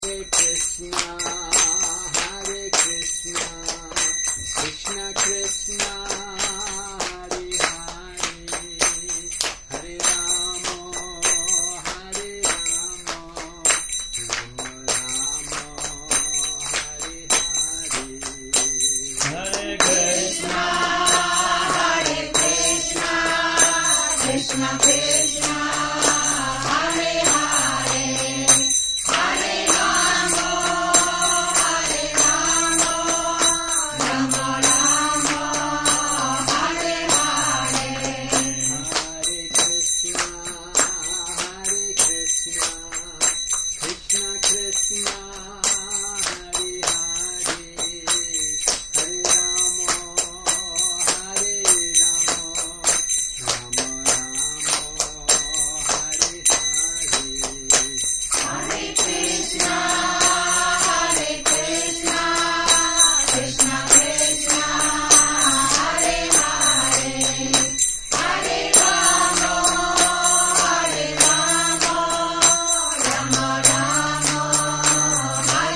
Hare Krishna, Hare Krishna, Krishna Krishna, Hare Hare, Hare Rama, Hare Rama, Rama Rama, Hare Hare. Hare Krishna, Hare Krishna, Krishna Krishna, Hare Hare, Hare Rama, Hare Rama, Rama Rama, Hare Hare. Hare Krishna, Hare Krishna, Krishna Krishna, Hare Hare, Hare Rama, Hare Rama, Rama Rama, Hare Hare. Hare Krishna, Hare Krishna, Krishna Krishna, Hare Hare, Hare Rama, Hare Rama, Rama Rama, Hare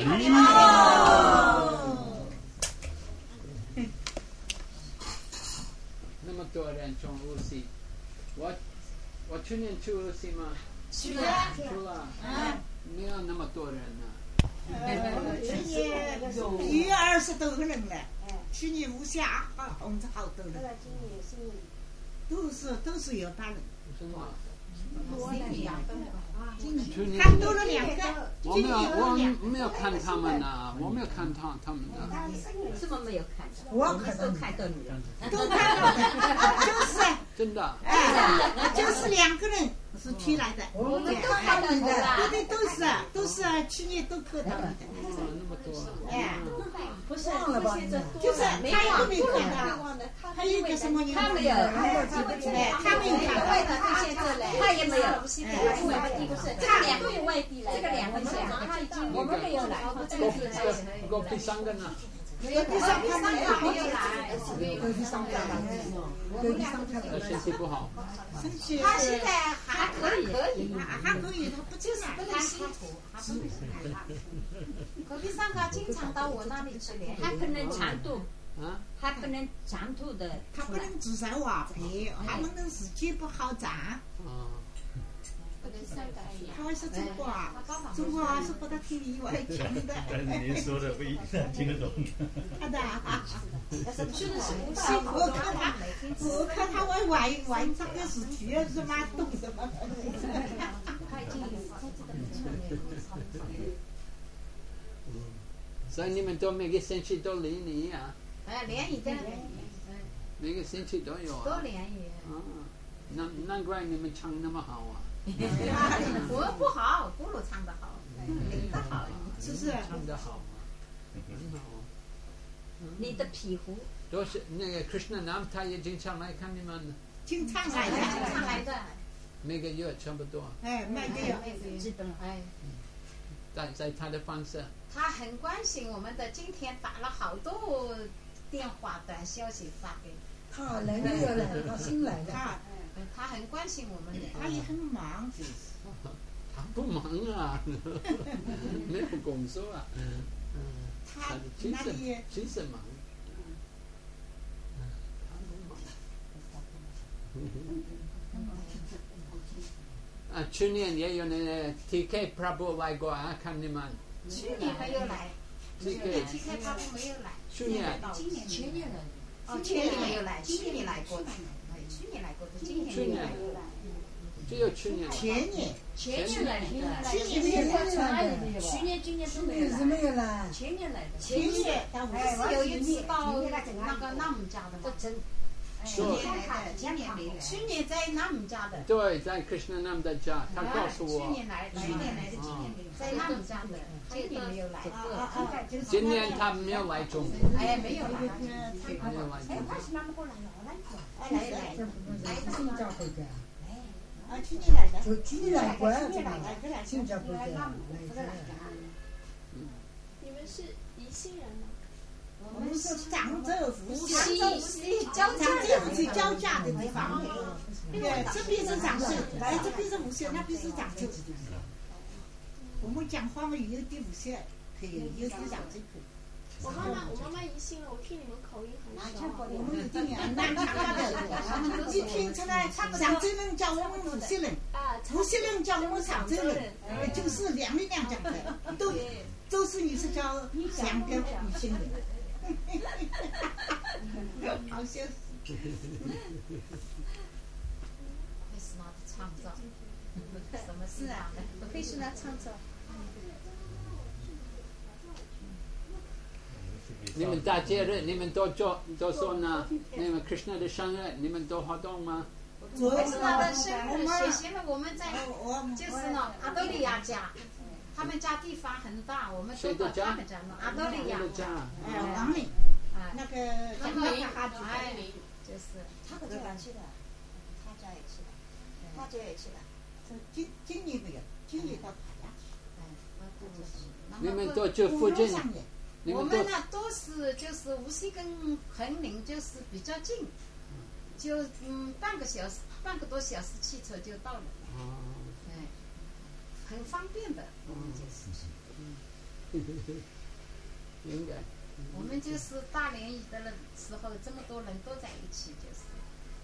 那么多人从无锡，我去年去无锡吗？ 去了。 去了，没有那么多人呢。 去年有20多个人了，去年无锡红着好多人，都是犹大人， 真的吗？去年看多了2个， 我没有看他们呢，我没有看他们呢。 怎么没有看？ 我都看到你了。 都看到了，就是真的。 就是2个人是提来的， 我们都看到你了。 对，都是去年都看到你的， 那么多。 不是忘了吧？ 就是他一个没看到，还有一个什么人？ 他没有， 他没有看到。 他也没有。这个2个人外地来，这个2个人我们没有来。 隔壁3个呢？ 隔壁上他们没有来。 身体不好。 他现在还可以， 还可以，他不就是不能辛苦，隔壁3个经常到我那里去练， 还不能长途，还不能长途的， 他不能至少瓦培，他们的时间不好长。他还是中国啊，中国话是不大听以外强的。 但是您说的不一定听得懂。 他的，我看他玩这个事情是蛮懂的嘛。 所以你们都每个星期都联谊啊？ 联谊的， 每个星期都有啊。 都联谊。 难怪你们唱那么好啊。 我不好，咕噜唱得好，领得好， 是不是？ 唱得好啊，很好。 你的皮肤都是那个 Krishna Nam， 他也经常来看你们。 经常来的。 每个月差不多。 每个月。 日本在他的方式。 他很关心我们的，今天打了好多电话短消息发给。 他来没有来？他新来的。 他很关心我们的， 他也很忙。 他不忙啊，没有工作啊。 他其实忙。去年也有那个 TK Prabhu 来过啊，看你们。 去年没有来。TK Prabhu 没有来。 去年。 前年来。 去年没有来，去年来过的。去年来过的，今年没有来。 只有去年。 前年来的。 去年没有来。 去年、今年都没有来。前年来的。 前年有一次到那个纳姆家的嘛。去年在纳姆家的。 对，在 Krishna Nam 的家，他告诉我。 去年来的，在纳姆家的，今年没有来。 今年他没有来中国。 没有来。 没有来中国。 新加坡的。 去年来的。 就去年来过，新加坡的。 你们是宜兴人吗？ 我们是漳州无锡交界的地方。这边是漳州，这边是无锡，那边是漳州。我们讲方言有点无锡可以，有点漳州可以。 我妈妈宜兴了，我听你们口音很熟。 我们有点南腔的，一听出来漳州人叫我们无锡人，无锡人叫我们漳州人，就是两讲的，都是你是叫两个宜兴人。好笑死！ 会是他的创造，什么事啊？ 会是他创造。 你们大节日，你们都说呢？你们 Krishna 的生日，你们都活动吗？ 会是他的生日，学习了我们在就是呢阿多利亚家。他们家地方很大，我们都到他们家呢。阿多利亚， 王林，那个哈吉，就是他可家也去了，他家也去了。 今年没有，今年到他家去。 你们都住附近？ 我们呢都是就是无锡跟横宁就是比较近，就半个多小时汽车就到了。很方便的，就是。 应该。 我们就是大联谊的时候，这么多人都在一起，就是。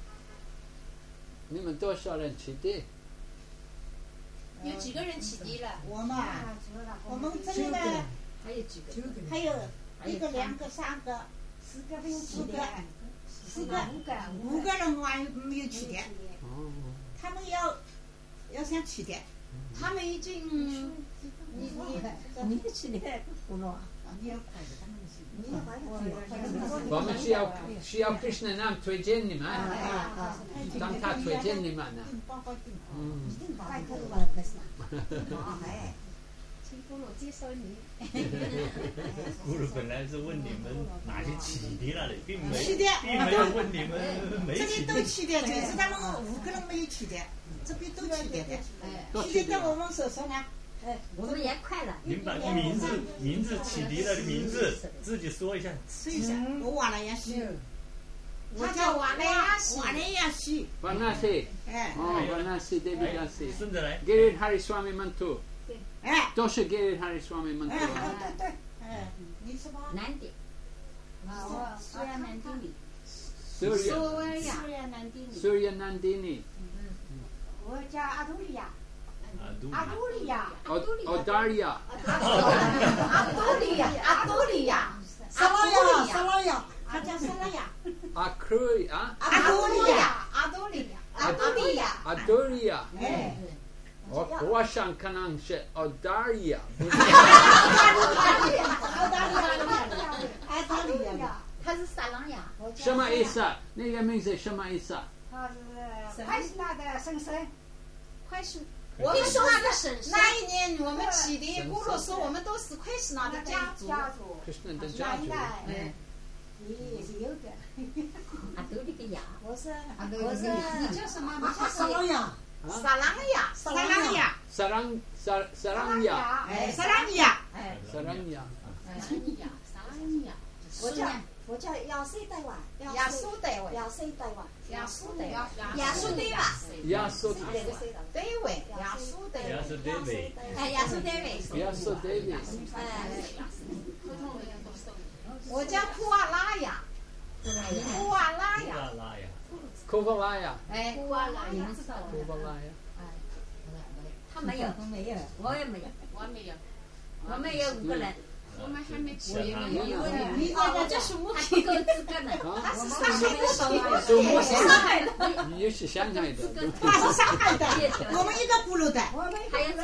你们多少人起的？ 有几个人起的了？ 我们这里呢， 还有几个？ 还有1个、2个、3个、4个、5个人还没有起的。他们要想起的， 他们已经你起的不咯？你要快的，他们我们需要 Krishna 呢推荐你们，当他推荐你们呢。 请咕噜介绍你。 咕噜本来是问你们哪些起的了的，并没有问你们没起的。 这里都起的，就是他们5个人没有起的，这边都起的的。起的在我们手上呢。 我们也快了。 您把名字起的了的名字自己说一下。 说一下，我瓦莱亚西。 他叫瓦莱亚西。 瓦莱亚西。 瓦纳西。瓦纳西，David 纳西。顺着来。Girid Hari Swami Mantu。都是 Girid Hari Swami Mantu。 对。你是吧？ 南点。苏亚南丁里。 Surya Nandini。 我叫阿多利亚。 阿多利亚， 萨拉亚，他叫萨拉亚。 阿多利亚。我想可能是澳大利亚。 他是萨朗亚。 什么意思？那个名字什么意思？ 他是快是那的婶婶， 快是。我们说那一年我们起的咕噜说我们都是奎什纳的家族。 你也是有的。 阿多利亚， 我是你叫什么？ 萨朗亚。 我叫亚苏代瓦。 我叫库瓦拉亚。 他没有，我也没有，我们有5个人。 我们还没起。 我这属木皮，不够资格呢。 他是上海的。 你是上海的。 他是上海的。我们1个咕噜的。 我们还有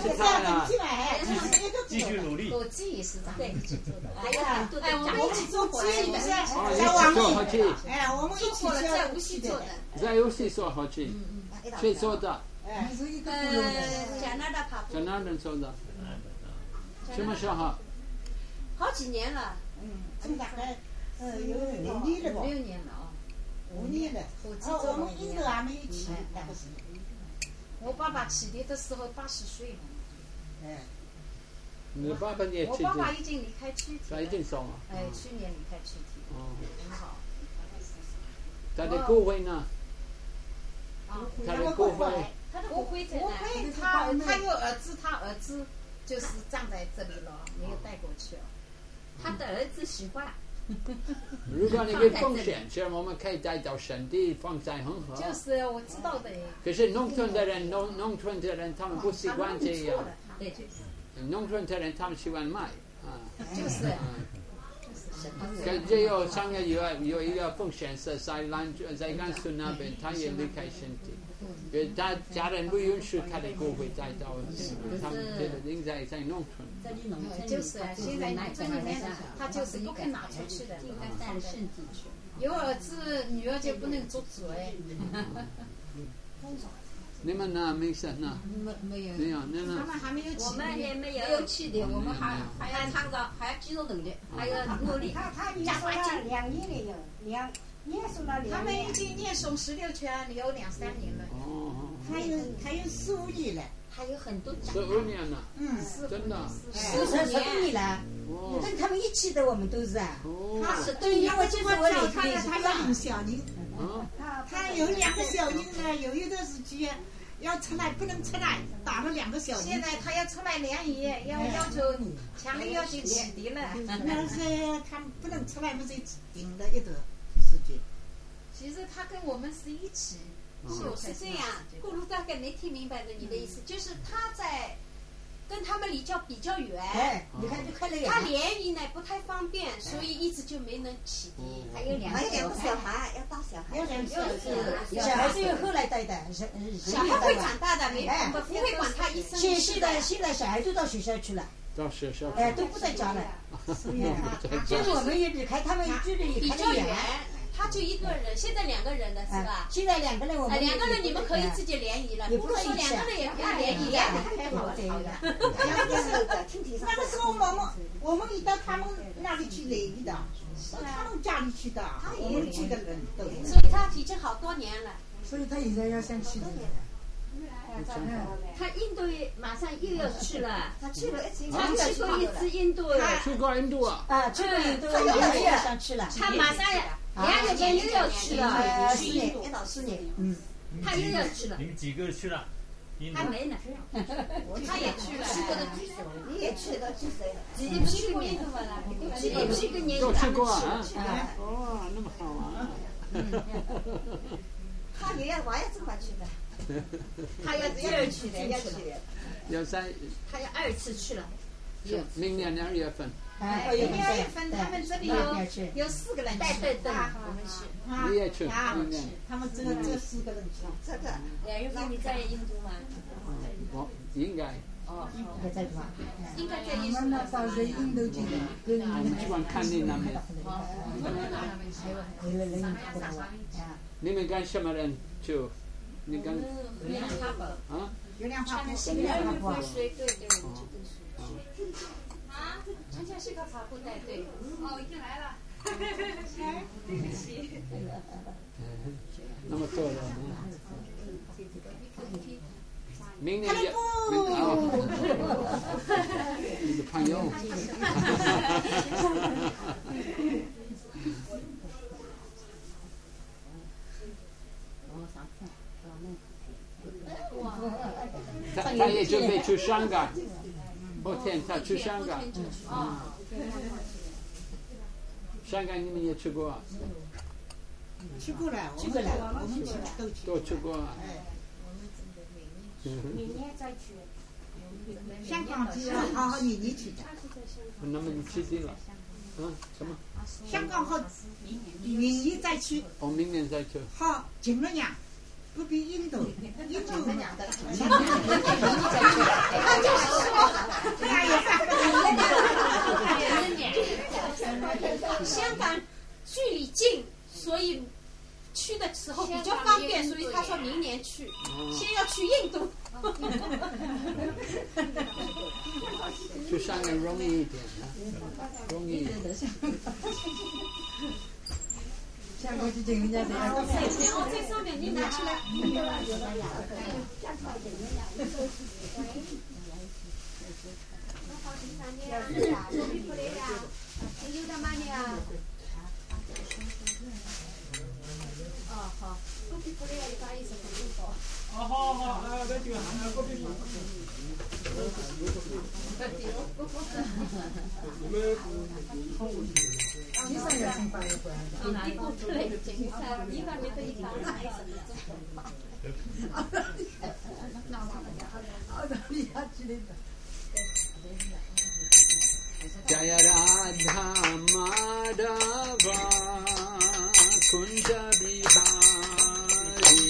继续努力。 我记也是这样。 对，还有很多的。 我们一起做鸡，不是在网里。我们一起在无锡做的。 在无锡做好鸡，谁做的？ 加拿大跑步。 加拿大做的。什么时候？ 好几年了。 这大概有6年了吧 ？6年了啊 ，5年了。我们1个还没有起，那个是。 我爸爸起的时候80岁了。 你爸爸也起的？ 我爸爸已经离开躯体了。 他已经走了。 去年离开躯体。很好。 他的骨灰呢？他的骨灰在哪？他有儿子，他儿子就是葬在这里了，没有带过去了。 他的儿子喜欢。 如果你给奉献，其实我们可以带到圣地放在很好。 就是我知道的。 可是农村的人他们不习惯这样。 对。 农村的人他们喜欢买就是。 只有上个月有一个奉献是在甘肃那边，他也离开身体。他家人不允许他的骨灰带到他们应该在农村。 就是现在农村里面，他就是不肯拿出去的， 应该带圣地去。 有儿子女儿就不能做主你们呢？没事呢？ 没有。 他们还没有起。我们也没有起的，我们还要创造，还要肌肉能力，还要努力。 他念诵了2年了有，2念诵了2年。 他们已经念诵16圈，有2-3年了。 还有4、5年了。 还有很多奖。 15年了。真的。 15年了。跟他们一起的，我们都是啊。他是对，因为就是我叫他的，他有很小人。他有2个小人呢，有一段时间要出来不能出来，打了2个小时。 现在他要出来联谊，要求强烈要求启迪了。 那是他们不能出来，我们就定了一段时间。 其实他跟我们是一起。 是这样，顾卢大概没听明白的你的意思，就是他在跟他们离比较远， 你看就看了他联谊呢不太方便，所以一直就没能启迪。 还有2个小孩，要带小孩， 小孩子后来带的， 小孩会长大的，不会管他一生一世的。 现在小孩都到学校去了， 到学校都不在家了。就是我们也离开他们距离也比较远。他就一个人，现在2个人了，是吧？ 现在2个人，我们 2个人你们可以自己联谊了，不是说2个人也不要联谊呀。 那个时候我们一到他们那里去联谊的，到他们家里去的，我们几个人都。 所以他已经好多年了。 所以他现在要想去的。 他印度马上又要去了， 他去过一次印度。 去过印度啊？ 去过印度，也想去了。 他马上2年又要去了，去印度 ，1到4年。 他又要去了。 你们几个去了？ 还没呢，他也去了。 你也去了，去谁了？ 直接去过印度了，也去个年。 都去过啊？哦，那么好啊！ 他也要这么去的。 他要第2次的， 他要2次去了。 明年2月份。 2月份他们这里有4个人去， 对，我们去。 你也去？ 他们这4个人去。 这个 2月份你在印度吗？ 应该。 应该在吗？ 应该在印度。 到时印度去的。 我们喜欢看你那边。你们跟什么人去？你跟月亮花宝啊？ 月亮花宝， 对，我们去跟水。啊，参加是个茶布袋，对。 哦，已经来了。 对不起。那么多人呢？明年也你的朋友。他也准备去香港，后天他去香港。香港你们也去过啊？ 去过了，我们都去过啊。 明年再去。 香港就要好好年去的。 那么你去定了？什么？ 香港好，明年再去。 哦，明年再去。 好，尽了呀。不比印度，印度的。 他就是说， 香港距离近，所以去的时候比较方便，所以他说明年去，先要去印度。 去香港容易一点，容易一点。 香港去见人家在上面，你拿起来。Jaya Radha Madhava Kunja Bihari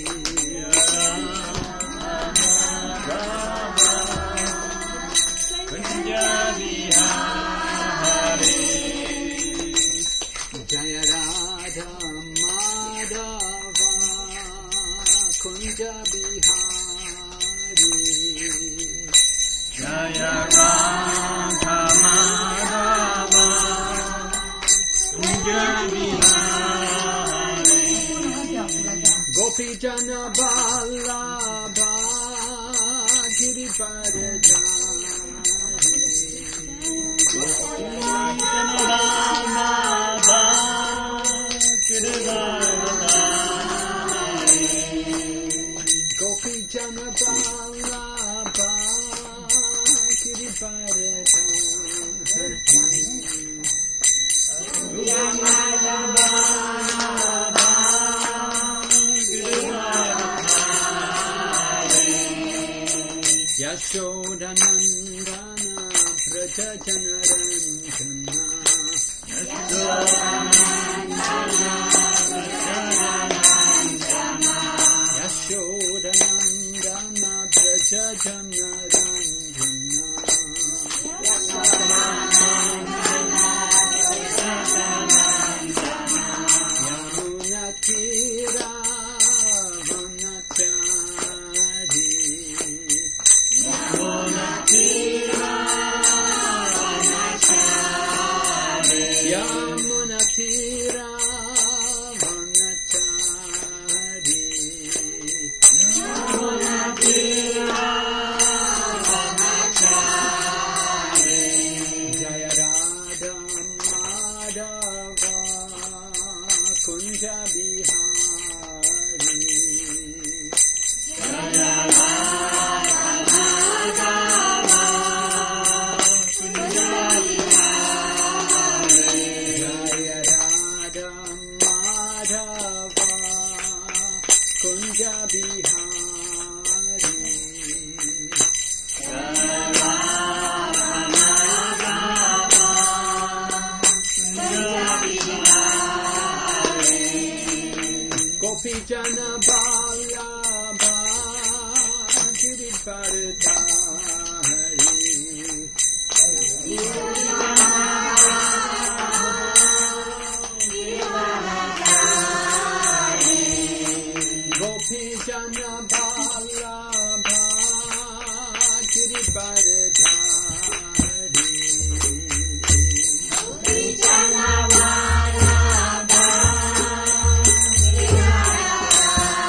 Kunja Bihari Jaya Radha Madhava Kunja Bihari Jaya Radha Madhava Kunja Bihari Jana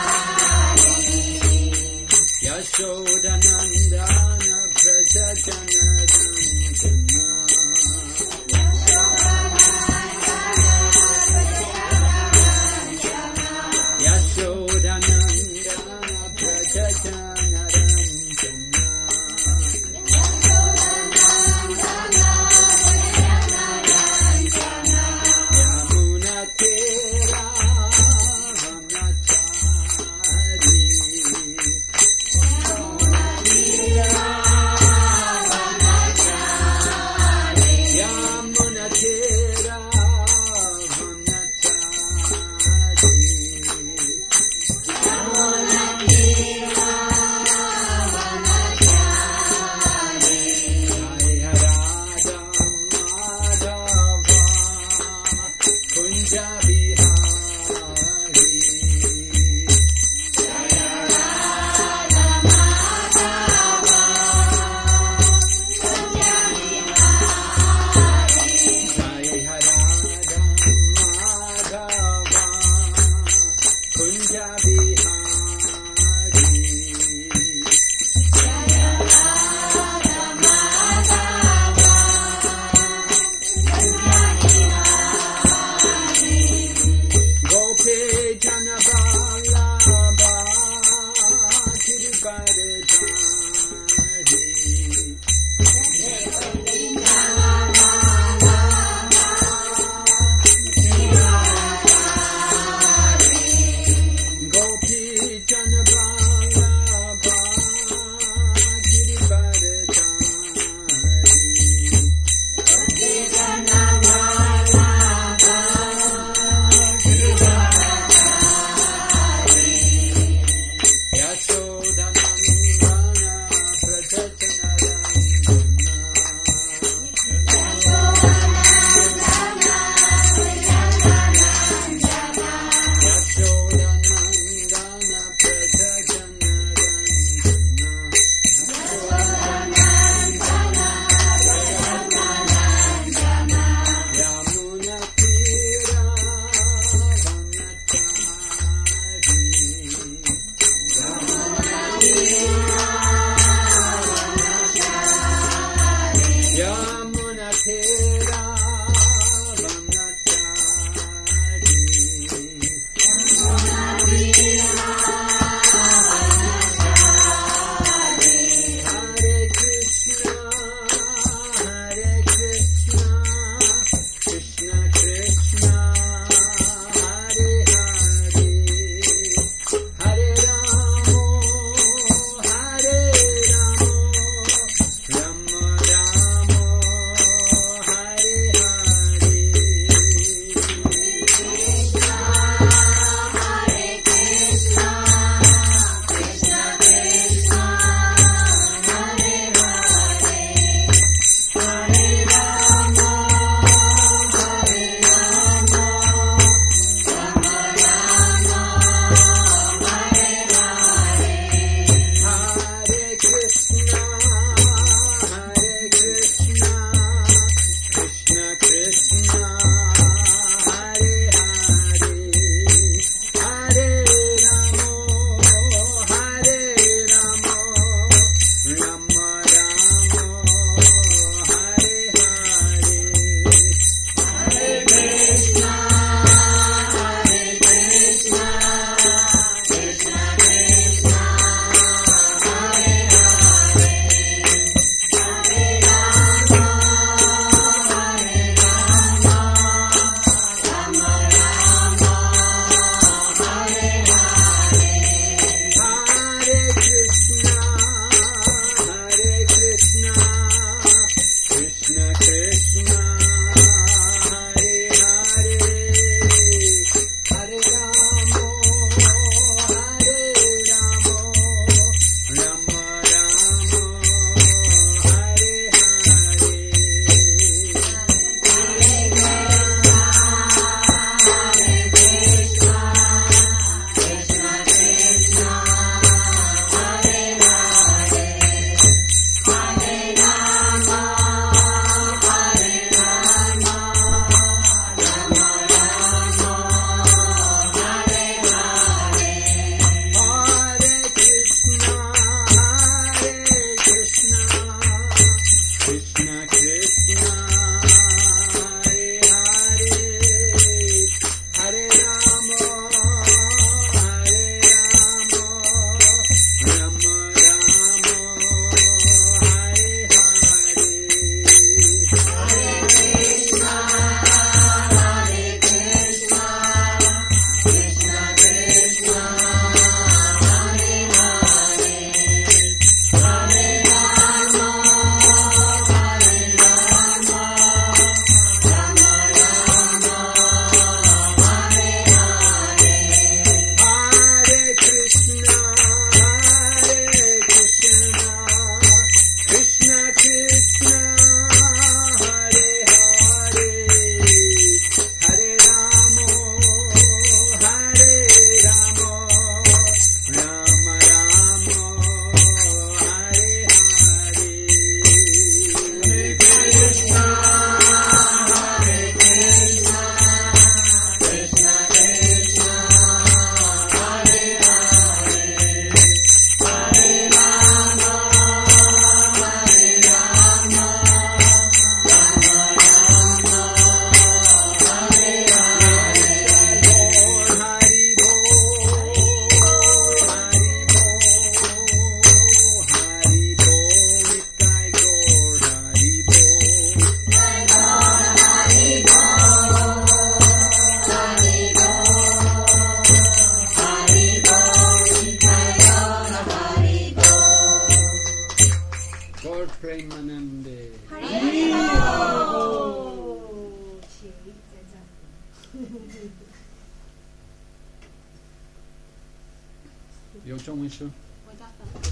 有中文书。 我打翻。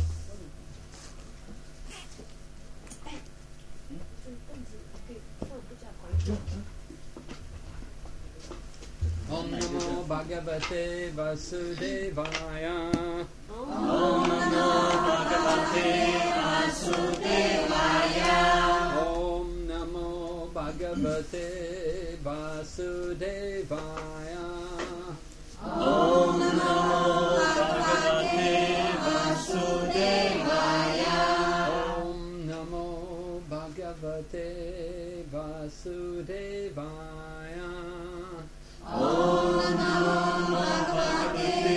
Om Namo Bhagavate Vasudevaya. Om Namo Bhagavate Vasudevaya. Om Namo Bhagavate Vasudevaya. Om Namo Bhagavate Vasudevaya. Om Namo Bhagavate Vasudevaya. Om Namo Bhagavate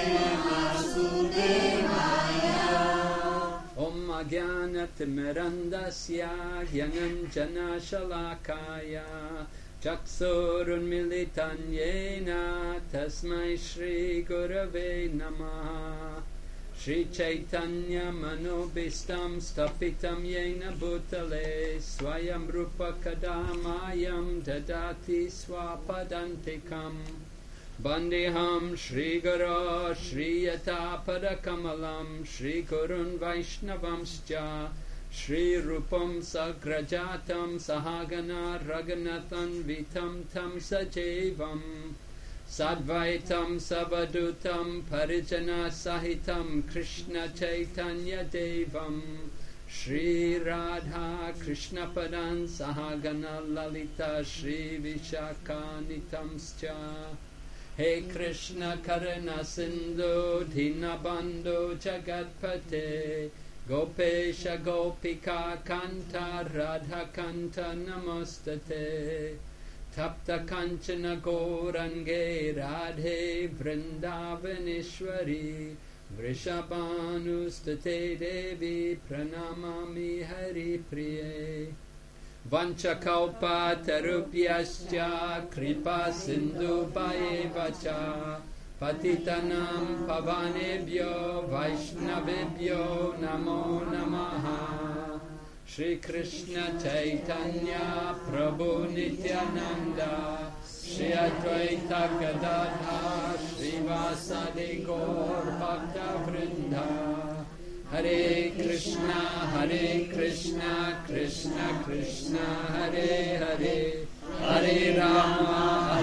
Vasudevaya. Om Ajnanatirmirandasya Jnananjana Shalakaya Chaksurunmilitan Yena Tasmai Shri Gurave Namaha. Shri Chaitanya Manobhistam Stapitam Yena Bhutale Swayam Rupa Kadamayam Dadati Swapadantikam Bandeham Shri Guru Shri Yata Padakamalam Shri Gurun Vaishnavamscha Shri Rupam Sagrajatam Sahagana Raghunathan Vitam Tam Sajevam Sadvaitam Savadutam Parijana Sahitam Krishna Chaitanya Devam Shri Radha Krishna Padan Sahagana Lalita Shri Vishakanitamscha. He Krishna Karana Sindhu Dinabandhu Jagatpate Gopesha Gopika Kanta Radha Kanta Namostate Tapta Kanchana Gourange Radhe Vrindavaneshwari Vrishabhanustate Devi Pranamami Hari Priye Vanchakalpa Tarupyascha Kripa Sindhu Bhaevacha Patitanam Pavanebhyo Vaishnavebhyo Namo Namaha. Shri Krishna Chaitanya Prabhu Nityananda Shri Advaita Gadadhar Srivasadi Gaur Bhakta Vrinda. Hare Krishna Krishna Krishna Hare Hare Hare Rama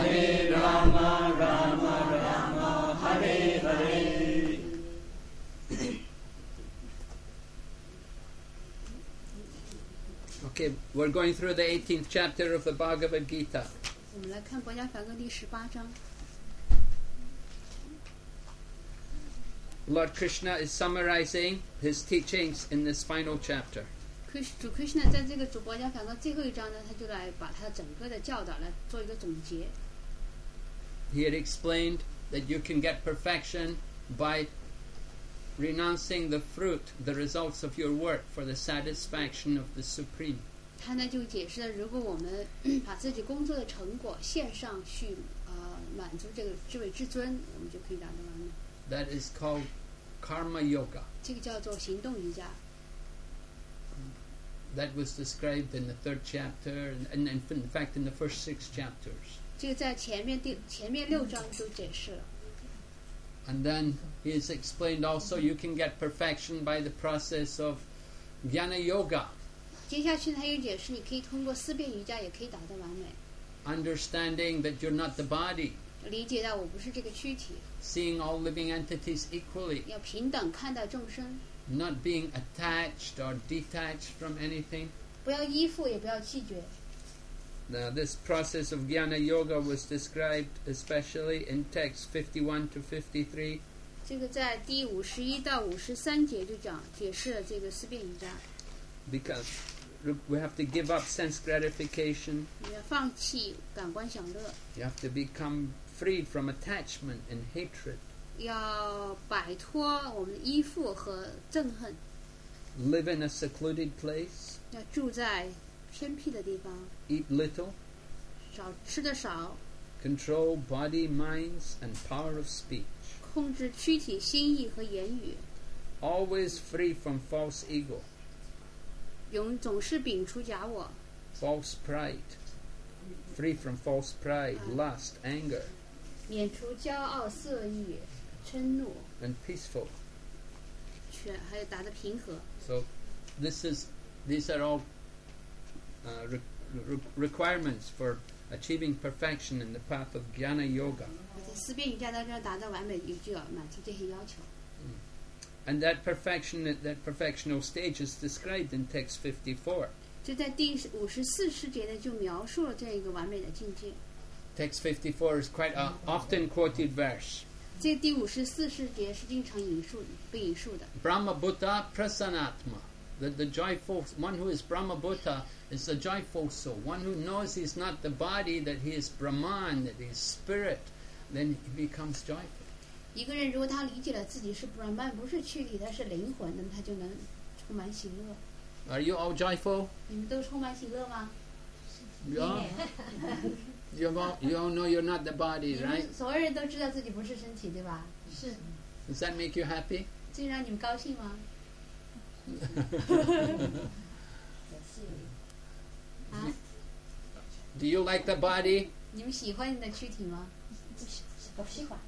Rama Rama Hare Hare. Okay, we're going through the 18th chapter of the Bhagavad Gita. 我们来看《国家梵歌》第18章。 Lord Krishna is summarizing his teachings in this final chapter. 主 Krishna 在这个主国家梵歌最后一章呢，他就来把他整个的教导来做一个总结。 He had explained that you can get perfection by renouncing the fruit, the results of your work for the satisfaction of the Supreme. 他呢就解释了，如果我们把自己工作的成果献上去，满足这个这位至尊，我们就可以达到完美。 That is called karma yoga. 这个叫做行动瑜伽。 That was described in the 3rd chapter, and in fact in the first 6 chapters. 这个在前面6章都解释了。 And then he has explained also you can get perfection by the process of jnana yoga. 接下去他又解释，你可以通过思辨瑜伽也可以达到完美。 Understanding that you're not the body. 理解到我不是这个躯体。 Seeing all living entities equally. 要平等看待众生。 Not being attached or detached from anything. 不要依附，也不要弃绝。 Now this process of jnana yoga was described especially in text 51 to 53. 这个在第51到53节就解释了这个思辨瑜伽。 Because we have to give up sense gratification. 你要放弃感官享乐。 You have to become freed from attachment and hatred. 要摆脱我们的依附和憎恨。 Live in a secluded place. 要住在偏僻的地方。 Eat little. 吃的少。 Control body, minds, and power of speech. 控制躯体、心意和言语。 Always free from false ego. 总是摒除假我。 False pride. Free from false pride, lust, anger. 免除骄傲、色欲、嗔怒。 And peaceful. 全，还有达到平和。 So these are all requirements for achieving perfection in the path of Jnana Yoga. 在思辨瑜伽当中达到完美，也就要满足这些要求。 And that perfectional stage is described in text 54. 就在第54世节呢，就描述了这个完美的境界。 Text 54 is quite an often quoted verse. 这第54世节是经常被引述的。 Brahma Bhuta Prasanatma. The joyful one who is Brahma Bhuta is the joyful soul. One who knows he's not the body, that he is Brahman, that he is spirit, then he becomes joyful. 一个人如果他理解了自己是Brahman，不是躯体，他是灵魂，那么他就能充满喜乐。 Are you all joyful? 你们都充满喜乐吗？ Yeah. You all know you're not the body, 你 right? 们所有人都知道自己不是身体，对吧？是。 Does that make you happy? 这让你们高兴吗？啊？ Do you like the body? 你们喜欢你的躯体吗？ 不喜欢。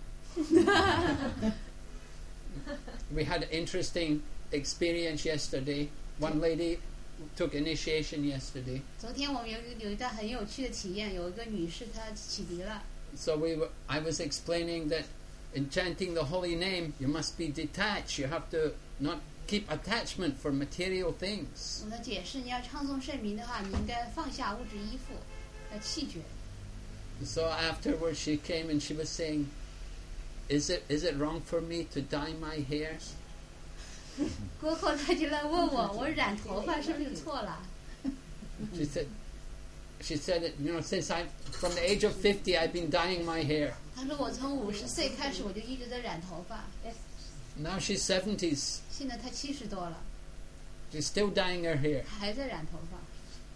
We had an interesting experience yesterday. One lady took initiation yesterday. 昨天我们有一段很有趣的体验，有一个女士她启迪了。 So I was explaining that in chanting the holy name, you must be detached. You have to not keep attachment for material things. 我的解释，你要唱诵圣名的话，你应该放下物质依附，弃绝。 So afterwards she came and she was saying, Is it wrong for me to dye my hair? 过后她就来问我，我染头发是不是错了？ She said, since from the age of 50, I've been dyeing my hair. 她说我从50岁开始我就一直在染头发。 Now she's 70s. 现在她70多了， She's still dyeing her hair. 还在染头发。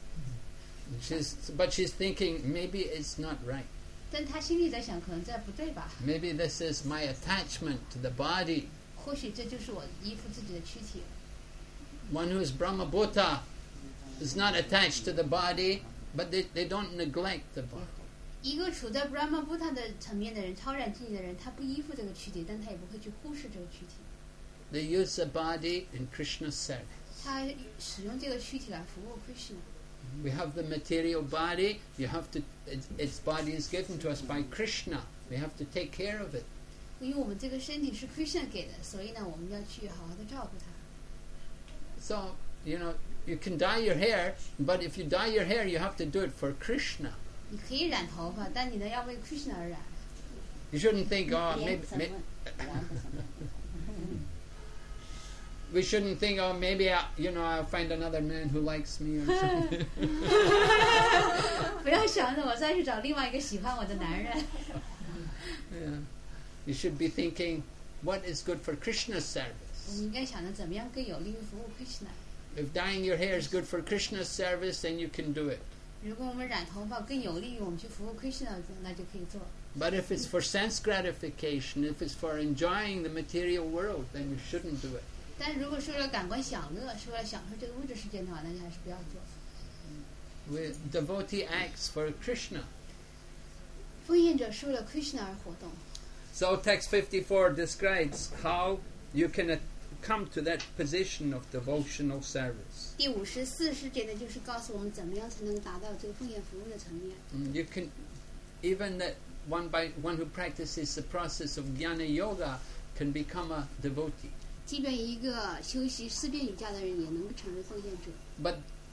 But she's thinking, maybe it's not right. 但她心里在想，可能这不对吧？ Maybe this is my attachment to the body. 或许这就是我依附自己的躯体。 One who is Brahma Bhuta is not attached to the body, but they don't neglect the body. 一个处在 Brahma Bhuta 的层面的人，超然境界的人，他不依附这个躯体，但他也不会去忽视这个躯体。 They use the body in Krishna's service. 他使用这个躯体来服务 Krishna。 We have the material body. Its body is given to us by Krishna. We have to take care of it. 因为我们这个身体是 Krishna 给的，所以呢，我们要去好好的照顾它。 So, you can dye your hair, but if you dye your hair, you have to do it for Krishna. 你可以染头发，但你呢要为 Krishna 而染。 You shouldn't think, we shouldn't think, maybe I'll find another man who likes me or something. 不要想着我再去找另外一个喜欢我的男人。 Yeah. You should be thinking, what is good for Krishna's service? 你应该想着怎么样更有利于服务 Krishna。 If dyeing your hair is good for Krishna's service, then you can do it. 如果我们染头发更有利于我们去服务 Krishna， 那就可以做。 But if it's for sense gratification, if it's for enjoying the material world, then you shouldn't do it. 但如果是为了感官享乐，是为了享受这个物质世界的话，那就还是不要做。 Devotee acts for Krishna. 奉献者是为了 Krishna 而活动。 So text 54 describes how you can come to that position of devotional service. 第54世节呢，就是告诉我们怎么样才能达到这个奉献服务的层面。 You can, even that one who practices the process of Jnana Yoga can become a devotee. 即便一个修习思辨瑜伽的人，也能成为奉献者。 But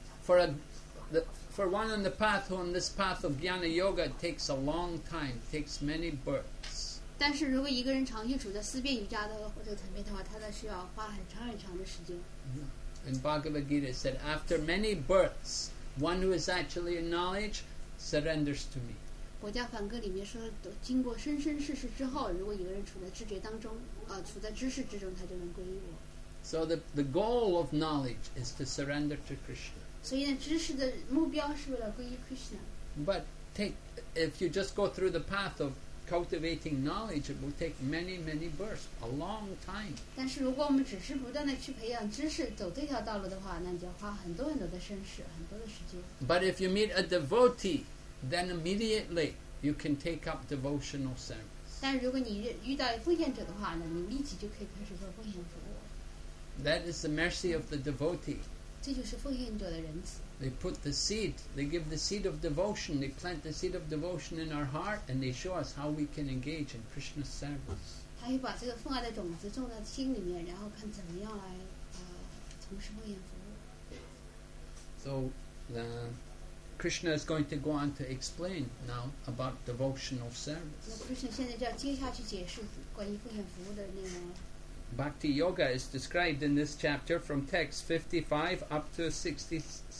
for one on the path, on this path of Jnana Yoga, it takes a long time, it takes many births. 但是如果一个人长期处在思辨瑜伽的或者层面的话，他需要花很长的时间。 In Bhagavad Gita it said, after many births, one who is actually in knowledge surrenders to me. 佛家梵歌里面说，经过生生世世之后，如果一个人处在知觉当中，处在知识之中，他就能皈依我。 So the goal of knowledge is to surrender to Krishna. 所以呢，知识的目标是为了皈依 Krishna。 But if you just go through the path of cultivating knowledge, it will take many, many births, a long time. 但是如果我们只是不断的去培养知识，走这条道路的话，那你就要花很多的生世，很多的时间。 But if you meet a devotee, then immediately you can take up devotional service. 但如果你遇到奉献者的话呢，你立即就可以开始做奉献服务。 That is the mercy of the devotee. 这就是奉献者的仁慈。 They put the seed, they give the seed of devotion, they plant the seed of devotion in our heart, and they show us how we can engage in Krishna's service. 他会把这个奉爱的种子种在心里面，然后看怎么样来从事奉献服务。 So Krishna is going to go on to explain now about devotional 那 service. Krishna 现在就要接下去解释关于奉献服务的内容了。 Bhakti Yoga is described in this chapter from text 55 up to 65.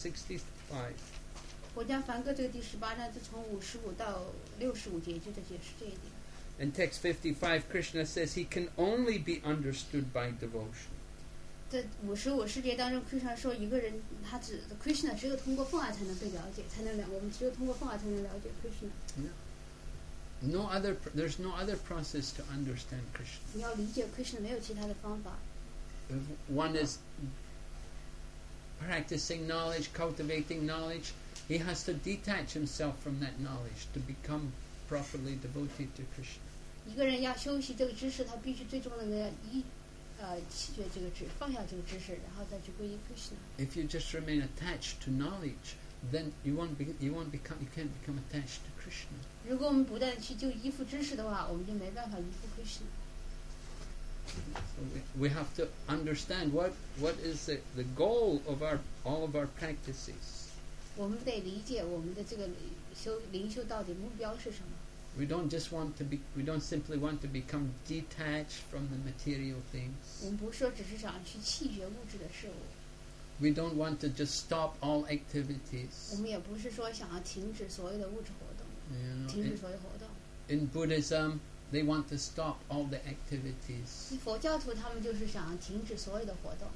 国家梵歌这个第18章，就从55到65节就在解释这一点。 In text 55, Krishna says he can only be understood by devotion. 在55世节当中 ，Krishna 说一个人他Krishna 只有通过奉爱才能被了解，我们只有通过奉爱才能了解 Krishna。 There's no other process to understand Krishna. 你要理解 Krishna 没有其他的方法。 If one is practicing knowledge, cultivating knowledge, he has to detach himself from that knowledge to become properly devoted to Krishna. 一个人要修习这个知识，他必须最终能够弃绝这个放下这个知识，然后再去皈依 Krishna。 If you just remain attached to knowledge, then you can't become attached to Krishna. 如果我们不断去就依附知识的话，我们就没办法依附 Krishna。 So we have to understand what is the goal of all of our practices. 我们得理解我们的这个灵修到底目标是什么。 We don't simply want to become detached from the material things. 我们不是说只是想去弃绝物质的事物。 We don't want to just stop all activities. 我们也不是说想要停止所有的物质活动， 停止所有活动。 In Buddhism, they want to stop all the activities. 佛教徒他们就是想要停止所有的活动。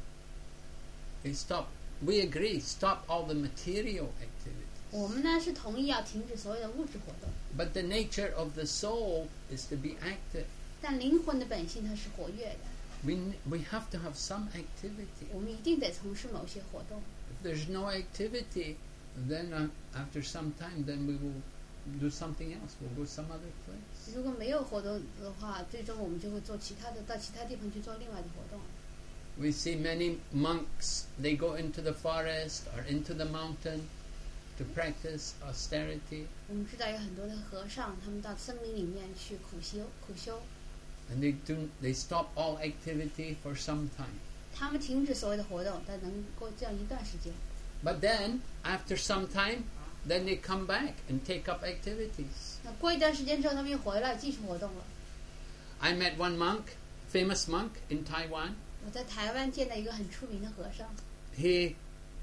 We agree, stop all the material activities. 我们呢是同意要停止所有的物质活动。 But the nature of the soul is to be active. 但灵魂的本性它是活跃的。 We have to have some activity. 我们一定得从事某些活动。 If there's no activity, then after some time, then we will do something else. We'll go some other place. 如果没有活动的话，最终我们就会做到其他地方去做另外的活动。 We see many monks, they go into the forest or into the mountain to practice austerity. 我们知道有很多的和尚，他们到森林里面去苦修。 And they stop all activity for some time. 他们停止所有的活动，但能够这样一段时间。 But then, after some time, then they come back and take up activities. 那过一段时间之后，他们又回来继续活动了。 I met one monk, famous monk in Taiwan. 我在台湾见到一个很出名的和尚。 He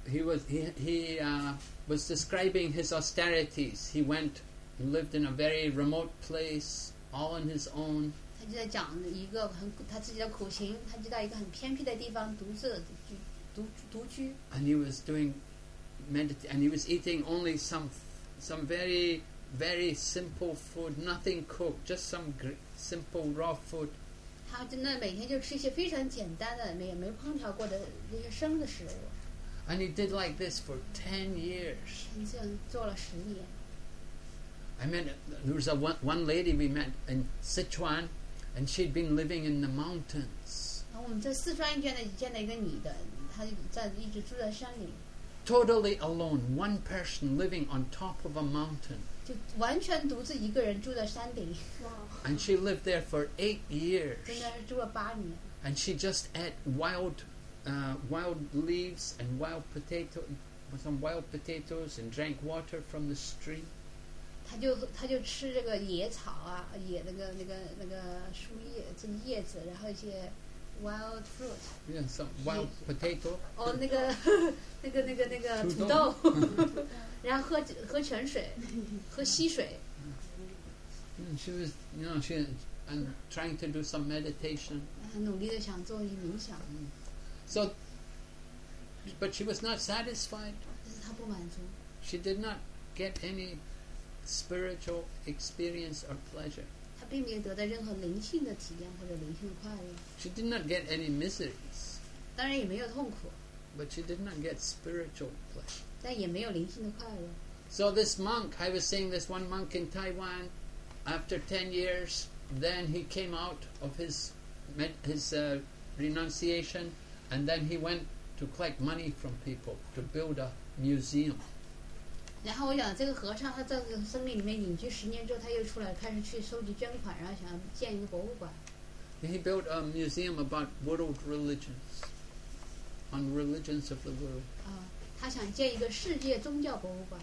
was describing his austerities. He went and lived in a very remote place, all on his own. 他就在讲一个他自己的苦行，他就到一个很偏僻的地方独居。 And he was doing and he was eating only some very very simple food, nothing cooked, just some simple raw food. 他真的每天就吃一些非常简单的、也没烹调过的那些生的食物。 And he did like this for 10 years. 这样做了10年。 There was one lady we met in Sichuan, and she'd been living in the mountains. 然后我们在四川见到一个女的，她一直住在山里。 Totally alone, one person living on top of a mountain. 就完全独自一个人住在山顶。 And she lived there for 8 years. 真的是住了8年。 And she just ate wild leaves and some wild potatoes and drank water from the stream. 他就吃这个野草啊，那个树叶，这叶子，然后一些 wild fruit. Yeah, some wild potato. 哦，那个土豆，然后喝泉水，喝溪水。 She was, and trying to do some meditation. 努力的想做一冥想。 So, but she was not satisfied. 但是她不满足。 She did not get any spiritual experience or pleasure. 她并没有得到任何灵性的体验或者灵性的快乐。 She did not get any miseries. 当然也没有痛苦。 But she did not get spiritual pleasure. 但也没有灵性的快乐。 So this monk, I was saying, this one monk in Taiwan, after 10 years, then he came out of his renunciation, And then he went to collect money from people to build a museum. 然后我想，这个和尚他在这个生命里面隐居10年之后，他又出来开始去收集捐款，然后想建一个博物馆。 He built a museum about world religions, on religions of the world. 他想建一个世界宗教博物馆。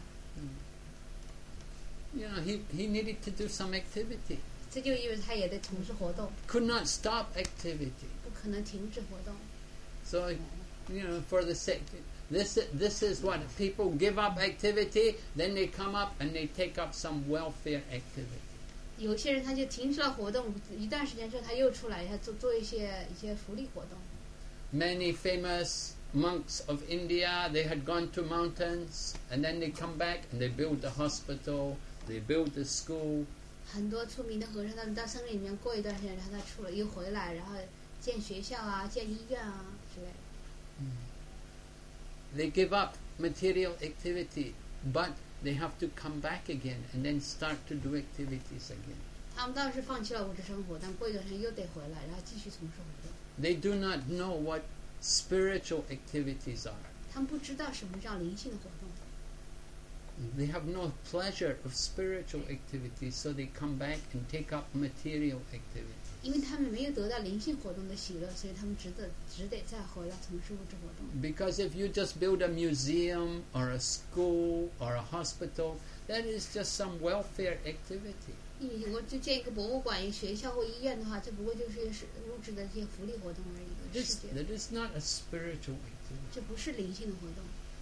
You know, he needed to do some activity. 这就意味着他也得从事活动。 Could not stop activity. 不可能停止活动。 So, you know, for the sake, this is what people give up activity, then they come up and they take up some welfare activity. 有些人他就停止了活动，一段时间之后他又出来，他做一些福利活动。 Many famous monks of India, they had gone to mountains and then they come back and they build a hospital, they build a school. 很多出名的和尚，他们到森林里面过一段时间，然后他又回来，然后建学校啊，建医院啊之类的。 They give up material activity, but they have to come back again and then start to do activities again. 他们倒是放弃了物质生活，但过一段时间又得回来，然后继续从事活动。 They do not know what spiritual activities are. 他们不知道什么叫灵性的活动。 They have no pleasure of spiritual activities, so they come back and take up material activities. 因为他们没有得到灵性活动的喜乐，所以他们只得再回来从事物质活动。 Because if you just build a museum or a school or a hospital, that is just some welfare activity. 如果就建一个博物馆、一个学校或医院的话，这不过就是物质的这些福利活动而已。 That is not a spiritual activity. 这不是灵性的活动。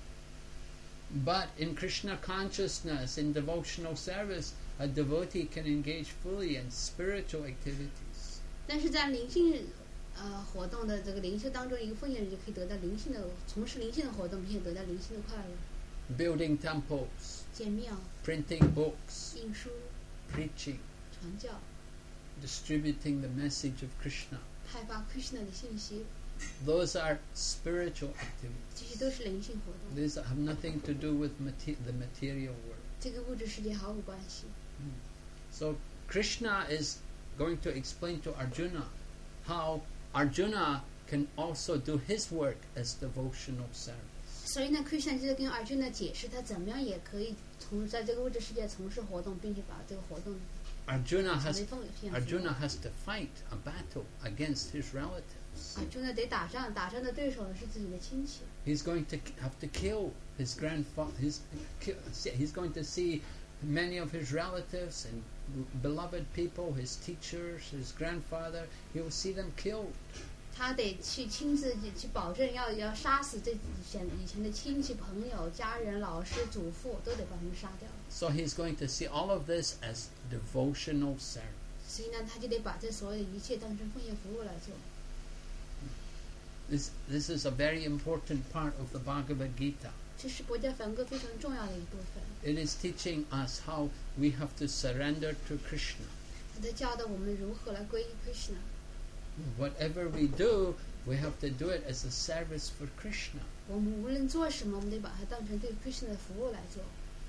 But in Krishna consciousness, in devotional service, a devotee can engage fully in spiritual activities. 但是在灵性活动的这个灵修当中，一个奉献人就可以得到灵性的从事灵性的活动，并且得到灵性的快乐。 Building temples, 建庙 printing books, 印书 preaching, 传教 distributing the message of Krishna. 派发 Krishna 的信息， Those are spiritual activities. 这些都是灵性活动。 These have nothing to do with the material world. 这跟物质世界毫无关系。 So Krishna is going to explain to Arjuna how Arjuna can also do his work as devotional service. 所以呢 ，Krishna 就跟 Arjuna 解释他怎么样也可以在这个物质世界从事活动，并且把这个活动 Arjuna has to fight a battle against his relatives. Arjuna 得打仗，打仗的对手是自己的亲戚。 He's going to have to kill his grandfather. He's going to see many of his relatives and beloved people, his teachers, his grandfather. He will see them killed. 他得去亲自去保证要杀死这以前的亲戚、朋友、家人、老师、祖父，都得把他们杀掉。 So he's going to see all of this as devotional service. 所以呢，他就得把这所有的一切当成奉献服务来做。 This is a very important part of the Bhagavad Gita. 这是国家梵歌非常重要的一部分。 It is teaching us how we have to surrender to Krishna. 他在教导我们如何来皈依 Krishna。 Whatever we do, we have to do it as a service for Krishna. 我们无论做什么，我们得把它当成对 Krishna 的服务来做。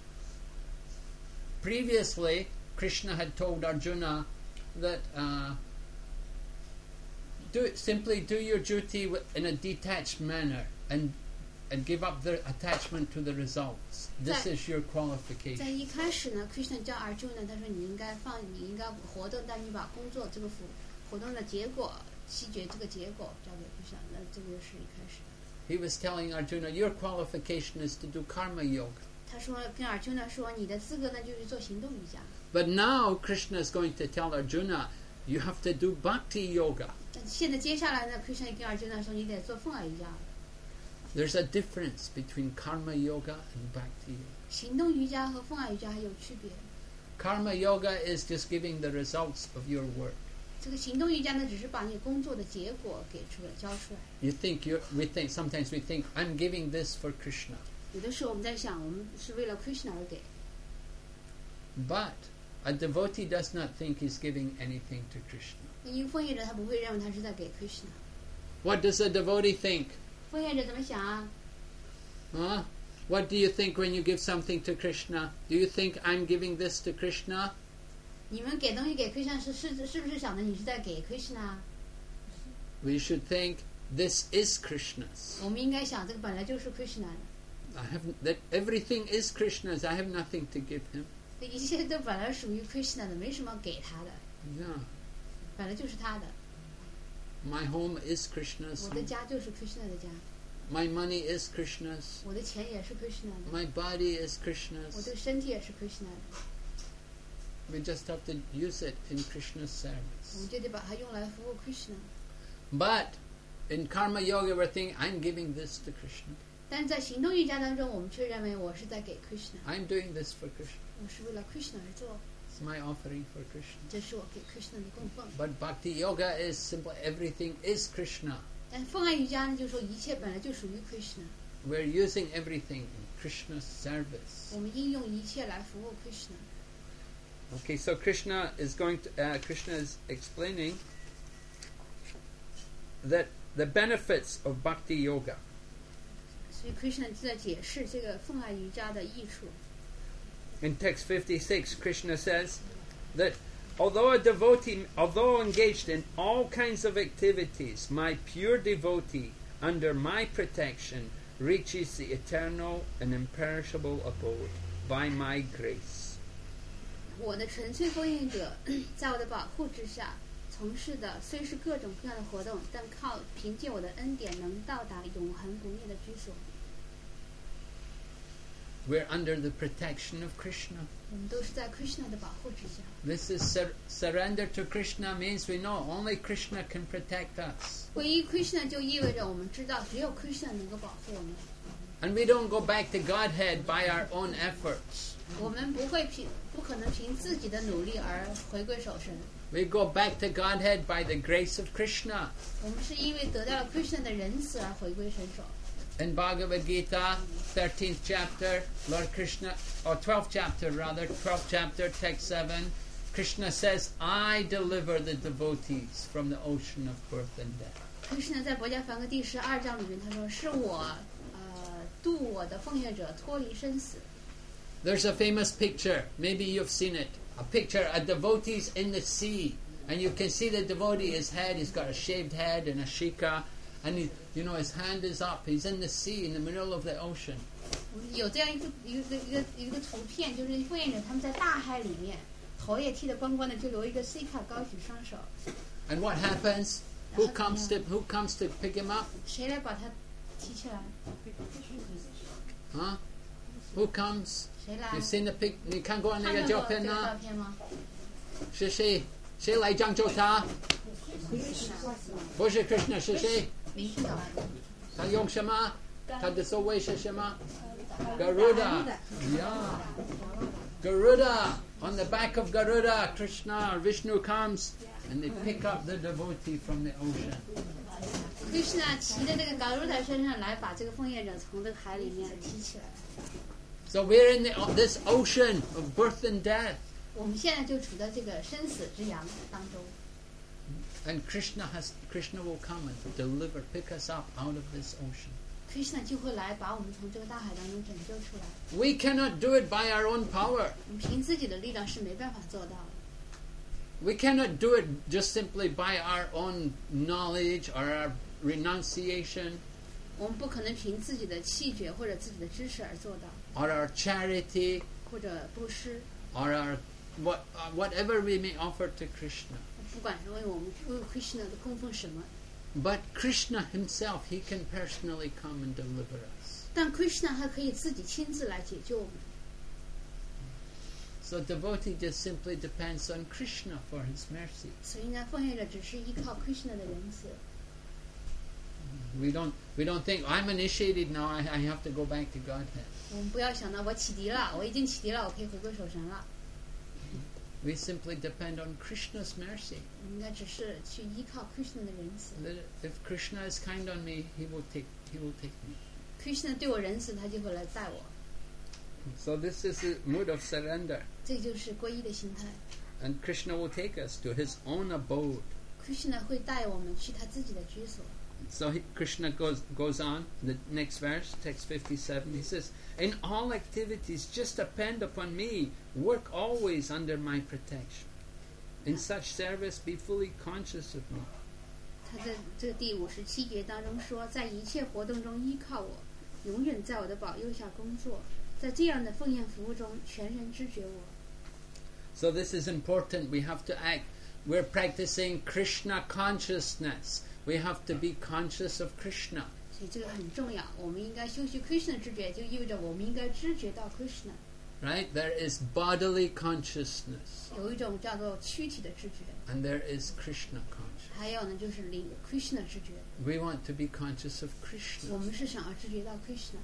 Previously, Krishna had told Arjuna that simply do your duty in a detached manner and give up the attachment to the results. This is your 在 qualification. 一开始呢 ，Krishna 教 Arjuna， 他说你应该活动，但你把工作这个活动的结果，希绝这个结果交给 Krishna， 那这个是一开始的。 He was telling Arjuna, your qualification is to do karma yoga. 他说跟 Arjuna 说，你的资格呢就是做行动瑜伽。 But now Krishna is going to tell Arjuna, you have to do bhakti yoga. 但现在接下来呢 ，Krishna 跟 Arjuna 说，你得做奉爱瑜伽。 There's a difference between karma yoga and bhakti yoga. 行动瑜伽和奉爱瑜伽还有区别。 Karma yoga is just giving the results of your work. 这个行动瑜伽呢，只是把你工作的结果给出来，交出来。 Sometimes we think, I'm giving this for Krishna. 有的时候我们在想，我们是为了 Krishna 而给。 But a devotee does not think he's giving anything to Krishna. 因为奉献者他不会认为他是在给 Krishna。 What does a devotee think? 奉献者怎么想啊？ Huh? What do you think when you give something to Krishna? Do you think I'm giving this to Krishna? 你们给东西给 Krishna 是不是想着你是在给 Krishna？ We should think this is Krishna's. 我们应该想，这个本来就是 Krishna 的， I have that everything is Krishna's. I have nothing to give him. 这一切都本来属于 Krishna 的，没什么给他的， Yeah. 本来就是他的。 My home is Krishna's 我的 home. 家就是 Krishna 的家， My money is Krishna's. 我的钱也是 Krishna 的， My body is 我 Krishna's. 的身体也是 Krishna 的， We just have to use it in Krishna's 我 service. 们就得把它用来服务 Krishna。 But in Karma Yoga, we're thinking, I'm giving this to Krishna. 但是在行动瑜伽当中，我们却认为我是在给 Krishna， I'm doing this for Krishna. 我是为了 Krishna 而做， It's my offering for Krishna. 这是我给 Krishna 的供奉。 But Bhakti Yoga is simply everything is Krishna. 但奉爱瑜伽呢，就说一切本来就属于 Krishna， We're using everything in Krishna's service. 我们应用一切来服务 Krishna。 Okay, so Krishna is Krishna is explaining that the benefits of Bhakti Yoga. 所以 Krishna 就在解释这个奉爱瑜伽的益处。 In text 56, Krishna says that although a devotee, although engaged in all kinds of activities, my pure devotee, under my protection, reaches the eternal and imperishable abode by my grace. 我的纯粹供应者在我的保护之下从事的虽是各种各样的活动，但凭借我的恩典能到达永恒不灭的居所。 We're under the protection of Krishna. 我们都是在 Krishna 的保护之下。 This is surrender to Krishna means we know only Krishna can protect us. 皈依 Krishna 就意味着我们知道只有 Krishna 能够保护我们， And we don't go back to Godhead by our own efforts. 我们不可能凭自己的努力而回归守神。 We go back to Godhead by the grace of Krishna. 我们是因为得到了 Krishna 的仁慈而回归神手。 In Bhagavad Gita, 13th chapter, Lord Krishna, or 12th chapter rather, 12th chapter, text 7, Krishna says, I deliver the devotees from the ocean of birth and death. Krishna 在《薄伽梵歌》第12章里面，他说：“是我渡我的奉献者脱离生死。” There's a famous picture, maybe you've seen it, a picture, a devotee's in the sea, and you can see the devotee, his head, he's got a shaved head and a shika, and his hand is up, he's in the sea, in the middle of the ocean. 有这样一个图片，就是奉献者他们在大海里面，头也剃得光光的，就留一个 sika 高举双手。 And what happens? Who comes to pick him up? 谁来把他提起来？ Huh? Who comes? 谁来？ You've seen the pic? 你看过那个看过这个照片吗？ 照片吗？ 是谁？谁来拯救他？不是 Krishna 是谁？ 没听到。 他用什么？他的座位是什么？ Garuda. Yeah. Garuda. On the back of Garuda, Krishna or Vishnu comes and they pick up the devotee from the ocean. Krishna 骑在这个 Garuda 身上来，把这个奉献者从这个海里面提起来。 So we're in this ocean of birth and death. 我们现在就处在这个生死之洋当中。 And Krishna will come and pick us up out of this ocean. Krishna 就会来把我们从这个大海当中拯救出来。 We cannot do it by our own power. 我们凭自己的力量是没办法做到的。 We cannot do it just simply by our own knowledge or our renunciation 我们不可能凭自己的气绝或者自己的知识而做到， or our charity 或者布施， or our whatever we may offer to Krishna. 不管是为我们为 Krishna 的供奉什么。 But Krishna himself, he can personally come and deliver us. 但 Krishna 他可以自己亲自来解救我们。 So devotee just simply depends on Krishna for his mercy. 所以呢，奉献者只是依靠 Krishna 的仁慈。 We don't think I'm initiated now. I have to go back to Godhead. 我们不要想到我启迪了，我已经启迪了，我可以回归守神了。 We simply depend on Krishna's mercy. 我们应该只是去依靠 Krishna 的仁慈。 That if Krishna is kind on me, he will take me. Krishna 对我仁慈，他就会来带我。 So this is the mood of surrender. 这就是皈依的心态。 And Krishna will take us to his own abode. Krishna 会带我们去他自己的居所。 So Krishna goes on, the next verse, text 57, he says, in all activities, just depend upon me. Work always under my protection. In such service, be fully conscious of me. 他在这个第57节当中说，在一切活动中依靠我，永远在我的保佑下工作，在这样的奉献服务中全然知觉我。 So this is important. We have to act. We're practicing Krishna consciousness. We have to be conscious of Krishna. 所以这个很重要，我们应该修习 Krishna 知觉，就意味着我们应该知觉到 Krishna。 Right? There is bodily consciousness. 有一种叫做躯体的知觉， And there is Krishna consciousness. 还有呢就是灵 Krishna 知觉。 We want to be conscious of 我 Krishna. 们是想要知觉到 Krishna，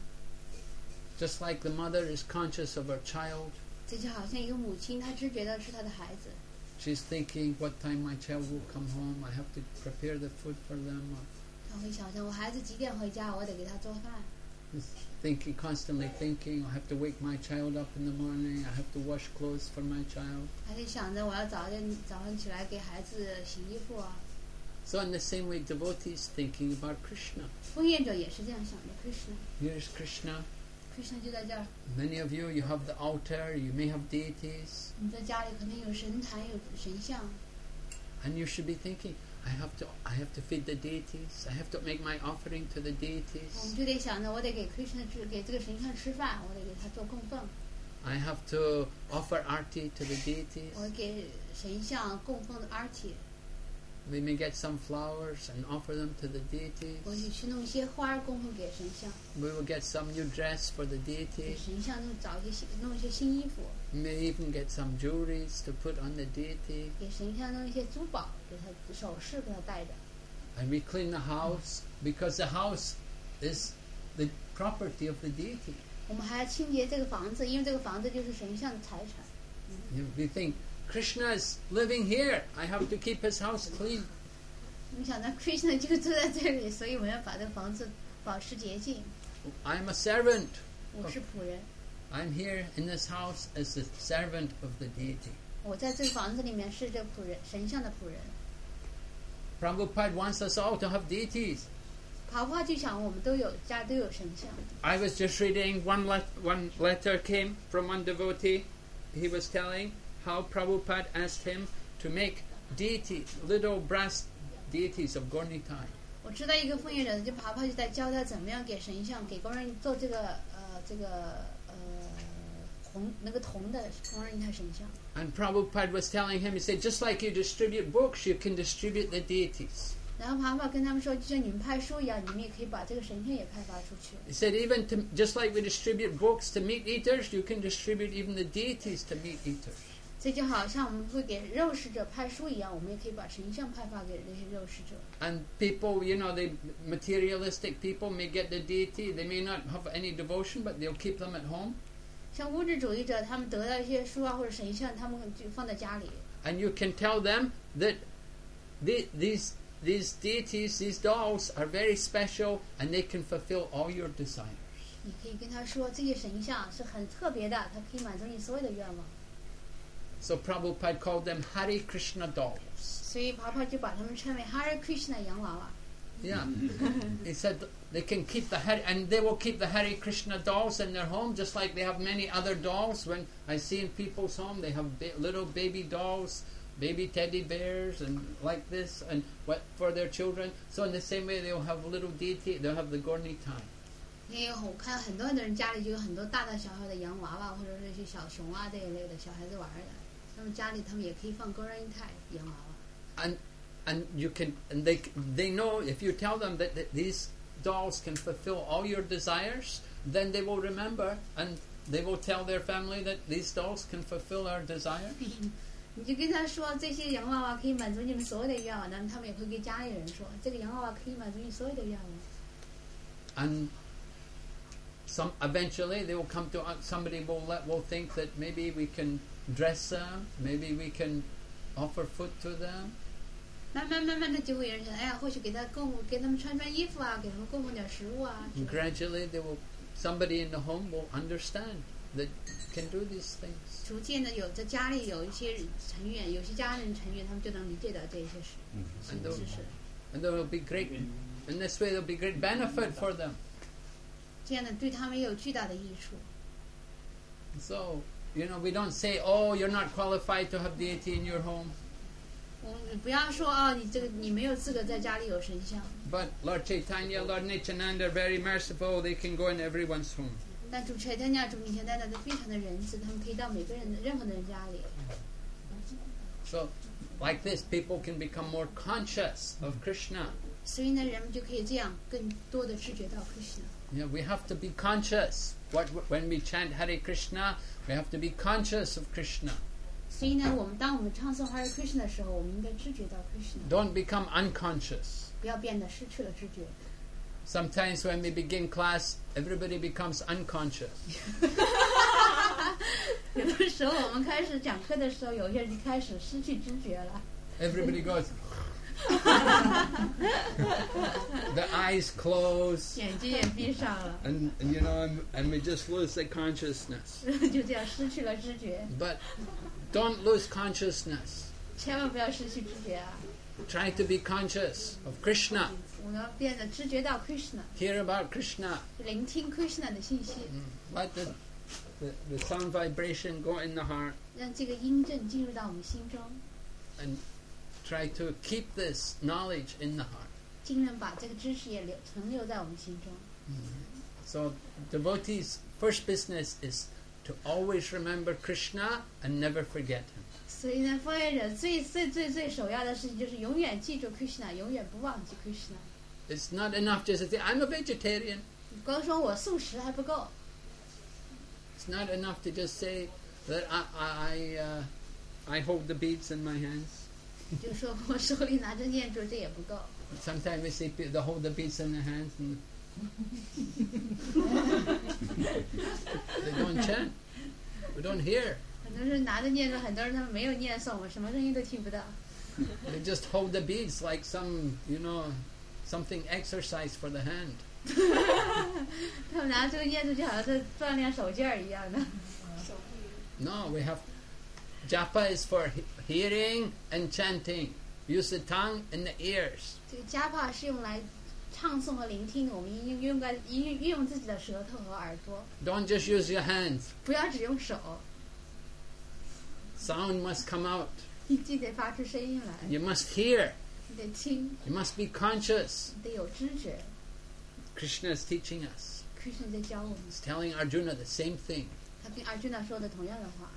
Just like the mother is conscious of her child. 这就好像一个母亲，她知觉的是她的孩子， She's thinking what time my child will come home. I have to prepare the food for them. 她会想着我孩子几点回家，我得给他做饭。 Thinking, constantly thinking, I have to wake my child up in the morning. I have to wash clothes for my child. 还得想着我要早上起来给孩子洗衣服啊。 So in the same way, devotees thinking about Krishna. 奉献者也是这样想的 Krishna。 Here's Krishna. Krishna 就在这儿。 Many of you, you have the altar. You may have deities. 你在家里可能有神坛，有神像， And you should be thinking, I have to feed the deities. I have to make my offering to the 我们 deities. 就得想着我得给 Krishna 给这个神像吃饭，我得给他做供奉， I have to offer arti to the 我 deities. 给神像供奉的 arti， We may get some flowers and offer them to the 我 deities. 去弄一些花儿供奉给神像， We will get some new dress for the 给 deities. 神像弄一些新衣服， We may even get some jewelries to put on the deity. 给神像弄一些珠宝，给他首饰给他戴着。 And we clean the house because the house is the property of the deity. 我们还要清洁这个房子，因为这个房子就是神像的财产。 We think, Krishna is living here. I have to keep his house clean. 你想到 Krishna 就住在这里，所以我们要把这个房子保持洁净。 I'm a servant. 我是仆人， I'm here in this house as the servant of the deity. 我在这个房子里面是这仆人，神像的仆人。 Prabhupada wants us all to have deities. 爬花就想我们家都有神像。 I was just reading one letter came from one devotee. He was telling how Prabhupada asked him to make deities, little brass deities of Gaura-Nitai. 我知道一个奉献者，就爬就在教他怎么样给神像给工人做这个铜的工人他神像。 And Prabhupada was telling him, he said, just like you distribute books, you can distribute the deities. 然后爬跟他们说，就像你们派书一样，你们也可以把这个神像也派发出去。 He said, even just like we distribute books to meat eaters, you can distribute even the deities to meat eaters. 这就好像我们会给肉食者派书一样，我们也可以把神像派发给那些肉食者。 And people, the materialistic people may get the deity. They may not have any devotion, but they'll keep them at home. 像物质主义者，他们得到一些书啊或者神像，他们就放在家里。 And you can tell them that these deities, these dolls, are very special, and they can fulfill all your desires. 你可以跟他说，这些神像是很特别的，它可以满足你所有的愿望。 So Prabhupada called them Hare Krishna dolls. 所以爬就把他们称为 Hare Krishna 洋娃娃。 Yeah. He said they can keep and they will keep the Hare Krishna dolls in their home, just like they have many other dolls. When I see in people's home, they have little baby dolls, baby teddy bears, and like this, and what for their children. So in the same way, they'll have a little deity. They'll have the Gaura-Nitai. 因为我看很多人家里就有很多大大小小的洋娃娃，或者是一些小熊啊这一类的小孩子玩的。那么家里他们也可以放Gaura-Nitai洋娃娃。 And you can, and they know if you tell them that these dolls can fulfill all your desires, then they will remember and they will tell their family that these dolls can fulfill our desires. 你就跟他说这些洋娃娃可以满足你们所有的愿望，那么他们也会跟家里人说，这个洋娃娃可以满足你所有的愿望。 And eventually they will come to somebody will think that maybe we can dress them, maybe we can offer food to them. 慢慢的就会有人想，哎呀，或许给他们穿衣服啊，给他们供奉点食物啊。 And gradually somebody in the home will understand that you can do these things. 逐渐的在家里有一些成员，有些家人成员，他们就能理解到这些知识。 And there will be in this way there will be great benefit for them. 这样的对他们也有巨大的益处。 So, we don't say, oh, you're not qualified to have deity in your home. 我们不要说哦，你没有资格在家里有神像。 But Lord Chaitanya, Lord Nityananda are very merciful. They can go in everyone's home. 但主垂天主尼天大都非常的仁慈，他们可以到每个人任何的人家里。 So, like this, people can become more conscious of Krishna. 所以呢，人们就可以这样更多的知觉到 Krishna。 Yeah, we have to be conscious. When we chant Hare Krishna, we have to be conscious of Krishna. 所以呢，当我们唱诵 Hare Krishna 的时候，我们应该知觉到 Krishna， Don't become unconscious. 不要变得失去了知觉。 Sometimes when we begin class, everybody becomes unconscious. 有的时候我们开始讲课的时候，有些人就开始失去知觉了。 Everybody goes. The eyes close. 眼睛也闭上了， And we just lose the consciousness. 就这样失去了知觉。 But don't lose consciousness. 千万不要失去知觉啊！ Try to be conscious of Krishna. 我们要变得知觉到 Krishna， Hear about Krishna. 聆听 Krishna 的信息， Let the sound vibration go in the heart. 让这个音震进入到我们心中， And try to keep this knowledge in the heart. 尽量把这个知识也存留在我们心中。 So devotees' first business is to always remember Krishna and never forget him. 所以呢，奉愿者最首要的事情就是永远记住 Krishna， 永远不忘记 Krishna。 It's not enough just to say, I'm a vegetarian. 光说我素食还不够， It's not enough to just say that I hold the beads in my hands. 就说我手里拿着念珠，这也不够。 Sometimes we see they hold the beads in their hands and they don't chant. We don't hear. 很多人拿着念珠，很多人他们没有念诵，我什么声音都听不到。 They just hold the beads like something exercise for the hand. 他们拿这个念珠就好像在锻炼手劲儿一样的。 No, we have japa is for hearing and chanting. Use the tongue and the ears. 这个加帕是用来唱诵和聆听的，我们运用自己的舌头和耳朵， Don't just use your hands. 不要只用手， Sound must come out. 你自己得发出声音来， You must hear. 你得听， You must be conscious. 你得有知觉。 Krishna is teaching us. Krishna 在教我们， He's telling Arjuna the same thing. 他跟 Arjuna 说的同样的话，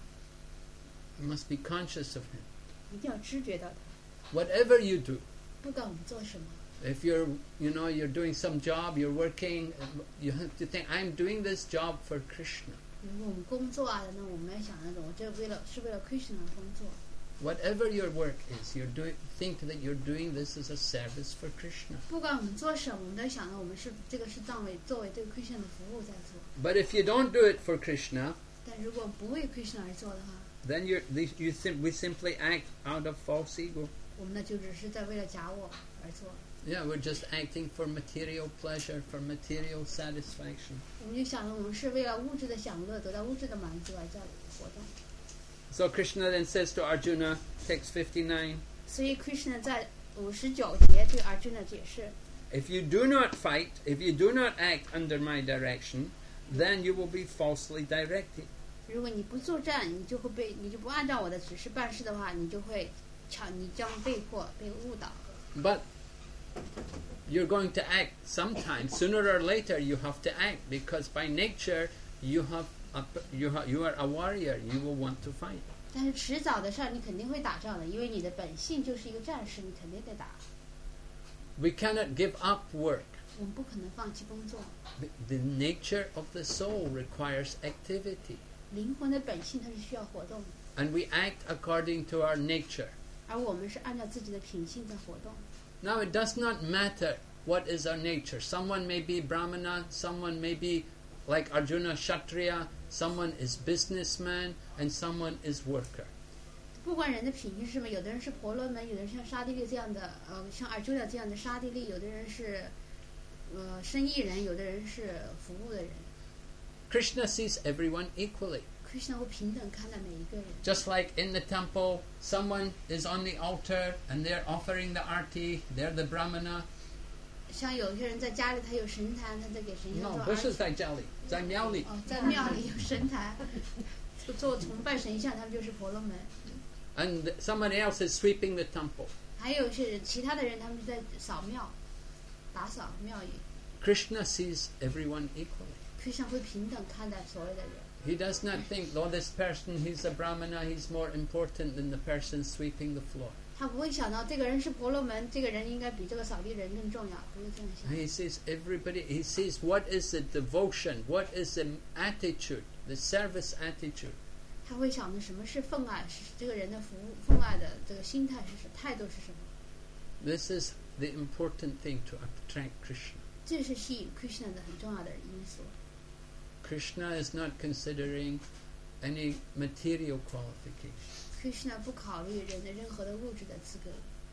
You must be conscious of him. 一定要知觉到他。 Whatever you do, 不管我们做什么， if you're doing some job, you're working, you have to think, I'm doing this job for Krishna. 如果我们工作啊，那我们要想那种，我这是为了 Krishna 工作。 Whatever your work is, think that you're doing this as a service for Krishna. 不管我们做什么，我们都想到我们这个是作为这个 Krishna 的服务在做。 But if you don't do it for Krishna, 但如果不为 Krishna 而做的话， then we simply act out of false ego. 我们呢就只是在为了假我而做。 Yeah, we're just acting for material pleasure, for material satisfaction. 我们就想着我们是为了物质的享乐，得到物质的满足而在活动。 So Krishna then says to Arjuna, text 59, 所以 Krishna 在59节对 Arjuna 解释： if you do not fight, if you do not act under my direction, then you will be falsely directed. 如果你不作战，你就不按照我的指示办事的话，你将被迫被误导。 But you're going to act sometime. Sooner or later, you have to act because by nature, you are a warrior. You will want to fight. 但是迟早的事儿，你肯定会打仗的，因为你的本性就是一个战士，你肯定得打。 We cannot give up work. 我们不可能放弃工作。 The nature of the soul requires activity. 灵魂的本性它是需要活动的， And we act according to our nature. 而我们是按照自己的品性在活动。 Now, it does not matter what is our nature. Someone may be Brahmana, someone may be like Arjuna Kshatriya, someone is businessman, and someone is worker. 不管人的品性是什么，有的人是婆罗门，有的人像沙地利这样的，像Arjuna这样的沙地利，有的人是生意人，有的人是服务的人。 Krishna sees everyone equally. Krishna 会平等看待每一个人。 Just like in the temple, someone is on the altar and they're offering the arti, they're the Brahmana. 像有些人在家里，他有神坛，他在给神像 No, 做不是 arti。 在家里，在庙里。 在庙里有神坛，做崇拜神像，他们就是婆罗门。 and somebody else is sweeping the temple. 还有是其他的人，他们在扫庙、打扫庙宇。 Krishna sees everyone equally. Krishna 会平等看待所有的人。 He does not think, oh, this person, he's a brahmana, he's more important than the person sweeping the floor. 他不会想到这个人是婆罗门，这个人应该比这个扫地人更重要，不会这样想。 He sees everybody, he sees what is the devotion, what is the attitude, the service attitude. 他会想着什么是奉爱，是这个人的服务，奉爱的这个心态是什么，态度是什么。 This is the important thing to attract Krishna. 这是吸引 Krishna 的很重要的因素。 Krishna is not considering any material qualifications. Krishna 不考虑人的任何的物质的资格。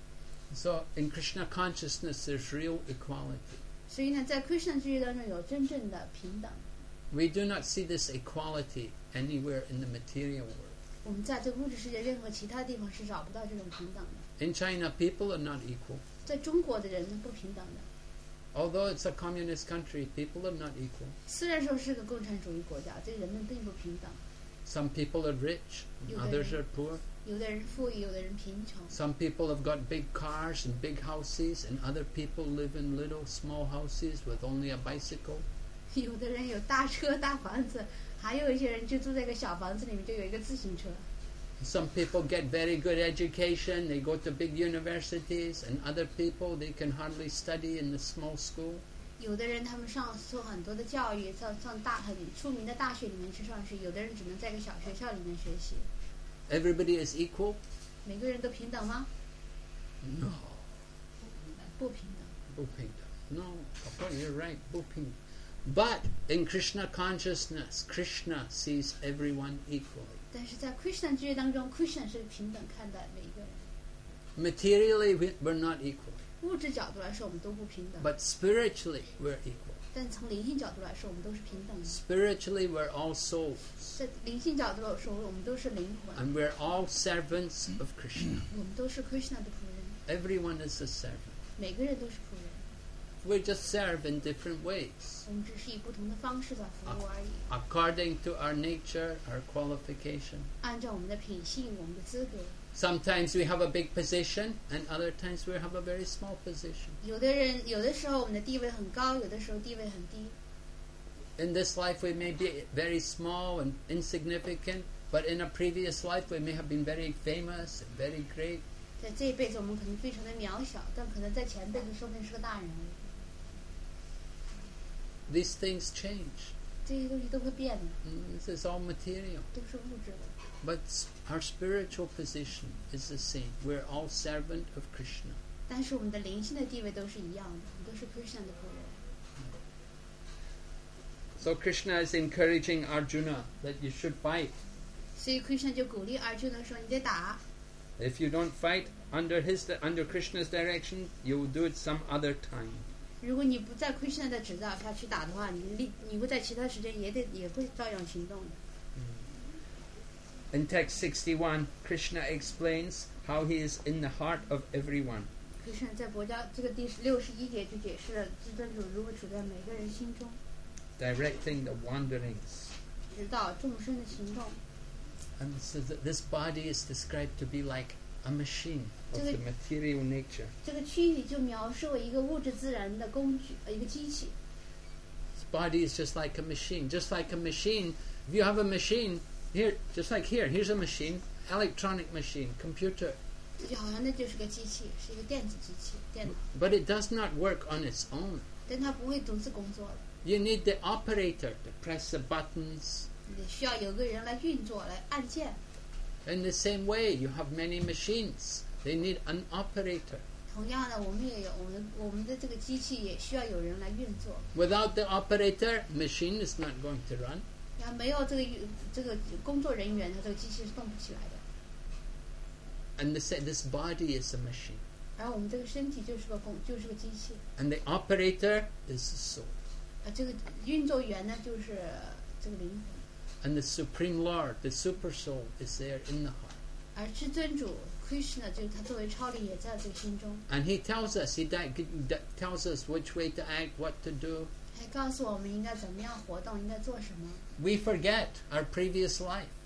So in Krishna consciousness there's real equality. 所以呢，在 Krishna 知觉当中有真正的平等。 We do not see this equality anywhere in the material world. 我们在这个物质世界任何其他地方是找不到这种平等的。 In China, people are not equal. 在中国的人是不平等的。 Although it's a communist country, people are not equal. 虽然说是个共产主义国家，这个人们并不平等。 Some people are rich, others are poor. 有的人富裕，有的人贫穷。 Some people have got big cars and big houses, and other people live in little small houses with only a bicycle. 有的人有大车大房子，还有一些人就住在一个小房子里面，就有一个自行车。 Some people get very good education, they go to big universities, and other people, they can hardly study in the small school. 有的人他们受很多的教育，上很出名的大学里面去上学，有的人只能在一个小学校里面学习。 Everybody is equal? 每个人都平等吗？ No. 不平等。 不平等。No, of course you're right, 不平等。But in Krishna consciousness, Krishna sees everyone equally. 但是在 Krishna 知觉当中 ，Krishna 是平等看待每一个人。 Materially, we're not equal. 物质角度来说，我们都不平等。 But spiritually, we're equal. 但从灵性角度来说，我们都是平等的。 Spiritually, we're all souls. 在灵性角度来说，我们都是灵魂。 And we're all servants of Krishna. 我们都是 Krishna 的仆人。 Everyone is a servant. 每个人都是仆人。 We just serve in different ways. 我们只是以不同的方式在服务而已。 According to our nature, our qualification. 按照我们的品性，我们的资格。 Sometimes we have a big position, and other times we have a very small position. 有的时候我们的地位很高，有的时候地位很低。 In this life we may be very small and insignificant, but in a previous life we may have been very famous and very great. 在这一辈子我们可能非常的渺小，但可能在前辈子说不定是个大人而已。 These things change. 这些东西都会变的。 This is all material. 都是物质的。 But our spiritual position is the same. We're all servant of Krishna. 但是我们的灵性的地位都是一样的，我们都是 Krishna 的仆人。 So Krishna is encouraging Arjuna that you should fight. 所以 Krishna 就鼓励 Arjuna 说：“你得打。” If you don't fight under Krishna's direction, you will do it some other time. 如果你不在 Krishna 的指导下去打的话，你会在其他时间也会照样行动的。 In text 61, Krishna explains how he is in the heart of everyone. Krishna 在佛教这个第61节就解释了至尊主如何处在每个人心中， directing the wanderings. 指导众生的行动。 And so this body is described to be like a machine of the material nature. 这个躯体就描述为一个物质自然的工具，一个机器。 This body is just like a machine. Just like a machine. If you have a machine, here, just like here's a machine, electronic machine, computer. 就好像那就是个机器，是一个电子机器，电脑。 But it does not work on its own. 但它不会独自工作的。 You need the operator to press the buttons. 你需要有个人来运作，来按键。 In the same way, you have many machines. They need an operator. 同样的，我们也有我们的这个机器也需要有人来运作。 Without the operator, machine is not going to run. 然后没有这个工作人员，它这个机器是动不起来的。 And this body is a machine. 而我们这个身体就是个机器。 And the operator is the soul. 这个运作员呢，就是这个灵魂。 And the Supreme Lord, the Super Soul, is there in the heart. 而至尊主 Krishna 就是他作为超灵也在这个心中。 And he tells us, tells us which way to act, what to do. 还告诉我们应该怎么样活动，应该做什么。 We forget our previous life.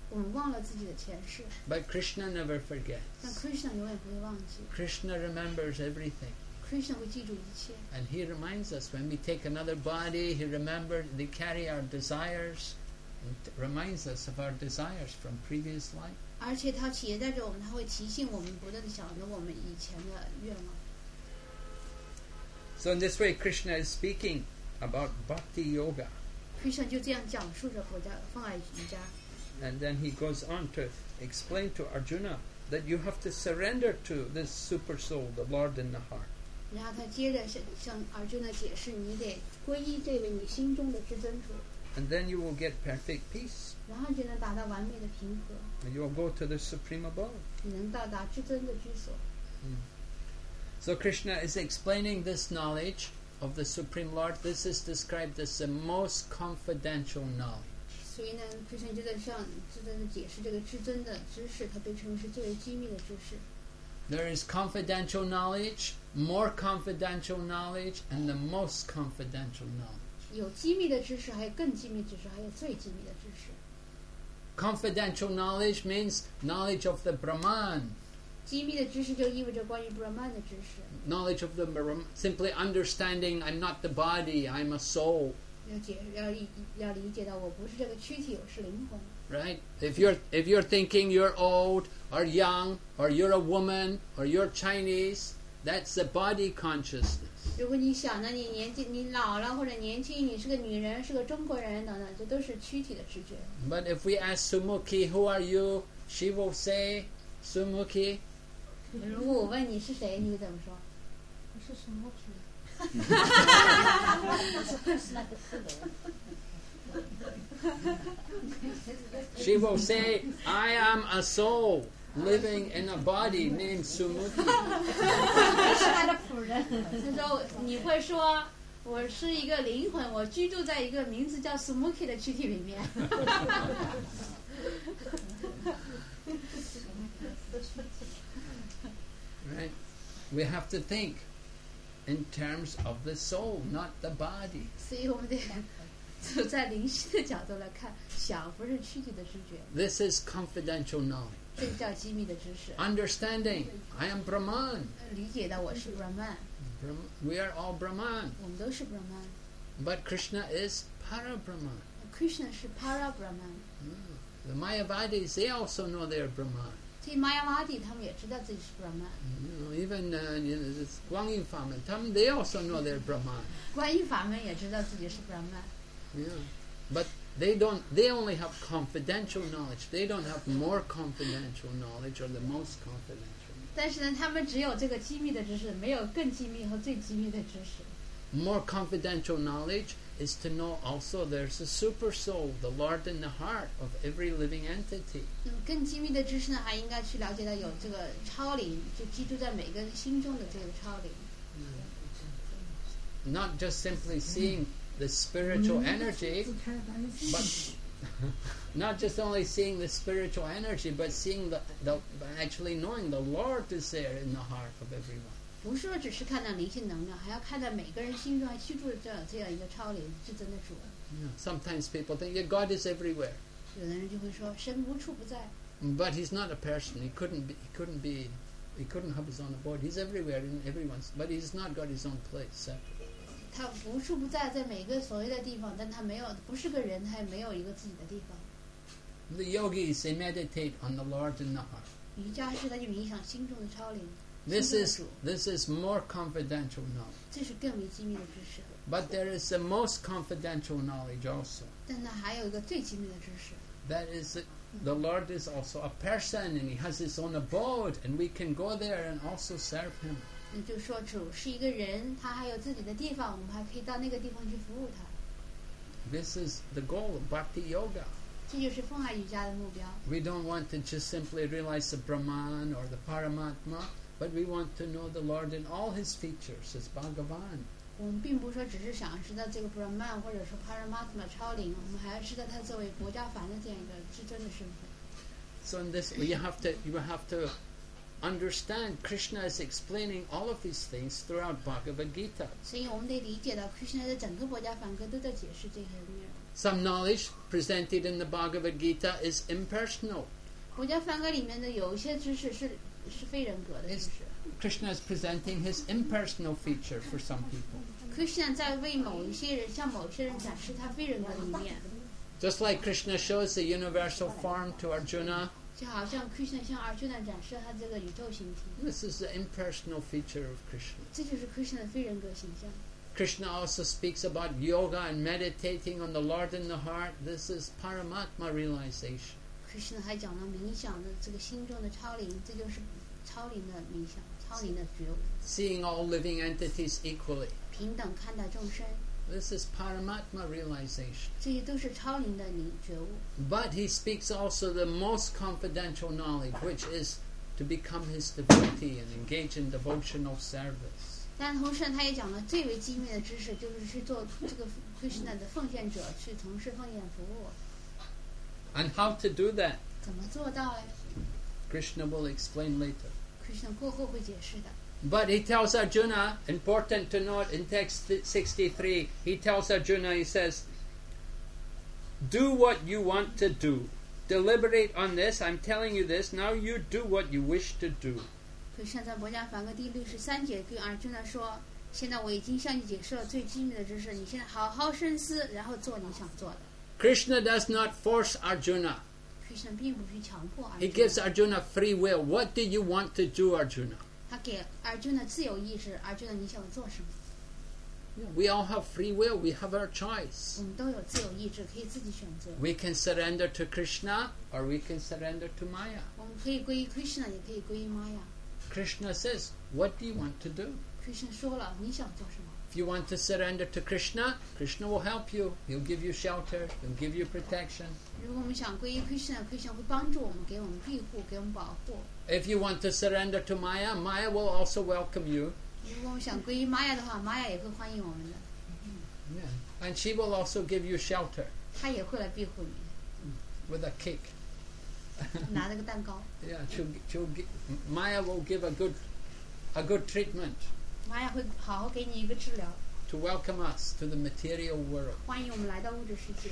我们忘了自己的前世。 But Krishna never 但 forgets. Krishna 永远不会忘记 Krishna remembers everything. ，Krishna 会记住一切。 And he reminds us when we take another body, he remembers, they carry our desires and reminds us of our desires from previous life. 而且他携带着我们，他会提醒我们，不断地想着我们以前的愿望。 So in this way, Krishna is speaking about bhakti yoga. Krishna 就这样讲述着放爱瑜伽。 And then he goes on to explain to Arjuna that you have to surrender to this super soul, the Lord in the heart. 然后他接着向Arjuna 解释，你得皈依这位你心中的至尊主， And then you will get perfect peace. 然后你就能达到完美的平和， And you will go to the supreme abode. 你能到达至尊的居所。 So Krishna is explaining this knowledge of the Supreme Lord. This is described as the most confidential knowledge. 所以呢，Krishna 就在向至尊的解释这个至尊的知识，它被称为是最为机密的知识。 There is confidential knowledge, more confidential knowledge, and the most confidential knowledge. 有机密的知识，还有更机密知識，还有最机密的知识。 Confidential knowledge means knowledge of the Brahman, 机密的知识就意味着关于 Brahman 的知识， knowledge of the Brahman, simply understanding I'm not the body, I'm a soul, 要理解到我不是这个躯体，我是灵魂。 right? If you're thinking you're old or young or you're a woman or you're Chinese, that's the body consciousness. 如果你想呢，你老了或者年轻，你是个女人，是个中国人等等，这都是躯体的知觉。 But if we ask Sumukhi, who are you? She will say, Sumukhi. 如果我问你是谁，你会怎么说？ 我是什么主？ She will say, I am a soul living in a body named Sumukhi. 他说你会说我是一个灵魂，我居住在一个名字叫 Sumukhi 的躯体里面。 Right? We have to think in terms of the soul, not the body. 所以我们得走在灵性的角度来看，想不是躯体的知觉， This is confidential knowledge. 这个叫机密的知识。 Understanding, I am Brahman. 理解到我是 Brahman， We are all Brahman. 我们都是 Brahman。 But Krishna is Para-Brahman. Krishna 是 Para Brahman。 The Mayavadis, they also know they're Brahman. 这些玛雅瓦蒂他们也知道自己是 Brahman。 Even this Guanyin Faman, they also know they're Brahman. 观音法门也知道自己是 Brahman。 Yeah. But they only have confidential knowledge. They don't have more confidential knowledge or the most confidential. 但是呢，他们只有这个机密的知识，没有更机密和最机密的知识。 More confidential knowledge is to know also there's a super soul, the Lord in the heart of every living entity. 那么更机密的知识呢，还应该去了解到有这个超灵，就居住在每个人心中的这个超灵。 Not just simply seeing the spiritual energy, but not just only seeing the spiritual energy, but seeing the actually knowing the Lord is there in the heart of everyone. 不是说只是看到灵性能量，还要看到每个人心中还居住着这样一个超灵至尊的主。 Sometimes people think that God is everywhere, 有的人就会说神无处不在， but He's not a person. He couldn't have His own abode. He's everywhere in everyone's, but He's not got His own place separate. 他无处不在，在每个所谓的地方，但他不是个人，他也没有一个自己的地方。 The yogis, they meditate on the Lord in the heart. 瑜伽师他就冥想心中的超灵。 This is more confidential knowledge. 这是更为机密的知识。 But there is the most confidential knowledge also. 但呢，还有一个最机密的知识。 That is that the Lord is also a person and He has His own abode and we can go there and also serve Him. 也就是说，主是一个人，他还有自己的地方，我们还可以到那个地方去服务他。 This is the goal of Bhakti Yoga. 这就是奉爱瑜伽的目标。 We don't want to just simply realize the Brahman or the Paramatma, but we want to know the Lord in all His features as Bhagavan. 我们并不是说只是想知道这个 Brahman 或者说 Paramatma 超灵，我们还要知道他作为国家梵的这样一个至尊的身份。 So in this, you have to understand Krishna is explaining all of these things throughout Bhagavad Gita. 所以我们得理解到 Krishna 在整个博家梵歌都在解释这些内容。 Some knowledge presented in the Bhagavad Gita is impersonal. 博家梵歌里面的有一些知识是非人格的知识。 Krishna is presenting his impersonal feature for some people. Krishna 在为某一些人向某些人展示他非人格的一面。 Just like Krishna shows the universal form to Arjuna, 就好像 Krishna 向 Arjuna 展示他这个宇宙形体。 this is the impersonal feature of Krishna. 这就是 Krishna 的非人格形象。 Krishna also speaks about yoga and meditating on the Lord in the heart. This is Paramatma realization. Krishna 还讲到冥想的这个心中的超灵，这就是超灵的冥想，超灵的觉悟。 Seeing all living entities equally. 平等看待众生， This is Paramatma realization. 这些都是超灵的觉悟。 But he speaks also the most confidential knowledge, which is to become his devotee and engage in devotional service. 但同时他也讲了最为机密的知识，就是去做这个 Krishna 的奉献者，去从事奉献服务。 And how to do that, 怎么做到嘞 Krishna will explain later. ？Krishna 过后会解释的。 But he tells Arjuna, important to note in text 63, he tells Arjuna, he says, do what you want to do. Deliberate on this, I'm telling you this, now you do what you wish to do. Krishna 在博家梵歌第63节跟 Arjuna 说：“现在我已经向你解释了最机密的知识，你现在好好深思，然后做你想做的。” Krishna does not force Arjuna. Krishna 并不去强迫 He gives Arjuna， Arjuna free will. What do you want to do, Arjuna? 他给 Arjuna 自由意志。Arjuna 你想做什么？ We all have free will. We have our choice. 我们都有自由意志，可以自己选择。 We can surrender to Krishna or we can surrender to Maya. 我们可以归于 Krishna， 也可以归于 Maya。 Krishna says, what do you want to do? Krishna 说了，你想做什么？ If you want to surrender to Krishna, Krishna will help you. He'll give you shelter. He'll give you protection. 如果我们想归于 Krishna，Krishna 会帮助我们，给我们庇护，给我们保护。 If you want to surrender to Maya, Maya will also welcome you. 如果我们想归于 Maya 的话，Maya 也会欢迎我们的， Yeah. And she will also give you shelter 她也会来庇护你， with a cake. 拿了个蛋糕。 Yeah, Maya will give a good treatment Maya 会好好给你一个治疗， to welcome us to the material world. 欢迎我们来到物质世界。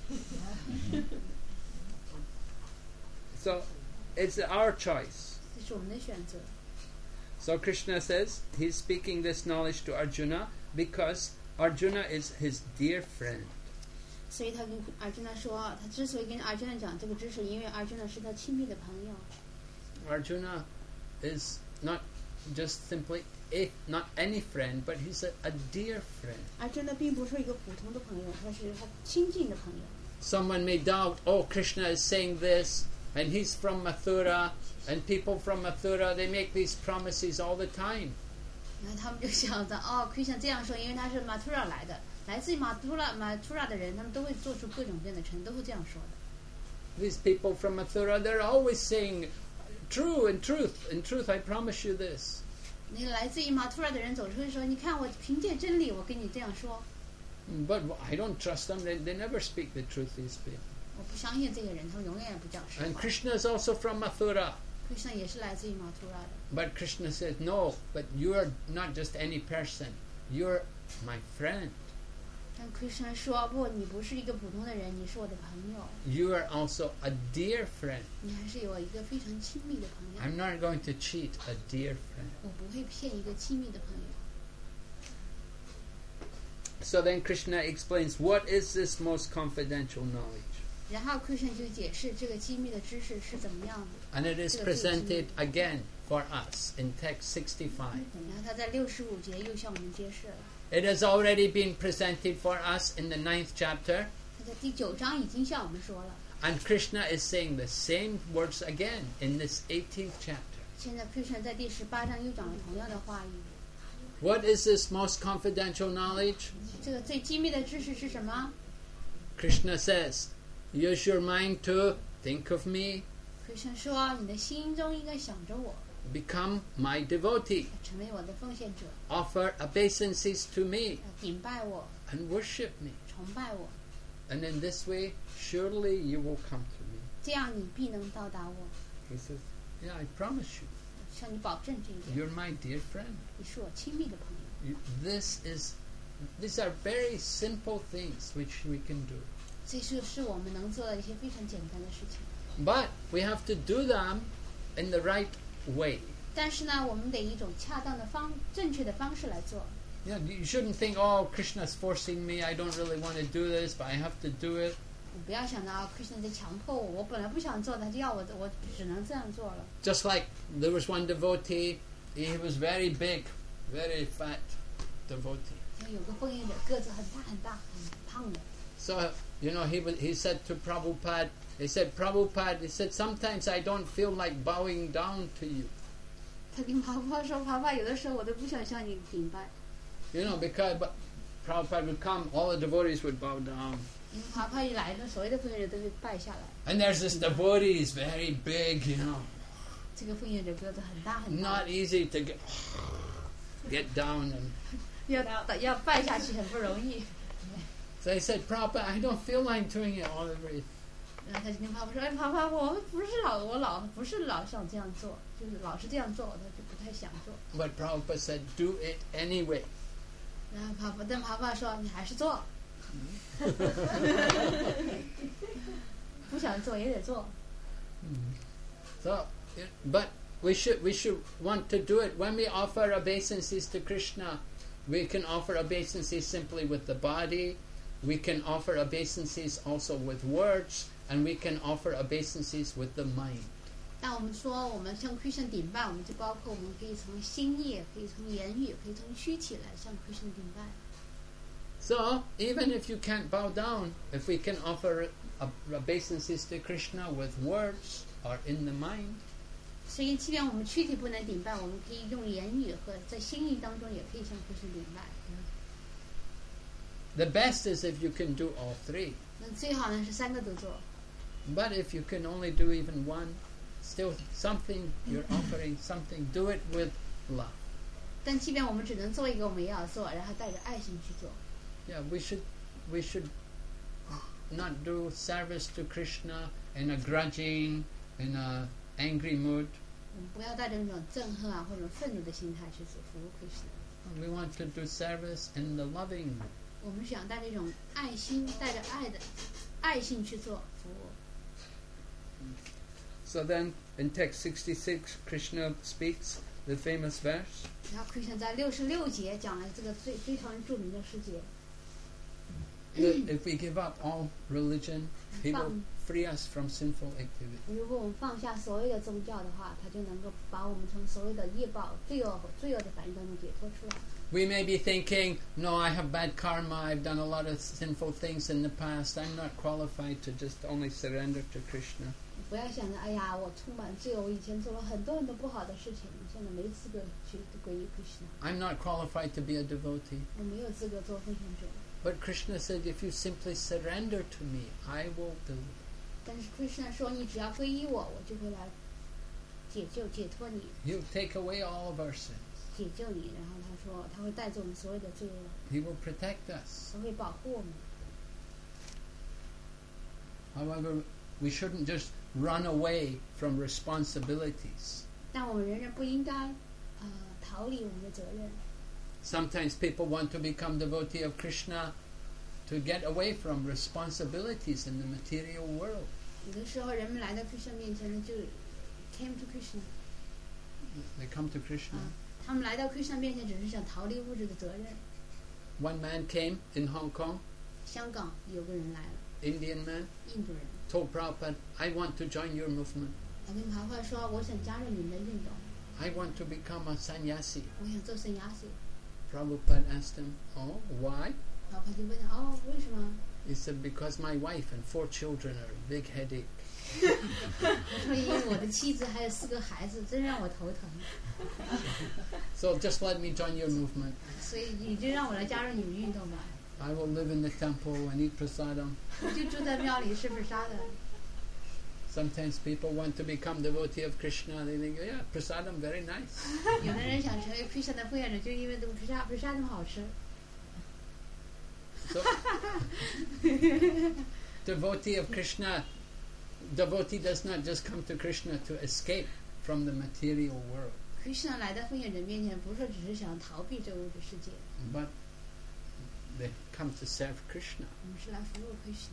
So it's our choice. 这是我们的选择。 So Krishna says he's speaking this knowledge to Arjuna because Arjuna is his dear friend. 所以他跟 Arjuna 说，他之所以跟 Arjuna 讲这个知识，因为 Arjuna 是他亲密的朋友。 Arjuna is not just simply not any friend, but he's a dear friend. Arjuna 并不是一个普通的朋友，他是他亲近的朋友。 Someone may doubt, oh, Krishna is saying this, and he's from Mathura, and people from Mathura, they make these promises all the time. 然后他们就想着，哦 ，Krishna 这样说，因为他是 Mathura 来的，来自于 Mathura 的人，他们都会做出各种各样的承诺，都会这样说的。 These people from Mathura, they're always saying, true, in truth, I promise you this. 那个来自于 Mathura 的人走出去说，你看我凭借真理，我跟你这样说。 But I don't trust them. They never speak the truth, these people. 我不相信这个人，他们永远也不讲实 And 话。 Krishna is also from Mathura. Krishna 也是来自于 Mathura 的。 But Krishna says, no, but you're not just any person. You're my friend. 但 Krishna 说，不，你不是一个普通的人，你是我的朋友， You are also a dear friend. 你还是有一个非常亲密的朋友。 I'm not going to cheat a dear friend. 我不会骗一个亲密的朋友。 So then Krishna explains, what is this most confidential knowledge? 然后 Krishna 就解释这个机密的知识是怎么样的。 And it is presented again for us in text 65. 然后他在65节又向我们揭示了。 It has already been presented for us in the 9th chapter. 他在第9章已经向我们说了。 And Krishna is saying the same words again in this 18th chapter. 现在 Krishna 在第18章又讲了同样的话语。 What is this most confidential knowledge? 这个最机密的知识是什么 Krishna says, use your mind to think of me, ？Krishna 说，你的心中应该想着我， become my devotee, 成为我的奉献者， offer obeisances to me, 顶拜我， and worship me. 崇拜我， And in this way, surely you will come to me. 这样你必能到达我。 He says, yeah, I promise you. 向你保证这一点， You're my dear friend. 你是我亲密的朋友。 These are very simple things which we can do. 这是我们能做的一些非常简单的事情。 But we have to do them in the right way. 但是呢，我们得以一种恰当的正确的方式来做。 You shouldn't think, oh, Krishna's forcing me. I don't really want to do this, but I have to do it. 你不要想到 Krishna 在强迫我，我本来不想做，他就要我只能这样做了。 Just like there was one devotee, he was very big, very fat devotee. 有个奉献者个子很大很大很胖的， So, he said to Prabhupada, he said, sometimes I don't feel like bowing down to you. 他跟爬爬说，爬爬有的时候我都不想向你顶拜， Because Prabhupada would come, all the devotees would bow down. 因为爬爬一来呢，所有的奉献者都会拜下来。 And there's this devotee, he's very big, 这个奉献者个子很大很大， not easy to get down. And 要拜下去很不容易。 so he said, Prabhupada, I don't feel like doing it all over it. 然后他就跟爬爬说：“哎，爬爬，我不是老想这样做，就是老是这样做，他就不太想做。” But Prabhupada said, do it anyway. 然后爬爬说：“你还是做，不想做也得做。” So, but we should want to do it. When we offer obeisances to Krishna, we can offer obeisances simply with the body. We can offer obeisances also with words, and we can offer obeisances with the mind. 那我们说，我们向 Krishna 顶拜，我们就包括我们可以从心意，可以从言语，可以从躯体来向 Krishna 顶拜。 So, even if you can't bow down, if we can offer obeisances to Krishna with words or in the mind, 所以，即便我们躯体不能顶拜，我们可以用言语和在心意当中也可以向 Krishna 顶拜。 the best is if you can do all three. 那最好呢是三个都做。 But if you can only do even one, still something, you're offering something, do it with love. 但即便我们只能做一个，我们也要做，然后带着爱心去做。 Yeah, we should not do service to Krishna in a grudging, in a angry mood. 我们不要带着那种憎恨啊或者愤怒的心态去服务 Krishna。 We want to do service in the loving mood. 我们想带着一种爱心，带着爱心去做服务。 So then, in text 66, Krishna speaks the famous verse. 然后 Krishna 在66节讲了这个非常著名的诗节。 That if we give up all religion, He will free us from sinful activity. 如果我们放下所有的宗教的话，他就能够把我们从所有的业报、罪恶的反应当中解脱出来。 We may be thinking, no, I have bad karma, I've done a lot of sinful things in the past, I'm not qualified to just only surrender to Krishna. 不要想着，哎呀，我充满罪恶，我以前做了很多不好的事情，现在没资格去皈依 Krishna。 I'm not qualified to be a devotee. 我没有资格做奉献者。 But Krishna said, if you simply surrender to me, I will do it. 但是 Krishna 说，你只要皈依我，我就会来解脱你， He'll take away all of our sins. 解救你。然后他说，他会带走我们所有的罪恶， He will protect us. 他会保护我们。 However, we shouldn't just run away from responsibilities. 但我们仍然不应该逃离我们的责任。 Sometimes people want to become devotee of Krishna to get away from responsibilities in the material world. 有的时候，人们来到 Krishna 面前呢，就 came to Krishna。 They come to Krishna. 他们来到 Krishna 面前，只是想逃离物质的责任。 One man came in Hong Kong, 香港有个人来了， Indian man, 印度人， told Prabhupada, I want to join your movement. 他跟爬爬说：“我想加入你们的运动， I want to become a sannyasi. 我想做僧伽士。” Prabhupada asked him, oh, why? 爬爬就问他：“哦，为什么？” He said, because my wife and 4 children are a big headache. 他说：“因为我的妻子还有4个孩子，真让我头疼。 So just let me join your movement. 所以你就让我来加入你们运动吧。 I will live in the temple and eat prasadam. 我就住在庙里吃不沙的。” Sometimes people want to become devotee of Krishna. They think, yeah, prasadam, very nice. 有的人想成为 Krishna 的奉献者，就因为这个 prasadam 那么好吃。 So, devotee of Krishna, devotee does not just come to Krishna to escape from the material world. Krishna 来到奉献者面前，不是说只是想逃避这个物质世界， but they come to serve Krishna. 我们是来服务 Krishna。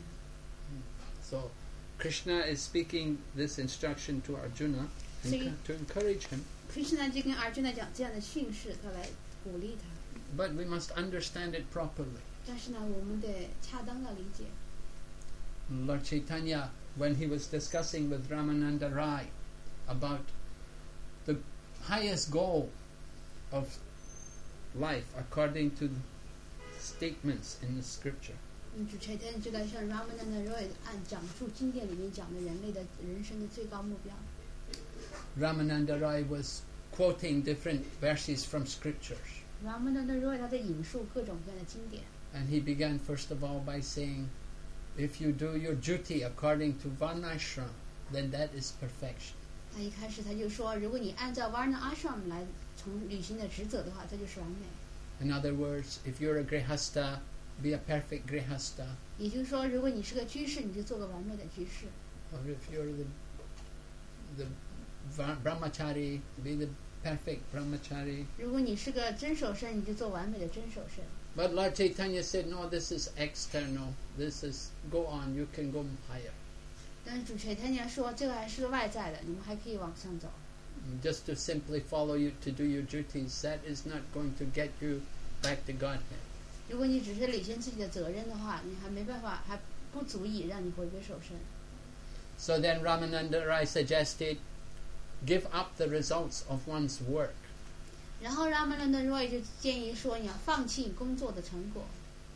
So Krishna is speaking this instruction to Arjuna See? to encourage him. Krishna 就跟 Arjuna 讲这样的训示，他来鼓励他。 But we must understand it properly. 但是呢，我们得恰当的理解。 Lord Chaitanya, when he was discussing with Ramananda Rai about the highest goal of life according to the statements in the scripture, 主持人就在向 Ramananda Roy 按讲述经典里面讲的人类的人生的最高目标。 Ramananda Rai was quoting different verses from scriptures. Ramananda Roy 他在引述各种各样的经典。 And he began first of all by saying, if you do your duty according to Varnashram, then that is perfection. 他一开始他就说，如果你按照 Varna Ashram 来从履行的职责的话，这就是完美。 In other words, if you're a grihasta, be a perfect grihasta. 也就是说，如果你是个居士，你就做个完美的居士； Or if you're the brahmachari, be the perfect brahmachari. 如果你是个真守身，你就做完美的真守身。 But Lord Chaitanya said, no, this is external. This is, go on, you can go higher. 但是主持人说，这个还是个外在的，你们还可以往上走。 Just to simply follow you to do your duties, that is not going to get you back to Godhead. 如果你只是履行自己的责任的话，你还没办法，还不足以让你回归守身。 So then Ramananda Rai suggested, give up the results of one's work. 然后 Ramananda Roy 就建议说，你要放弃工作的成果。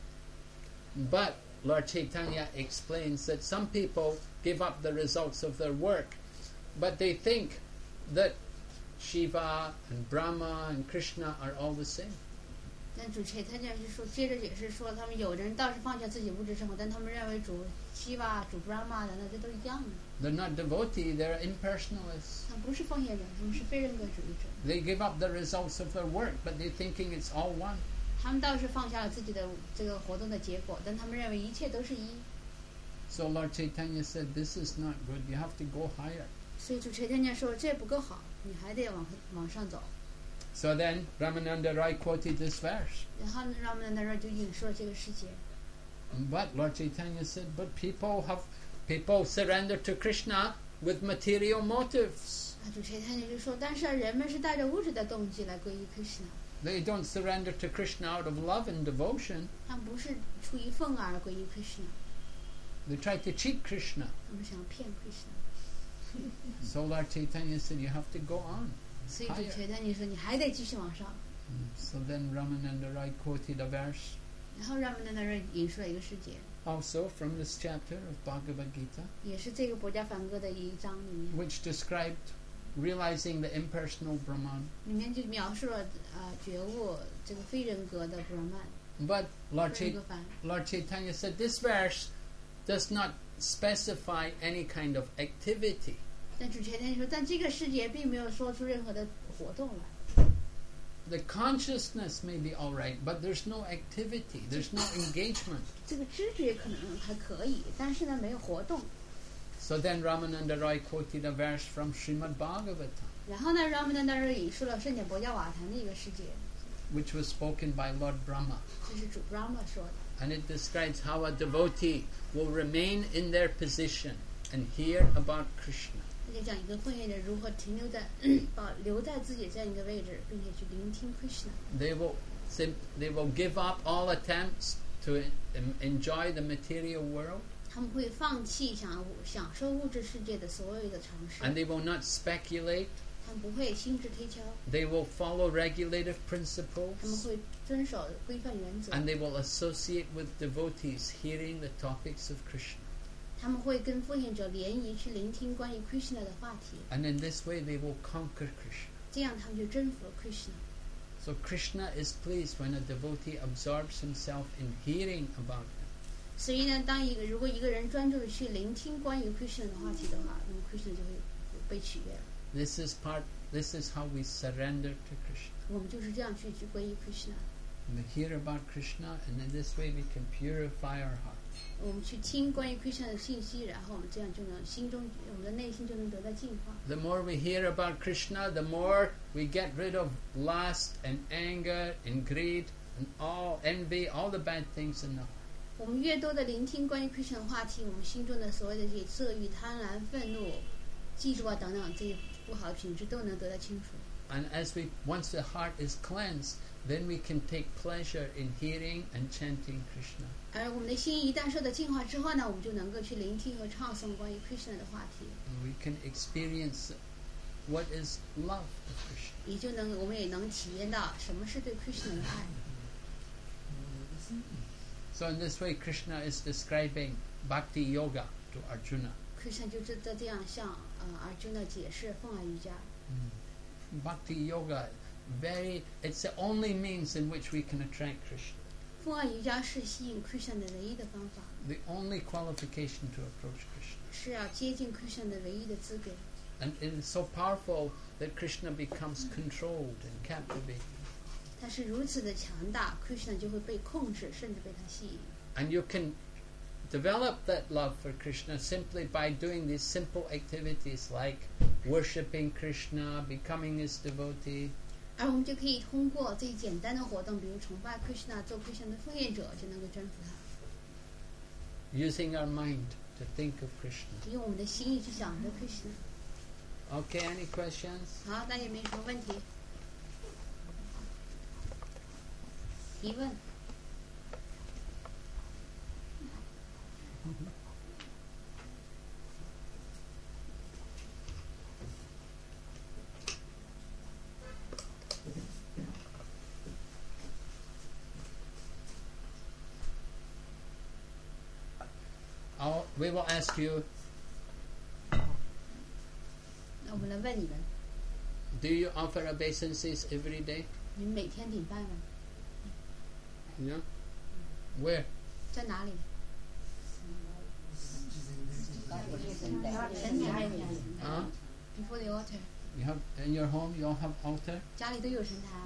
But Lord Chaitanya explains that some people give up the results of their work, but they think that Shiva and Brahma and Krishna are all the same. 但主持人就说，接着解释说，他们有的人倒是放下自己物质生活，但他们认为主Shiva、主 Brahma 等等，这都一样的。 They're not devotee, they're impersonalists. 他们不是奉献者，他们是非人格主义者。 They give up the results of their work, but they're thinking it's all one. 他们倒是放下了自己的这个活动的结果，但他们认为一切都是一。 So Lord Chaitanya said, this is not good, you have to go higher. 所以主持人说，这不够好，你还得往上走。 So then Ramananda Rai quoted this verse. 然后 Ramananda Roy 就引述了这个世界。 But Lord Chaitanya said, but people surrender to Krishna with material motives. 主持人就说，但是人们是带着物质的动机来皈依 Krishna， They don't surrender to Krishna out of love and devotion. 他们不是出于愤而皈依 Krishna， They try to cheat Krishna. 他们想骗 Krishna。 So Lord Chaitanya said, you have to go on. 所以主持人说，你还得继续往上。 So then Ramananda Rai quoted a verse 然后 Ramananda Roy 引述了一个世界， also from this chapter of Bhagavad Gita, 也是这个博家梵歌的一章里面， which described realizing the impersonal Brahman. 里面就描述了觉悟这个非人格的 Brahman。 But Lord 非人格梵。 Chaitanya said this verse does not specify any kind of activity. 但主持人说，但这个世界并没有说出任何的活动来。 The consciousness may be all right, but there's no activity, there's no engagement. 这个知觉可能还可以，但是呢，没有活动。 So then Ramananda Rai quoted a verse from Srimad Bhagavatam, 然后呢，Ramananda Roy 引述了圣典博家瓦坛的一个世界， which was spoken by Lord Brahma. 这是主 Brahma 说的。 And it describes how a devotee will remain in their position and hear about Krishna. 他就讲一个奉献者如何停留在保留在自己这样一个位置，并且去聆听 Krishna。 They will give up all attempts to enjoy the material world, 他们会放弃享受物质世界的所有的尝试， and they will not speculate. 他们不会心智推敲， They will follow regulative 他们 principles, 会遵守规范原则， and they will associate with devotees hearing the topics of Krishna. 他们会跟奉献者联谊去聆听关于 Krishna 的话题， And in this way they will conquer Krishna. 这样他们就征服了 Krishna。 So Krishna is pleased when a devotee absorbs himself in hearing about him. 所以呢，如果一个人专注的去聆听关于 Krishna 的话题的话，那么 Krishna 就会被取悦了。 This is how we surrender to Krishna. 我们就是这样去皈依 Krishna。 We hear about Krishna, and in this way we can purify our heart. 我们去听关于 Krishna 的信息，然后我们这样就能我们的内心就能得到净化。 The more we hear about Krishna, the more we get rid of lust and anger and greed and all envy, all the bad things in the heart. 我们越多的聆听关于 Krishna 的话题，我们心中的所谓的这些色欲、贪婪、愤怒、嫉妒啊等等这些不好的品质都能得到清除。 And once the heart is cleansed, then we can take pleasure in hearing and chanting Krishna. 而我们的心一旦受到净化之后呢，我们就能够去聆听和唱诵关于 Krishna 的话题。 We can experience what is love of Krishna. 我们也能体验到什么是对 Krishna 的爱。 So in this way, Krishna is describing Bhakti Yoga to Arjuna. Krishna 就是这样向Arjuna 解释奉爱瑜伽。 Bhakti Yoga, it's the only means in which we can attract Krishna. 奉爱瑜伽是吸引 Krishna 的唯一的方法。 The only qualification to approach Krishna. 是要接近 Krishna 的唯一的资格。 And it is so powerful that Krishna becomes controlled and captivated. 它是如此的强大 ，Krishna 就会被控制，甚至被他吸引。 And you can develop that love for Krishna simply by doing these simple activities like worshipping Krishna, becoming his devotee. 而我们就可以通过最简单的活动，比如崇拜 Krishna、做 Krishna 的奉献者，就能够征服他。 Using our mind to think of Krishna. 用我们的心意去想着 Krishna。 Okay, any questions? 好，大家有没有什么问题？提问。 We will ask you. 那我们来问你们 Do you offer obeisances every day? 你们每天顶拜吗？ Yeah. Where? 在哪里？Before the altar. You have in your home. You all have altar. 家里都有神坛。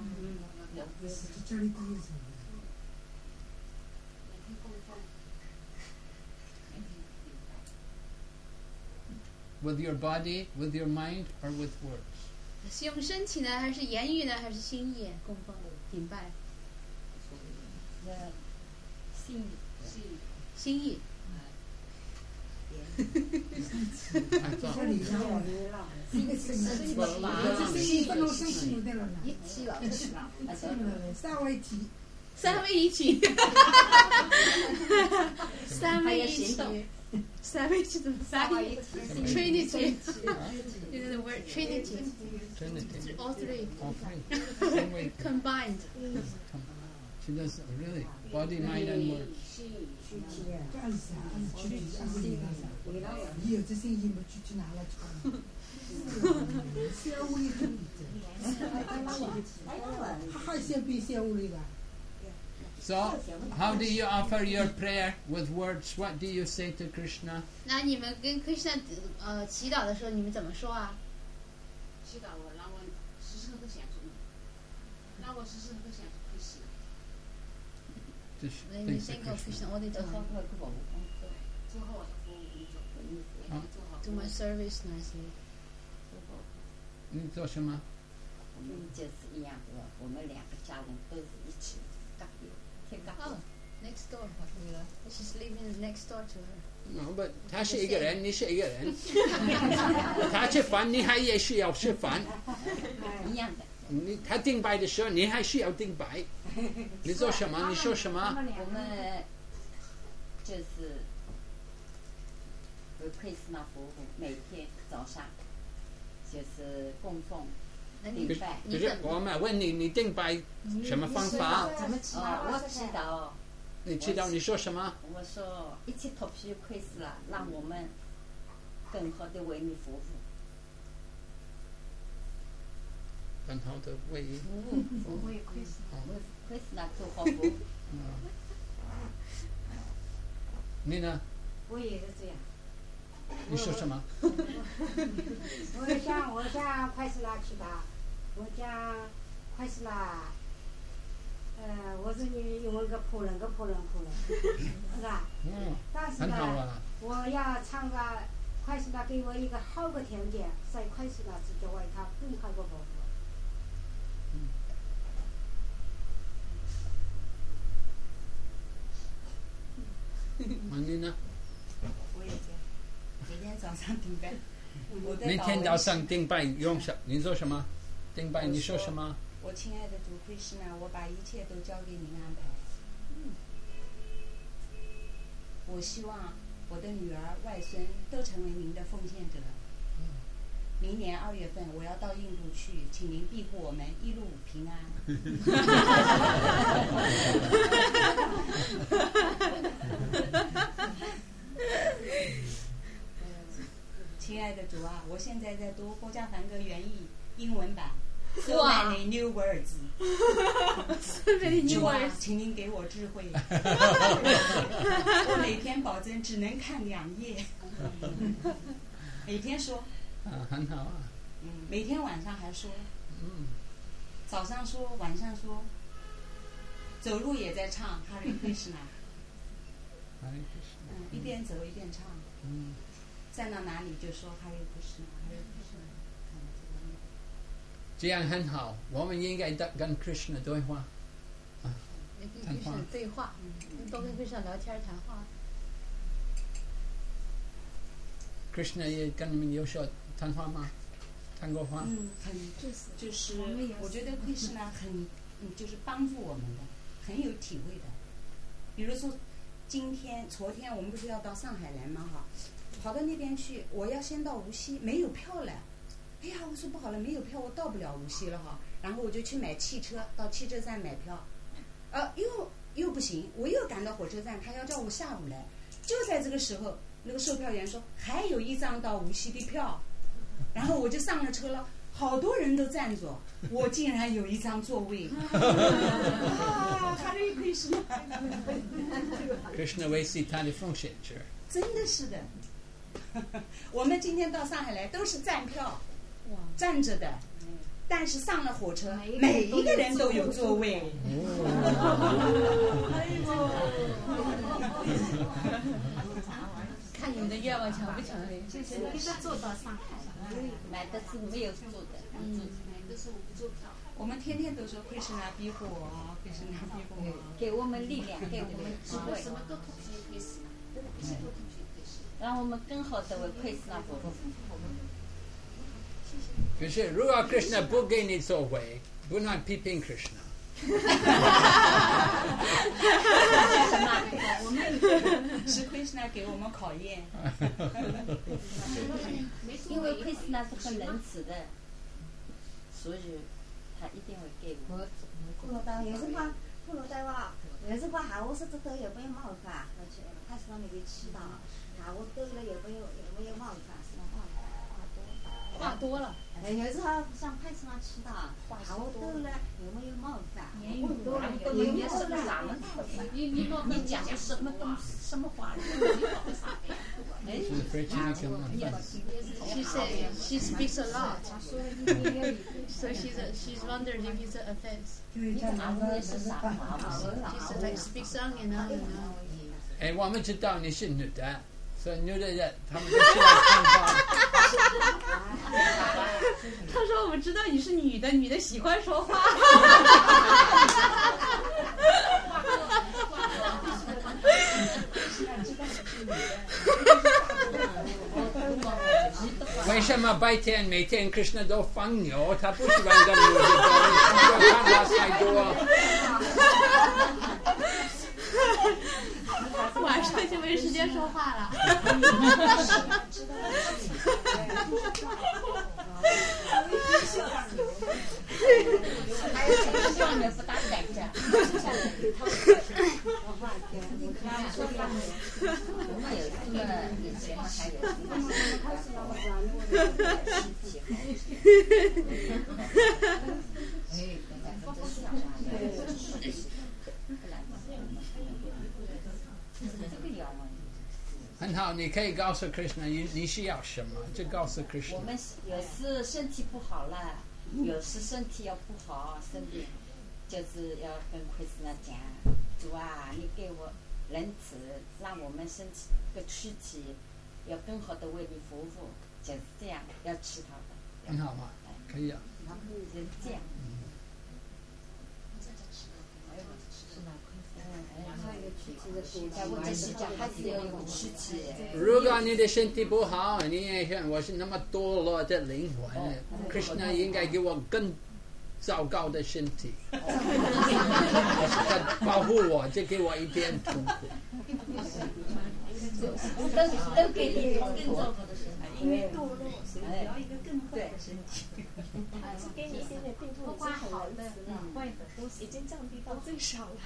With your body, with your mind, or with words? 是用身体呢，还是言语呢，还是心意供奉顶拜？心意。三位一体。三位一体怎么翻译 ？Trinity. You know the word Trinity. All three. Combined. She does really body, mind, and words. So, how do you offer your prayer with words? What do you say to Krishna? 那你们跟 Krishna 祈祷的时候，你们怎么说啊？ 祈祷我，让我时时刻刻想着你，让我时时刻刻想着 Krishna。 When you think of Krishna all the time. 做好我的服务工作，做好。 Do my service nicely. 你做什么？ 我们就是一样的，我们两个家人都是一起隔壁。 Oh, next door. She's living next door to her. No, but 他是一个人，你是一个人。他吃饭，你还也是要吃饭。 一样的。 他顶拜的时候，你还是要顶拜。你做什么？你说什么？ 我们就是为 Krishna 服务，每天早上就是供奉。 可是我们问你，你顶拜什么方法？ 我祈祷。 你祈祷你说什么？ 我说一切脱皮亏死了，让我们更好的为你服务。 更好的为你服务。 为亏死了做好服务。 你呢？ 我也是这样。 你说什么？ 我向快斯拉祈祷，我将快斯拉我是用个破人，是吧？但是呢，我要唱个快速的给我一个好的条件，所以快速的是作为他更好的保护。 你呢？ 我也这样，每天早上顶拜。 每天早上顶拜用什？你说什么？顶拜你说什么？ 我亲爱的主奎师呢，我把一切都交给您安排。我希望我的女儿、外孙都成为您的奉献者。明年2月份我要到印度去，请您庇护我们一路平安。亲爱的主啊，我现在在读国家梵歌原译英文版。So many new words. 主啊，请您给我智慧。我每天保证只能看2页。每天说。 很好啊。 每天晚上还说。早上说，晚上说。走路也在唱 Hare Krishna。一边走一边唱。站到哪里就说 Hare Krishna Hare Krishna。 这样很好，我们应该跟 Krishna 对话。 跟 Krishna 对话，多跟 Krishna 聊天谈话。 Krishna 也跟你们有说谈话吗？谈过话？ 就是我觉得 Krishna 很就是帮助我们的，很有体会的。比如说昨天我们不是要到上海来吗？跑到那边去，我要先到无锡，没有票了。哎呀，我说不好了，没有票，我到不了无锡了然后我就去买汽车，到汽车站买票，又不行，我又赶到火车站，他要叫我下午来。就在这个时候，那个售票员说还有一张到无锡的票，然后我就上了车了，好多人都站着，我竟然有一张座位。Hare Krishna。 Krishna 为是他的奉献者。 真的是的。我们今天到上海来都是站票。站着的，但是上了火车，每一个人都有座位。 看你们的愿望强不强烈？ 就是给他坐到上海， 买的是没有坐的， 买的是无座票。 我们天天都说Krishna庇护我，Krishna庇护我， 给我们力量，给我们智慧， 什么都托付给Krishna， 让我们更好的为Krishna服务。 可是如果 Krishna 不给你座位，不能批评 Krishna。 是 Krishna 给我们考验。 因为 Krishna 是很仁慈的，所以他一定会给我。 布罗达有时候有时候下午是这个有没有冒犯？开始那里祈祷，下午到了有没有冒犯？是吗？ 话多了。 有时候像开始那祈祷，下午到了有没有冒犯？ 言语多了，你是个啥呢？你讲的什么东西？什么话？哎， She said she speaks a lot, so she's wondering if it's an offense. She said like speaks on and on and on. 哎，我们知道你是女的，所以女的人他们都是来看话。 他说我们知道你是女的，女的喜欢说话。 为什么白天每天 Krishna 都放牛？他不喜欢跟牛的多，看他太多。 晚上就没时间说话了。 还有谁叫你们不打赶着？我们有这个以前还有很好，你可以告诉 Krishna 你需要什么，就告诉 Krishna。 我们有时身体不好了，有时身体要不好生病， 就是要跟奎斯纳讲，主啊，你给我仁慈，让我们身体个躯体要更好的为你服务，就是这样，要祈祷的。 很好嘛，可以啊。 就是这样。我这是讲还是要有躯体。 如果你的身体不好，你也像我是那么堕落的灵魂，Krishna 应该给我更糟糕的身体，他保护我，就给我一点痛苦。 都给你更糟糕的身体， 因为堕落，所以要一个更坏的身体。 他是给你一点点病痛，已经很仁慈了，坏的都已经降低到最少了。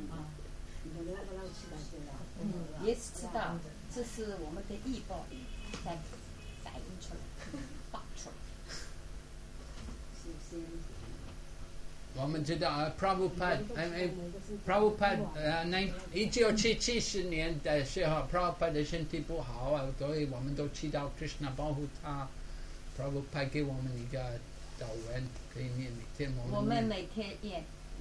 也是知道，这是我们的医报在反映出来，爆出来。 我们知道Prabhupada 1970年的时候 ，Prabhupada 的身体不好啊，所以我们都祈祷 Krishna 保护他。Prabhupada 给我们一个祷文，可以念每天我们每天念。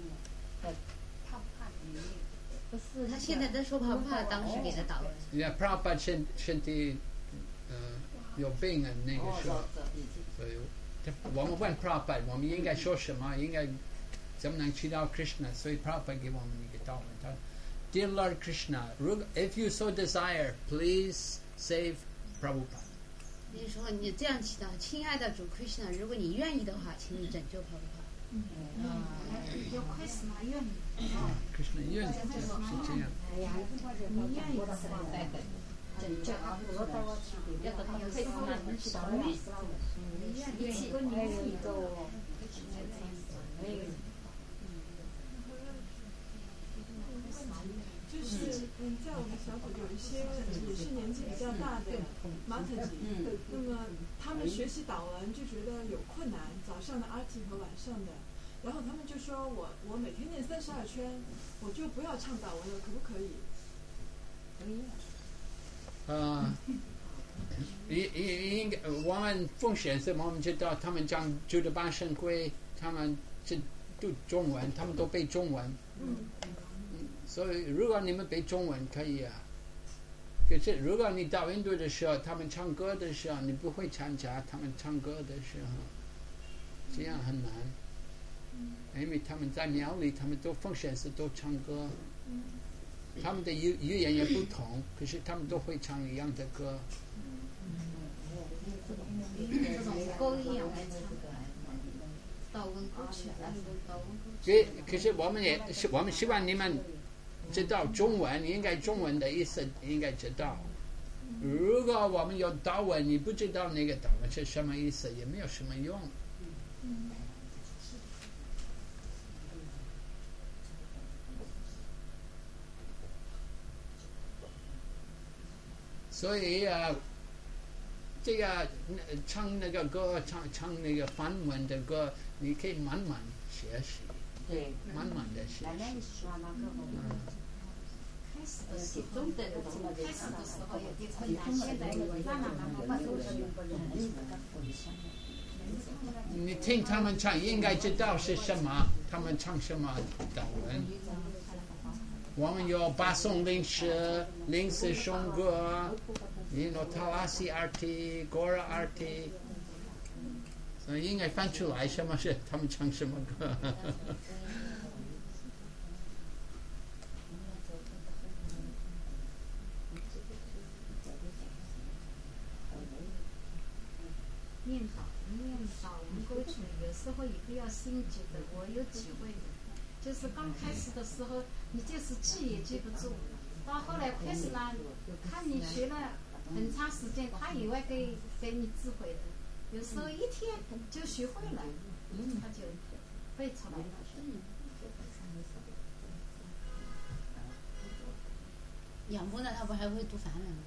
不是，他现在在说Prabhupada当时给的祷文。 Prabhupada 身体有病啊，那个时候，所以我们问 Prabhupada 我们应该说什么，应该怎么能祈祷 Krishna， 所以 Prabhupada 给我们一个祷文，他 Dear Lord Krishna, if you so desire, please save Prabhupada。 你说你这样祈祷，亲爱的主 Krishna， 如果你愿意的话，请你拯救Prabhupada。 有亏死哪愿意 ？Krishna 愿意是这样。 你愿意的话， 拯救阿弥陀佛，要得到亏死哪能祈祷你？ 你愿意一个你愿意的。 就是在我们小组有一些也是年纪比较大的马特吉，那么他们学习祷文就觉得有困难，早上的阿提和晚上的，然后他们就说我每天念32圈，我就不要唱祷文了，可不可以？ 应该我们奉献是我们知道他们讲主的八圣会，他们是读中文，他们都背中文。所以如果你们背中文可以啊，可是如果你到印度的时候，他们唱歌的时候，你不会参加他们唱歌的时候，这样很难。因为他们在庙里，他们都奉献是都唱歌，他们的语言也不同，可是他们都会唱一样的歌。 歌一样的祷文歌曲， 可是我们希望你们知道中文，应该中文的意思应该知道。如果我们有祷文，你不知道那个祷文是什么意思，也没有什么用。所以这个唱那个歌，唱那个梵文的歌，你可以慢慢学习。 对， 慢慢的学习。 开始的时候有点困难，现在慢慢都是。 你听他们唱，应该知道是什么，他们唱什么祷文。我们有八颂灵诗、灵诗颂歌，塔拉西Arti、Gora Arti， 所以应该翻出来什么是他们唱什么歌。 念祷文歌曲，有时候也不要心急的，我有体会的。就是刚开始的时候，你就是记也记不住，到后来开始呢，看你学了很长时间，他也会给你智慧的。有时候一天就学会了，他就背出来了。 养母呢，他不还会读梵文吗？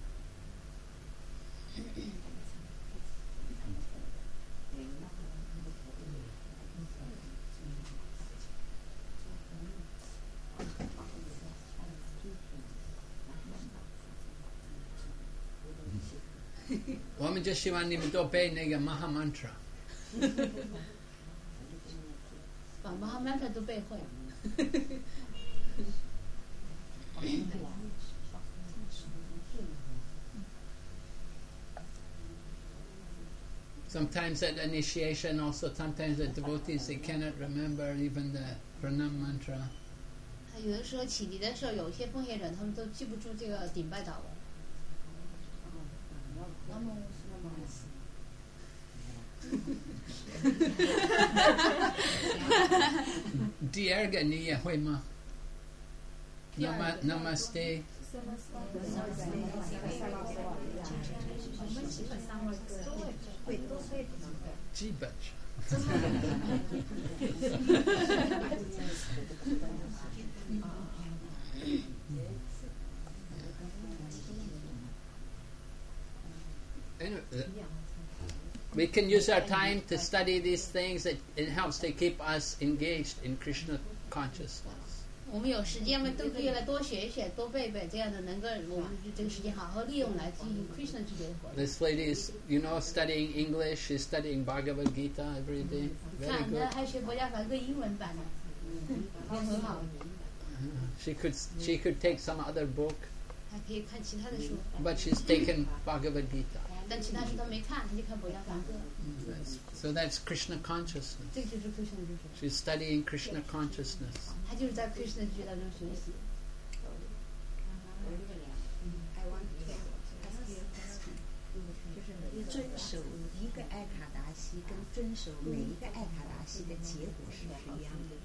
我们就希望你们都背那个 Maha Mantra。 把 Maha Mantra 都背会。 Sometimes at initiation, also sometimes the devotees, they cannot remember even the pranam mantra. 有的时候启迪的时候，有些奉献者他们都记不住这个顶拜祷文。 第二个你也会吗？ Namaste. 基本上。Anyway, we can use our time to study these things. It helps to keep us engaged in Krishna consciousness. 我们有时间嘛，都可以来多学一学，多背背，这样的能够我们这个时间好好利用来进行 Krishna 之间的活动。 This lady is, studying English. She's studying Bhagavad Gita every day. Very good. 看，她还学国家法个英文版的，很好。 She could take some other book. 还可以看其他的书。 But she's taken Bhagavad Gita. 但其他书她没看，她就看国家法个。 So that's Krishna consciousness. 这就是 Krishna 知识。 She's studying Krishna consciousness. 她就是在 Krishna 知识当中学习。 就是遵守一个艾卡达西跟遵守每一个艾卡达西的结果是不是一样的？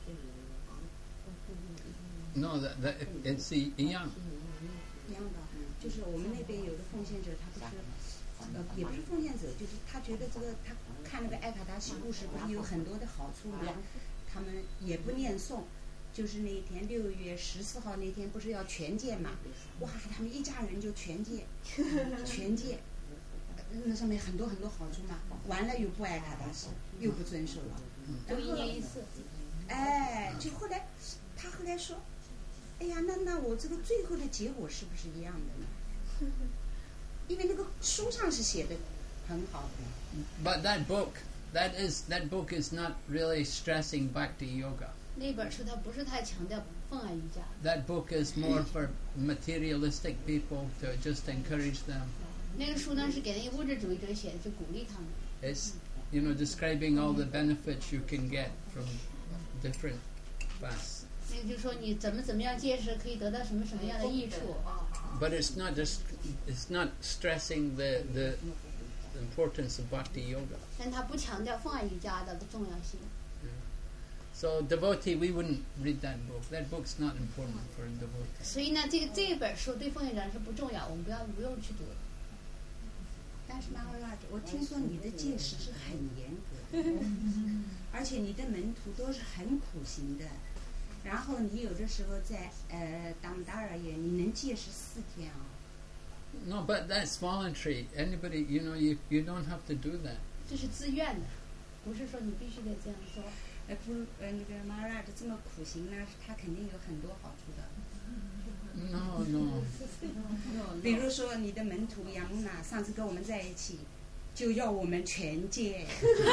No, it's 一样。 一样的，就是我们那边有的奉献者，他不是，也不是奉献者，就是他觉得这个他看那个艾卡达西故事不是有很多的好处吗？他们也不念诵，就是那一天6月14号那天不是要全戒嘛？哇，他们一家人就全戒，全戒，那上面很多很多好处嘛。完了又不艾卡达西，又不遵守了， 就1年1次。 哎，就后来他后来说。 哎呀，那我这个最后的结果是不是一样的呢？因为那个书上是写的很好的。 But that book is not really stressing Bhakti Yoga. 那本书它不是太强调奉爱瑜伽。 That book is more for materialistic people to just encourage them. 那个书呢是给那些物质主义者写的，就鼓励他们。 It's describing all the benefits you can get from different fasts. 那个就是说你怎么样戒食可以得到什么样的益处。 But it's not stressing the importance of Bhakti Yoga. 但它不强调奉爱瑜伽的重要性。 So devotee, we wouldn't read that book. That book's not important for a devotee. 所以呢，这一本书对奉献者是不重要，我们不用去读。 但是Maharaj，我听说你的戒食是很严格的，而且你的门徒都是很苦行的。 然后你有的时候在Damodara也你能戒食4天啊。 No, but that's voluntary. Anybody, you don't have to do that. 这是自愿的，不是说你必须得这样做。 那个Maharaj这么苦行呢，他肯定有很多好处的。 No. 比如说你的门徒杨木娜上次跟我们在一起。 就要我们全戒，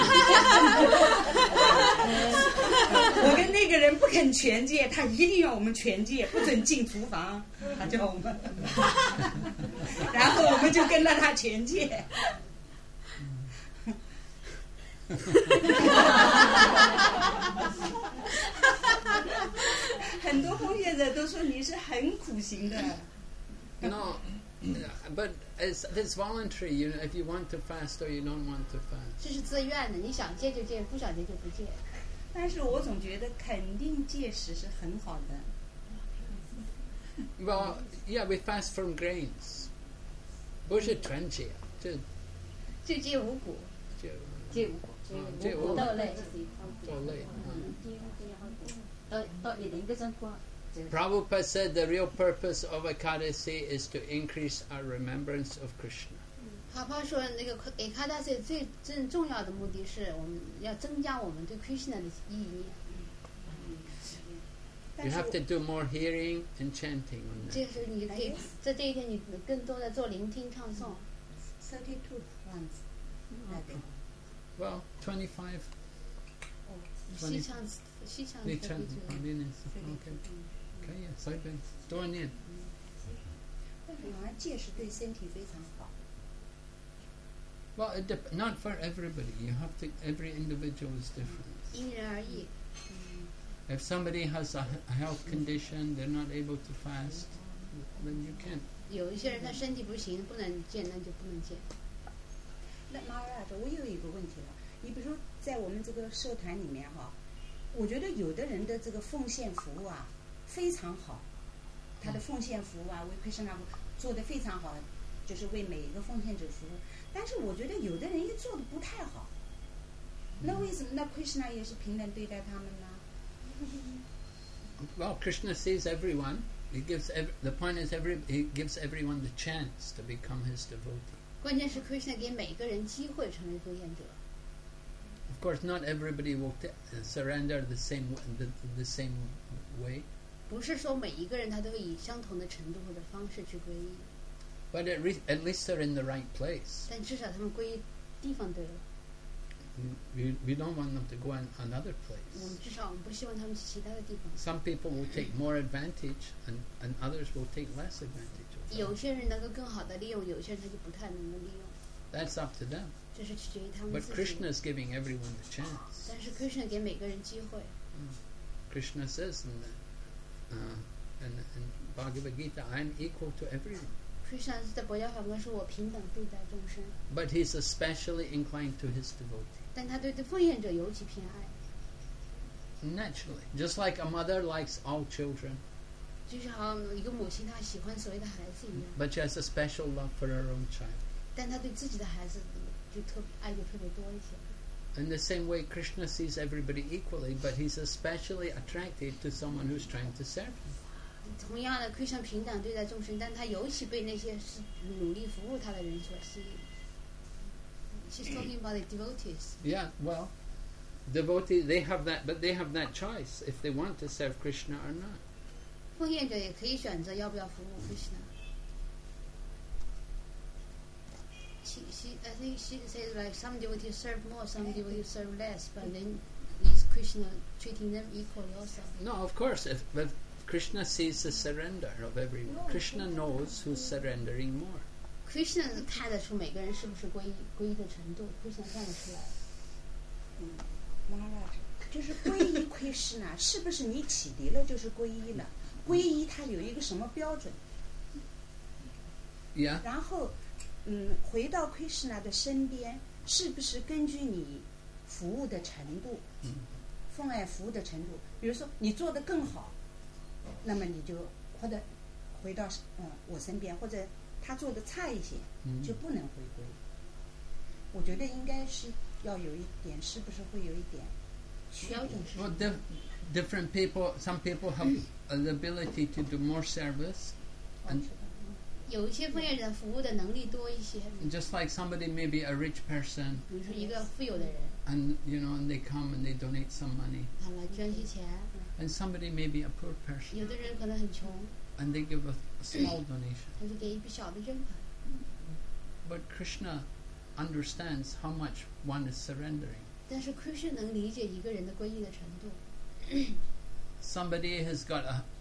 我跟那个人不肯全戒，他一定要我们全戒，不准进厨房，他叫我们，然后我们就跟着他全戒。很多奉献者都说你是很苦行的。 No. But it's voluntary. If you want to fast or you don't want to fast. 这是自愿的，你想戒就戒，不想戒就不戒。 但是我总觉得肯定戒食是很好的。 Well, yeah, we fast from grains. 不是全戒， 就戒五谷。戒五谷，豆类。到一定的情况。 Prabhupada said the real purpose of Ekadasi is to increase our remembrance of Krishna. 帕帕说，那个Ekadasi最重要的目的是我们要增加我们对 Krishna 的意义。 You have to do more hearing and chanting on that. 这是你可以在这一天，你更多的做聆听唱诵。 32 once. Well, 25. 西唱立场旁边的是 OK， 可以啊，随便多念。 但是好像戒是对身体非常好。 Well, not for everybody. You have to. Every individual is different. 因人而异。 If somebody has a health condition, they're not able to fast, then you can't. 有一些人他身体不行，不能戒，那就不能戒。 那马拉我有一个问题了，你比如说在我们这个社团里面哈，我觉得有的人的这个奉献服务啊非常好，他的奉献服务啊为Krishna做得非常好，就是为每一个奉献者服务。但是我觉得有的人也做得不太好，那为什么那Krishna也是平等对待他们呢？ Well, Krishna sees everyone. He gives the point is he gives everyone the chance to become his devotee. 关键是 Krishna 给每个人机会成为奉献者。 Of course, not everybody will surrender the same way. 不是说每一个人他都会以相同的程度或者方式去皈依。 But at least they're in the right place. 但至少他们皈依地方对了。 We don't want them to go another place. 至少我们不希望他们去其他的地方。 Some people will take more advantage, and others will take less advantage. 有些人能够更好的利用，有些人他就不太能够利用。 That's up to them. 这是取决于他们 But 自己。 Krishna is giving everyone the chance. 但是 Krishna 给每个人机会。 Krishna says in Bhagavad Gita, "I'm equal to everyone." Krishna 在佛教法门说我平等对待众生。 But he's especially inclined to his devotee. 但他对奉献者尤其偏爱。 Naturally, just like a mother likes all children. 就是好像一个母亲她喜欢所有的孩子一样。 But she has a special love for her own child. 但她对自己的孩子就爱就特别多一些。 In the same way, Krishna sees everybody equally, but he's especially attracted to someone who's trying to serve him. 同样的 ，Krishna 平等对待众生，但他尤其被那些努力服务他的人所吸引。She's talking about the devotees. Yeah, well, devotees they have that, but they have that choice if they want to serve Krishna or not. 奉献者也可以选择要不要服务 Krishna. I think she says like some devotees serve more, some devotees serve less, but then is Krishna treating them equally also? No, of course. But Krishna sees the surrender of everyone. Krishna knows who's surrendering more. Krishna 看得出每个人是不是皈依的程度 ，Krishna 看得出来。 就是皈依Krishna，是不是你启迪了就是皈依了？皈依它有一个什么标准？ Yeah. 然后，回到Krishna的身边，是不是根据你服务的程度，奉爱服务的程度？比如说你做得更好，那么你就或者回到我身边，或者他做的差一些，就不能回归。我觉得应该是要有一点，是不是会有一点标准是？ Well, different people. Some people have the ability to do more service, and 有一些奉献者服务的能力多一些。 just like somebody may be a rich person. 比如说一个富有的人。 And and they come and they donate some money. 他来捐些钱。 And somebody may be a poor person. 有的人可能很穷。 And they give a small donation. 他就给一笔小的捐款。 But Krishna understands how much one is surrendering. 但是 Krishna 能理解一个人的皈依的程度。 Somebody has got a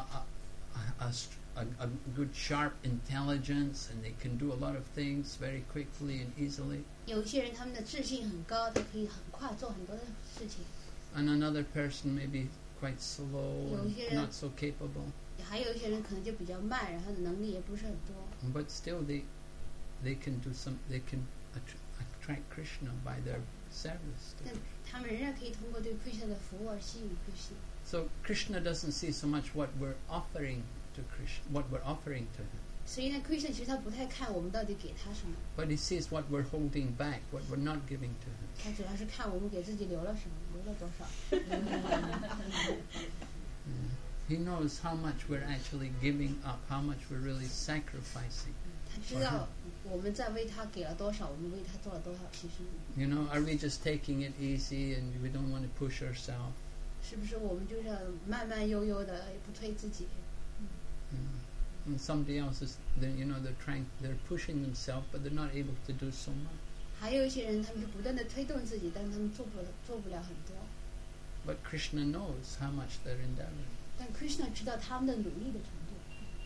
good sharp intelligence, and they can do a lot of things very quickly and easily. 有一些人他们的智性很高，他可以很快做很多的事情。 And another person may be quite slow and not so capable. 还有一些人可能就比较慢，然后能力也不是很多。 But still, they can do some. They can attract Krishna by their service. 但他们仍然可以通过对 Krishna 的服务而吸引 Krishna。 So Krishna doesn't see so much what we're offering to Krishna, what we're offering to him. 所以呢 ，Krishna 其实他不太看我们到底给他什么。 But he sees what we're holding back, what we're not giving to him. 他主要是看我们给自己留了什么，留了多少。 He knows how much we're actually giving up, how much we're really sacrificing. 他知道我们在为他给了多少，我们为他做了多少牺牲。 Are we just taking it easy and we don't want to push ourselves? 是不是我们就是慢慢悠悠的，也不推自己 ？And somebody else is, they're pushing themselves, but they're not able to do so much. 还有一些人，他们是不断的推动自己，但他们做不了很多。 But Krishna knows how much they're endeavoring. 但 Krishna 知道他们的努力的程度。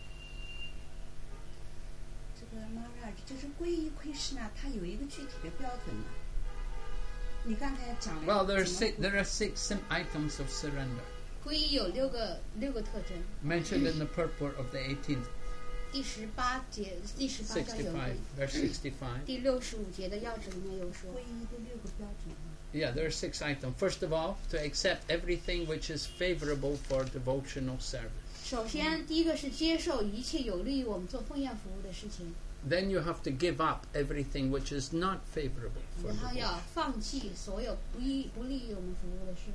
这个 Maharaj 就是皈依 Krishna， 它有一个具体的标准的。你刚才讲了。 Well, there are six items of surrender. 皈依有六个特征。 Mentioned in the purport of the 18th. 第18节，第18章有。 Verse 65. 第65节的要旨里面有说。 皈依的6个标准。 Yeah, there are 6 items. First of all, to accept everything which is favorable for devotional service. 首先，第一个是接受一切有利于我们做奉献服务的事情。 Then you have to give up everything which is not favorable for devotion. 然后要放弃所有不利于我们服务的事。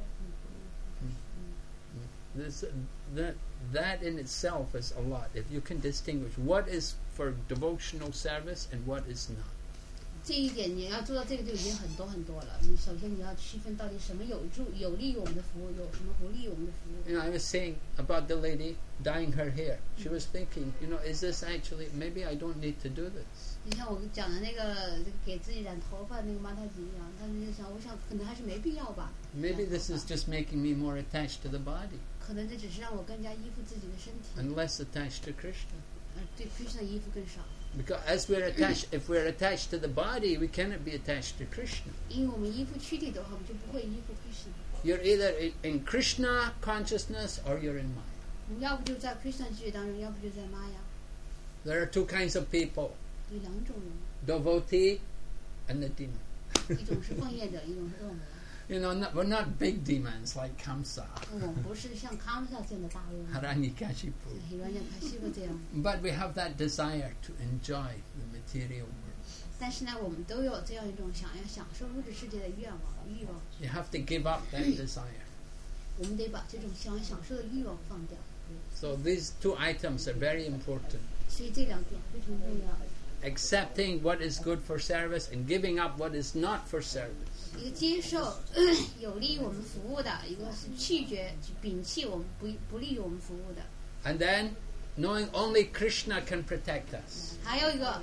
That in itself is a lot. If you can distinguish what is for devotional service and what is not. 这一点你要做到这个就已经很多了。你首先你要区分到底什么有利于我们的服务，有什么不利于我们的服务。 I was saying about the lady dyeing her hair. She was thinking, is this actually, maybe I don't need to do this. 你像我讲的那个给自己染头发那个玛塔吉一样，但是我想可能还是没必要吧。 Maybe this is just making me more attached to the body. 可能这只是让我更加依附自己的身体。 And less attached to Krishna. 对 Krishna 依附更少。 Because if we're attached to the body, we cannot be attached to Krishna. 因为我们依附躯体的话，我们就不会依附 Krishna. You're either in Krishna consciousness or you're in Maya. 你要不就在 Krishna 知觉当中，要不就在 Maya. There are 2 kinds of people. 有2种人。 Devotee and the demon. 一种是奉献者，一种是恶魔。 we're not big demons like Kamsa. 我们不是像 Kamsa 这样的大恶魔。 Hiranyakashipu. But we have that desire to enjoy the material world. 但是呢，我们都有这样一种想要享受物质世界的欲望。 You have to give up that desire. 我们得把这种想享受的欲望放掉。 So these 2 items are very important. 所以这2点非常重要。 Accepting what is good for service and giving up what is not for service. 一个接受有利于我们服务的，一个是拒绝摒弃我们不利于我们服务的。 And then knowing only Krishna can protect us. 还有一个，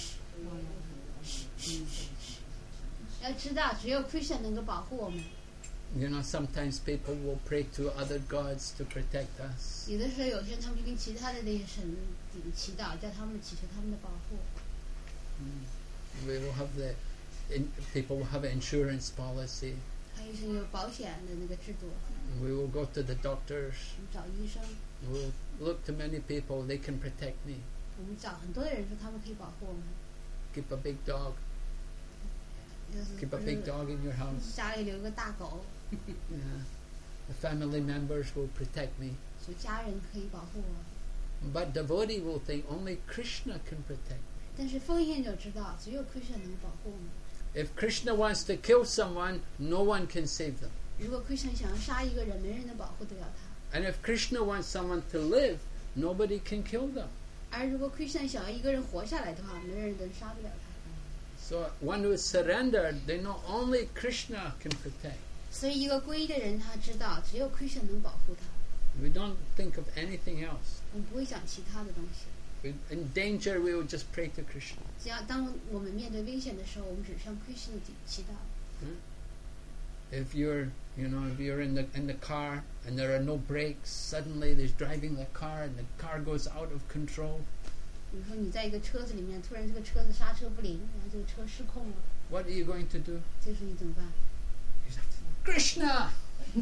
要知道只有 Krishna 能够保护我们。 Sometimes people will pray to other gods to protect us. 有的时候，有些人他们就跟其他的那些神祈祷，叫他们祈求他们的保护。 We will have people will have an insurance policy. 还有是有保险的那个制度。 We will go to the doctors. 找医生。 We will look to many people. They can protect me. 我们找很多的人说他们可以保护我们。 Keep a big dog. Keep a big dog in your house. 家里留个大狗。 Yeah. The family members will protect me. 说家人可以保护我。 But devotee will think only Krishna can protect me. 但是奉献者知道，只有 Krishna 能保护我们。 If Krishna wants to kill someone, no one can save them. 如果 Krishna 想要杀一个人，没人能保护得了他。 And if Krishna wants someone to live, nobody can kill them. 而如果 Krishna 想要一个人活下来的话，没人能杀得了他。 So one who is surrendered, they know only Krishna can protect. 所以一个皈依的人，他知道只有 Krishna 能保护他。 We don't think of anything else. 我们不会想其他的东西。 In danger, we will just pray to Krishna. 只要当我们面对危险的时候，我们只向 Krishna 祈祷。 If you're in the car and there are no brakes, suddenly there's driving the car and the car goes out of control. 比如说你在一个车子里面，突然这个车子刹车不灵，然后这个车失控了。 What are you going to do? 这时候你怎么办？ Krishna! You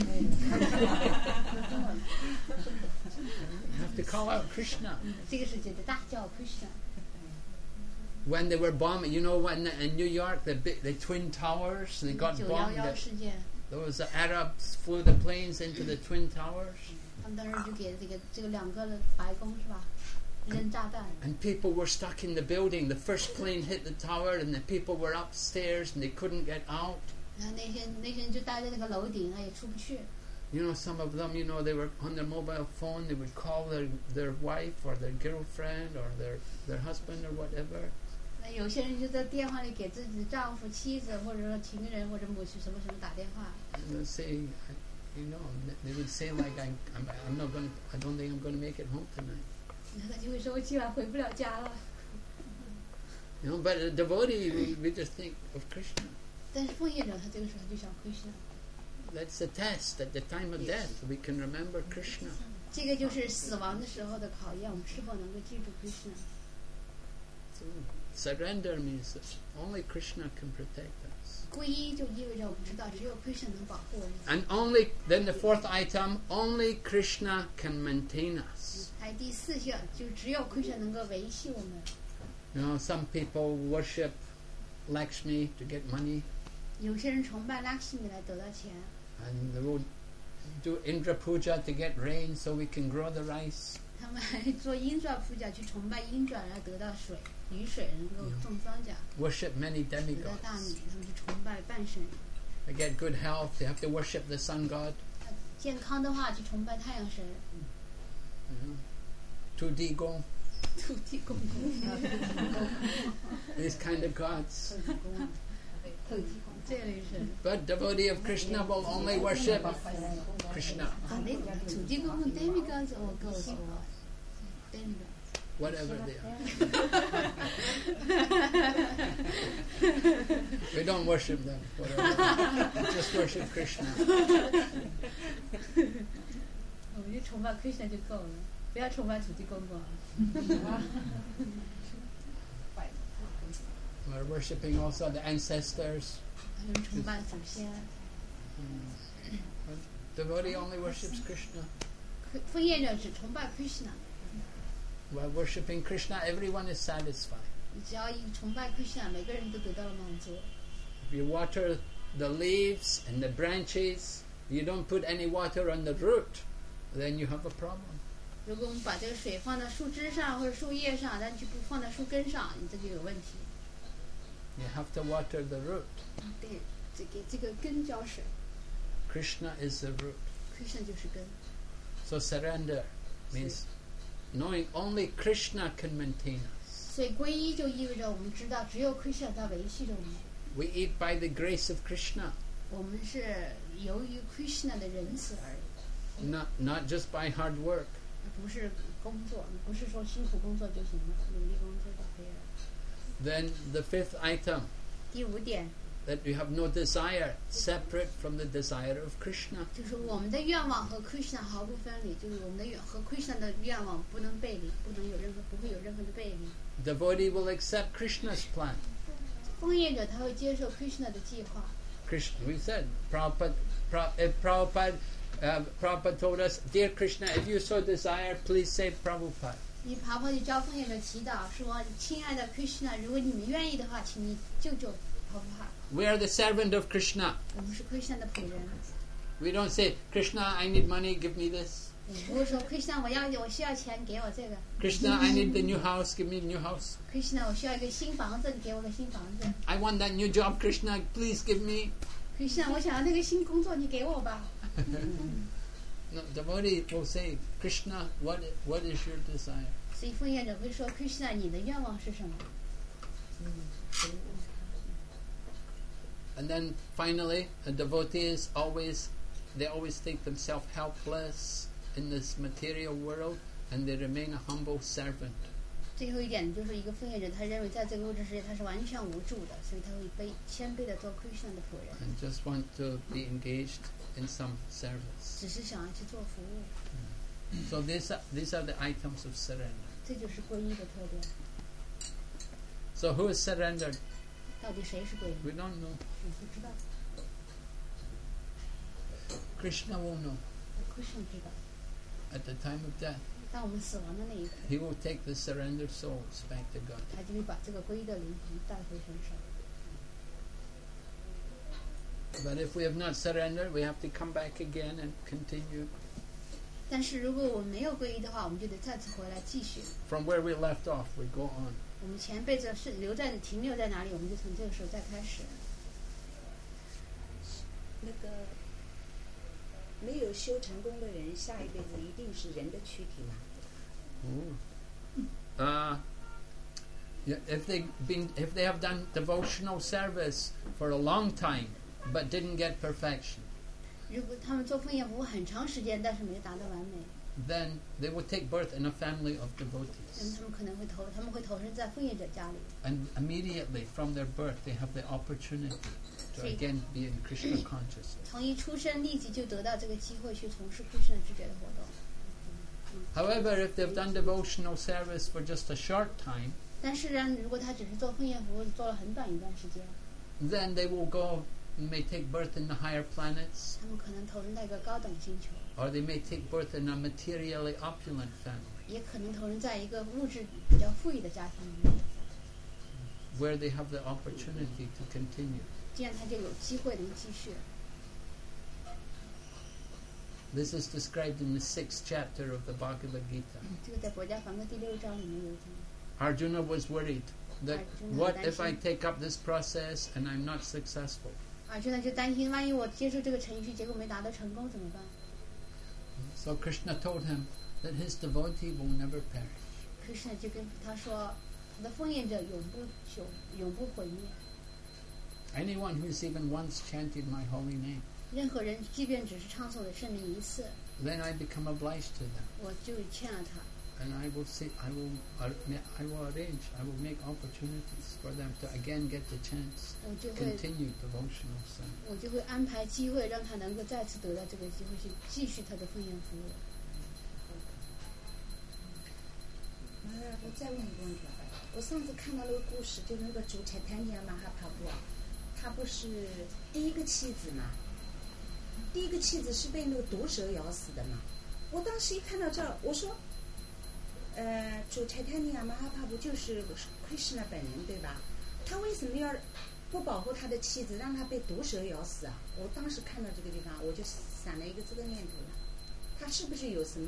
have to call out Krishna. 这个时候得大叫 Krishna. When they were bombing, when in New York, the Twin Towers, they got bombed. 9/11事件。 Those Arabs flew the planes into the Twin Towers. 他们当时就给这个2个白宫是吧？扔炸弹。 And people were stuck in the building. The first plane hit the tower, and the people were upstairs, and they couldn't get out. 然后那些人就待在那个楼顶，也出不去。 Some of them, they were on their mobile phone. They would call their wife or their girlfriend or their husband or whatever. 有些人就在电话里给自己的丈夫、妻子，或者说情人或者母亲什么什么打电话。 They would say, they would say like, I don't think I'm going to make it home tonight. 他就会说我今晚回不了家了。 But a devotee, we just think of Krishna. 但是奉献者他这个时候就想 Krishna. That's a test. At the time of death, we can remember Krishna. 这个就是死亡的时候的考验，我们是否能够记住 Krishna。 So, surrender means that only Krishna can protect us. 皈依就意味着我们知道只有 Krishna 能保护我们。 And only then the fourth item, only Krishna can maintain us. 还有第四项，就只有 Krishna 能够维系我们。 You know, some people worship Lakshmi to get money, 有些人崇拜 Lakshmi 来得到钱， and they will do Indra Puja to get rain so we can grow the rice. 他们还做鹰爪普甲去崇拜鹰爪来得到水，雨水能够种庄稼， Worship many 得到大米， demigods. 他们去崇拜半神。 They get good health, they have to worship the sun god. 健康的话去崇拜太阳神， 2D Gong, 土地公公， these kind of gods. 这类神。 But devotee of Krishna will only worship Krishna, 啊，那土地公公 demigods 我够喜欢 ，demigods。 whatever they are. We don't worship them, whatever. We just worship Krishna. 我们就崇拜 Krishna 就够了，不要崇拜土地公公。 We're worshipping also the ancestors. 还有崇拜祖先。 Devotee only worships Krishna. 奉业者只崇拜 Krishna， While worshipping Krishna, everyone is satisfied. 你只要一崇拜 Krishna， 每个人都得到了满足。 If you water the leaves and the branches, you don't put any water on the root, then you have a problem. 如果我们把这个水放到树枝上或者树叶上，但就不放在树根上，你这就有问题。 You have to water the root. 对，给这个根浇水。 Krishna is the root. Krishna 就是根。 So surrender means knowing only Krishna can maintain us. 所以皈依就意味着我们知道只有 Krishna 在维系着我们。 We eat by the grace of Krishna, 我们是由于 Krishna 的仁慈而已， not just by hard work. 不是工作，不是说辛苦工作就行了，努力工作就可以了。 Then the fifth item, 第五点 that we have no desire separate from the desire of Krishna. 就是我们的愿望和 Krishna 毫不分离，就是我们的和 Krishna 的愿望不能背离，不会有任何的背离。 Devotee will accept Krishna's plan. 奉业者他会接受 Krishna 的计划。 Krishna, we said, Prabhupada told us, Dear Krishna, if you so desire, please save Prabhupada. 你爬坡就教奉业者祈祷说：“亲爱的 Krishna， 如果你们愿意的话，请你救救 Prabhupada。” We are the servant of Krishna. 我们是 Krishna 的仆人。 We don't say, Krishna, I need money, give me this. 不会说 Krishna， 我需要钱，给我这个。 Krishna, I need the new house, give me the new house. Krishna， 我需要一个新房子，你给我个新房子。 I want that new job, Krishna, please give me. Krishna， 我想要那个新工作，你给我吧。 No, devotee will say, Krishna, what is your desire? 所以奉业者会说 Krishna， 你的愿望是什么？ And then finally, a devotee is they always think themselves helpless in this material world, and they remain a humble servant. 最后一点就是一个奉业者，他认为在这个物质世界他是完全无助的，所以他会谦卑的做 Krishna 的仆人。 And just want to be engaged in some service. 只是想要去做服务。 So these are the items of surrender. 这就是皈依的特点。 So who is surrendered? 到底谁是皈依？ We don't know. 我不知道。 Krishna will know. Krishna 知道。 At the time of death, 当我们死亡的那一刻， he will take the surrendered souls back to God. 他就会把这个皈依的灵魂带回神上。 But if we have not surrendered, we have to come back again and continue. 但是如果我们没有皈依的话，我们就得再次回来继续。 From where we left off, we go on. 我们前辈子是停留在哪里，我们就从这个时候再开始。 那个没有修成功的人，下一辈子一定是人的躯体吗？ Yeah, if they have done devotional service for a long time, but didn't get perfection, 如果他们做奉业服务很长时间，但是没达到完美， then they will take birth in a family of devotees. 他们会投生在奉业者家里。 And immediately from their birth, they have the opportunity to again be in Krishna consciousness. 从一出生立即就得到这个机会去从事 Krishna 知觉的活动。 However, if they've done devotional service for just a short time, 但是呢，如果他只是做奉业服务，做了很短一段时间， then they will go, may take birth in the higher planets, 他们可能投生在一个高等星球， or they may take birth in a materially opulent family, 也可能投生在一个物质比较富裕的家庭里面， where they have the opportunity to continue. 这样他就有机会能继续。 This is described in the 6th chapter of the Bhagavad Gita. 这个在《佛家梵歌》第6章里面有讲。 Arjuna was worried that what if I take up this process and I'm not successful? Arjuna 就担心，万一我接受这个程序，结果没达到成功怎么办？ So Krishna told him that his devotee will never perish. Krishna 就跟他说，他的奉业者永不毁灭。 Anyone who's even once chanted my holy name, 任何人，即便只是唱诵我的圣名一次， then I become obliged to them, 我就欠了他。 and I will arrange, I will make opportunities for them to again get the chance to continue devotional service. 我就会安排机会，让他能够再次得到这个机会，去继续他的奉献服务。 我再问一个问题，我上次看到那个故事，就是那个主柴坦尼亚马哈帕布啊，他不是第一个妻子嘛？第一个妻子是被那个毒蛇咬死的嘛？我当时一看到这儿，我说，主柴坦尼亚马哈帕布就是 Krishna 本人对吧？他为什么要不保护他的妻子，让他被毒蛇咬死啊？我当时看到这个地方，我就闪了一个这个念头了，他是不是有什么？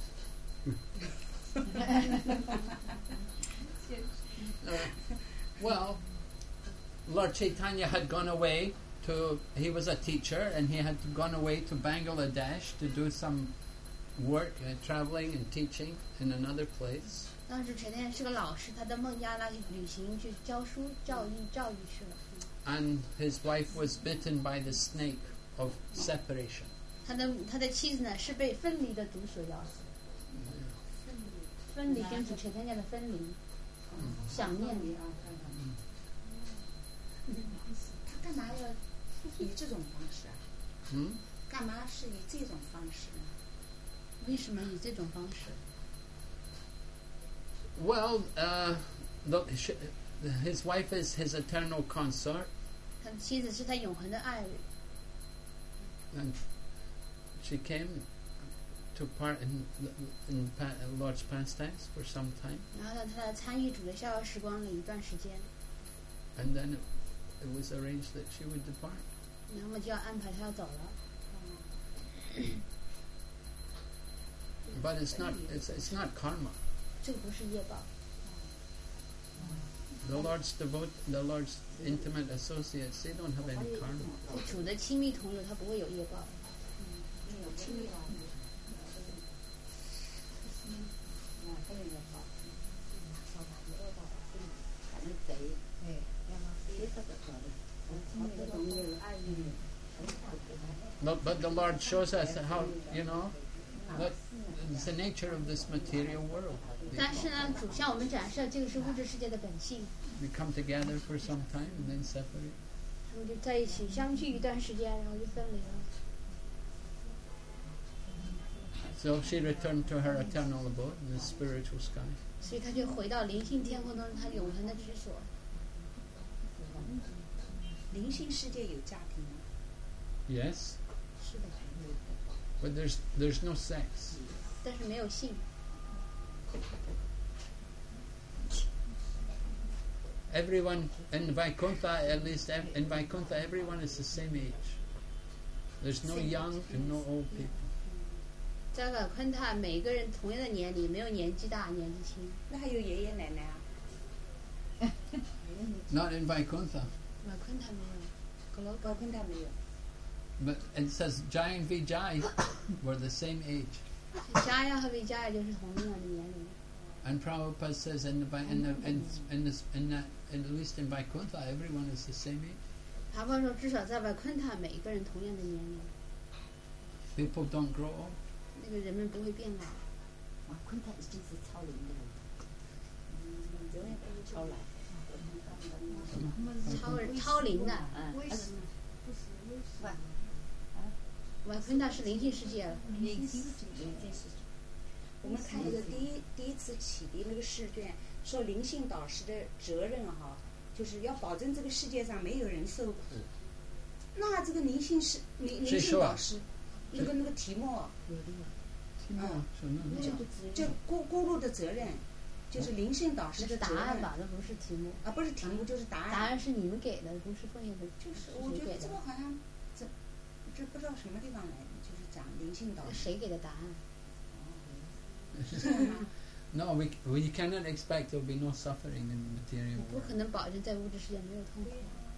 Well, Lord Chaitanya had gone away he was a teacher and he had gone away to Bangladesh to do some work, traveling and teaching in another place. 当时陈天是个老师，他到孟加拉去旅行，去教书、教育去了。 And his wife was bitten by the snake of separation. 他的妻子呢是被分离的毒蛇咬死的。分离跟主陈天家的分离，想念你。 他干嘛要以这种方式啊？干嘛是以这种方式呢？ 为什么以这种方式 ？Well, his wife is his eternal consort. 他的妻子是他永恒的爱侣。 And she came to part in Lord's pastimes for some time. 然后呢，他参与主的逍遥时光了一段时间。 And then it was arranged that she would depart. 然后就要安排他要走了。 But it's not karma. 这个不是业报。 The Lord's intimate associates, they don't have any karma. 主的亲密同友，他不会有业报。亲密。 But the Lord shows us how, that it's the nature of this material world. 但是呢，主向我们展示这个是物质世界的本性。 We come together for some time and then separate. 他们就在一起相聚一段时间，然后就分离了。 So she returned to her eternal abode in the spiritual sky. 所以他就回到灵性天空中，他永恒的居所。 灵性世界有家庭吗 ？Yes. 是的。 But there's no sex. 但是没有性。 Everyone in Vaikuntha, at least in Vaikuntha, everyone is the same age. There's no young and no old people. 在瓦昆塔，每个人同样的年龄，没有年纪大、年纪轻。 那还有爷爷奶奶啊 ？Not in Vaikuntha. 瓦昆塔没有， 瓦昆塔没有。 But it says Jai and Vijay were the same age. Jaya 和 Vijaya 就是同样的年龄。 And Prabhupada says at least in Vaikuntha, everyone is the same age. 他说，至少在瓦昆塔，每一个人同样的年龄。 People don't grow old. 那个人们不会变老。 昆他已经是超龄的了， 永远都是超来。 超龄的，瓦昆达是灵性世界了。 灵性世界。 我们看那个第一次启迪那个试卷，说灵性导师的责任哈，就是要保证这个世界上没有人受苦。那这个灵性导师，那个题目，就咕噜的责任，就是灵性导师的责任。 答案吧，那不是题目。 啊，不是题目，就是答案。 答案是你们给的，不是奉献的。 就是我觉得这个好像这不知道什么地方来的，就是讲灵性导师。 谁给的答案？ No, we cannot expect there will be no suffering in the material world. 不可能保证在物质世界没有痛苦。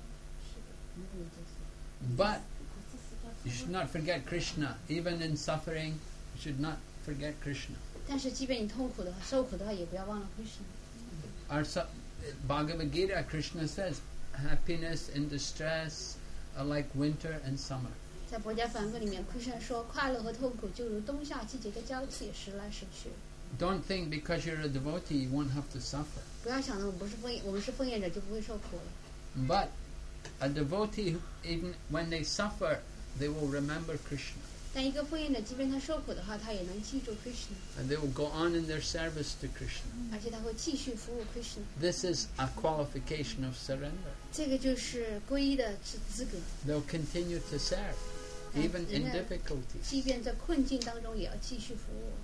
But you should not forget Krishna. Even in suffering, you should not forget Krishna. 但是即便你痛苦的话、受苦的话，也不要忘了 Krishna. Our Bhagavad Gita, Krishna says, happiness and distress are like winter and summer. 在《佛家梵歌》里面 ，Krishna 说，快乐和痛苦就如冬夏季节的交替，时来时去。 Don't think because you're a devotee you won't have to suffer. 不要想着我们是奉献者就不会受苦了。 But a devotee, even when they suffer, they will remember Krishna. 但一个奉献者，即便他受苦的话，他也能记住 Krishna. And they will go on in their service to Krishna. 而且他会继续服务 Krishna. This is a qualification of surrender. 这个就是皈依的资格。 They'll continue to serve, even in difficulties. 即便在困境当中，也要继续服务。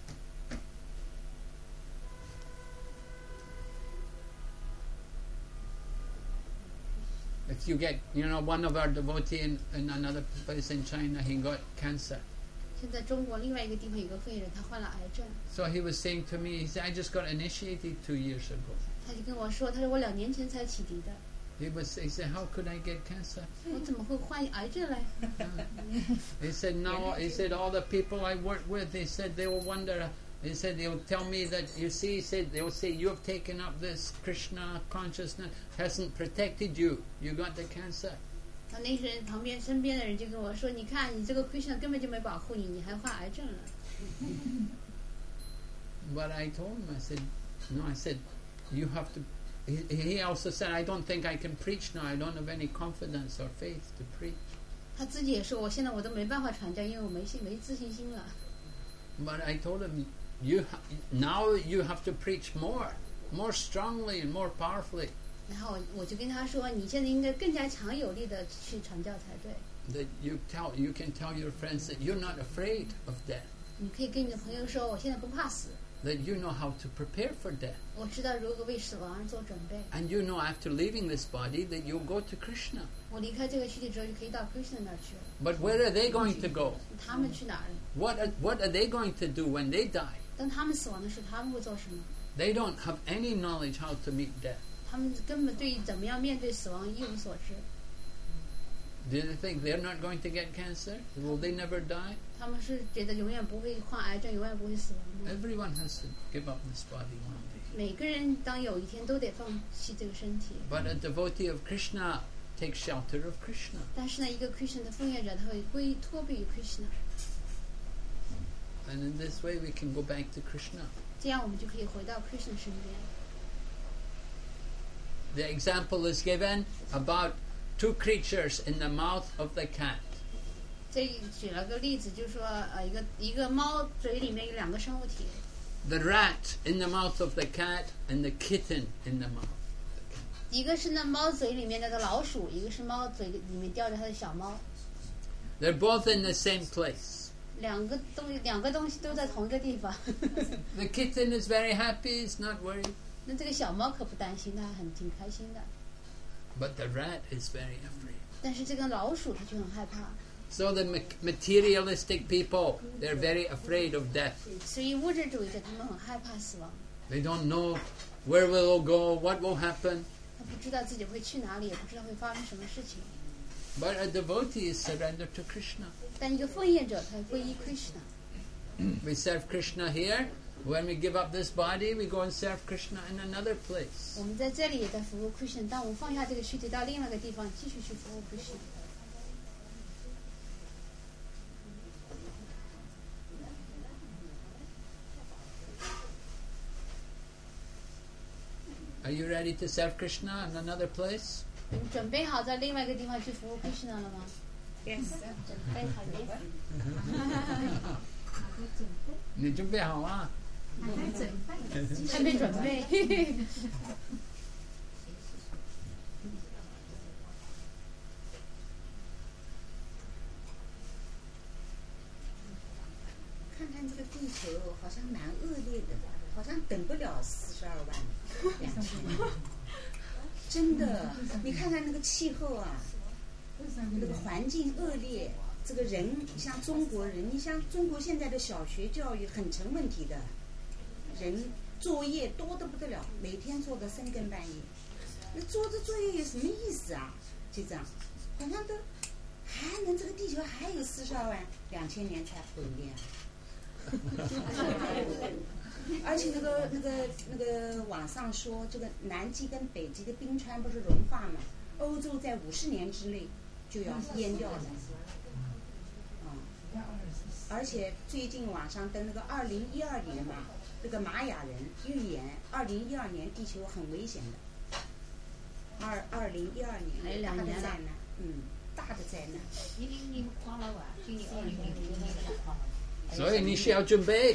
If you get, one of our devotees in another place in China, he got cancer. 现在中国另外一个地方有个奉献人，他患了癌症。 So he was saying to me, he said, I just got initiated 2 years ago. 他就跟我说，他说我2年前才启迪的。 He said, how could I get cancer? 我怎么会患癌症嘞？ He said, no. He said, all the people I work with, he said, they will wonder. He said, they will tell me that, you see, he said, they will say, you have taken up this Krishna consciousness, hasn't protected you. You got the cancer. 那些人身边的人就跟我说，你看你这个 Krishna 根本就没保护你，你还患癌症了。 But I told him, I said, no, I said, you have to. He also said, I don't think I can preach now. I don't have any confidence or faith to preach. 他自己也说，我现在我都没办法传教，因为我没自信心了。 But I told him, now you have to preach more strongly and more powerfully. 然后我就跟他说，你现在应该更加强有力的去传教才对。 That you can tell your friends that you're not afraid of death. 你可以跟你的朋友说，我现在不怕死。 That you know how to prepare for death. 我知道如何为死亡而做准备。 And you know after leaving this body that you'll go to Krishna. 我离开这个躯体之后就可以到 Krishna 那儿去了。 But where are they going to go? 他们去哪儿了？ What are they going to do when they die? 当他们死亡的时候，他们会做什么？ They don't have any knowledge how to meet death. 他们根本对于怎么样面对死亡一无所知。 Do they think they're not going to get cancer? Will they never die? 他们是觉得永远不会患癌症，永远不会死亡吗？ Everyone has to give up this body one day. 每个人当有一天都得放弃这个身体。 But a devotee of Krishna takes shelter of Krishna. 但是呢，一个 Krishna 的奉献者，他会托庇于 Krishna。 And in this way we can go back to Krishna. 这样我们就可以回到 Krishna 身边。 The example is given about 2 creatures in the mouth of the cat. 这举了个例子，就是说，一个猫嘴里面有2个生物体。 The rat in the mouth of the cat and the kitten in the mouth. 一个是那猫嘴里面那个老鼠，一个是猫嘴里面叼着它的小猫。 They're both in the same place. 两个东西都在同一个地方。 The kitten is very happy, it's not worried. 那这个小猫可不担心，它挺开心的。 But the rat is very afraid. 但是这个老鼠它就很害怕。 So the materialistic people, they're very afraid of death. 所以物质主义者他们很害怕死亡。 They don't know where will it go, what will happen. 他不知道自己会去哪里，也不知道会发生什么事情。 But a devotee is surrendered to Krishna. 但一个奉献者他皈依 Krishna。 We serve Krishna here. When we give up this body, we go and serve Krishna in another place. 我们在这里也在服务 Krishna， 当我们放下这个躯体到另外一个地方，继续去服务 Krishna。 Krishna Are you ready to serve Krishna in another place? 你准备好在另外一个地方去服务 Krishna 了吗 Yes. 准备好 yes. 你准备好啊？ 还没准备。 看看这个地球好像蛮恶劣的，好像等不了422000。真的，你看看那个气候啊，那个环境恶劣，这个人像中国人，你像中国现在的小学教育很成问题的，人作业多得不得了，每天做到3更半夜，那做这作业有什么意思啊？就这样，好像都还能这个地球还有422000年才毁灭。而且那个网上说，这个南极跟北极的冰川不是融化吗？欧洲在50年之内就要淹掉了。而且最近网上登那个2012年嘛，那个玛雅人预言2012年地球很危险的。2012年大的灾难，大的灾难。 10年垮了哇，今年2005年垮了。 所以你需要准备。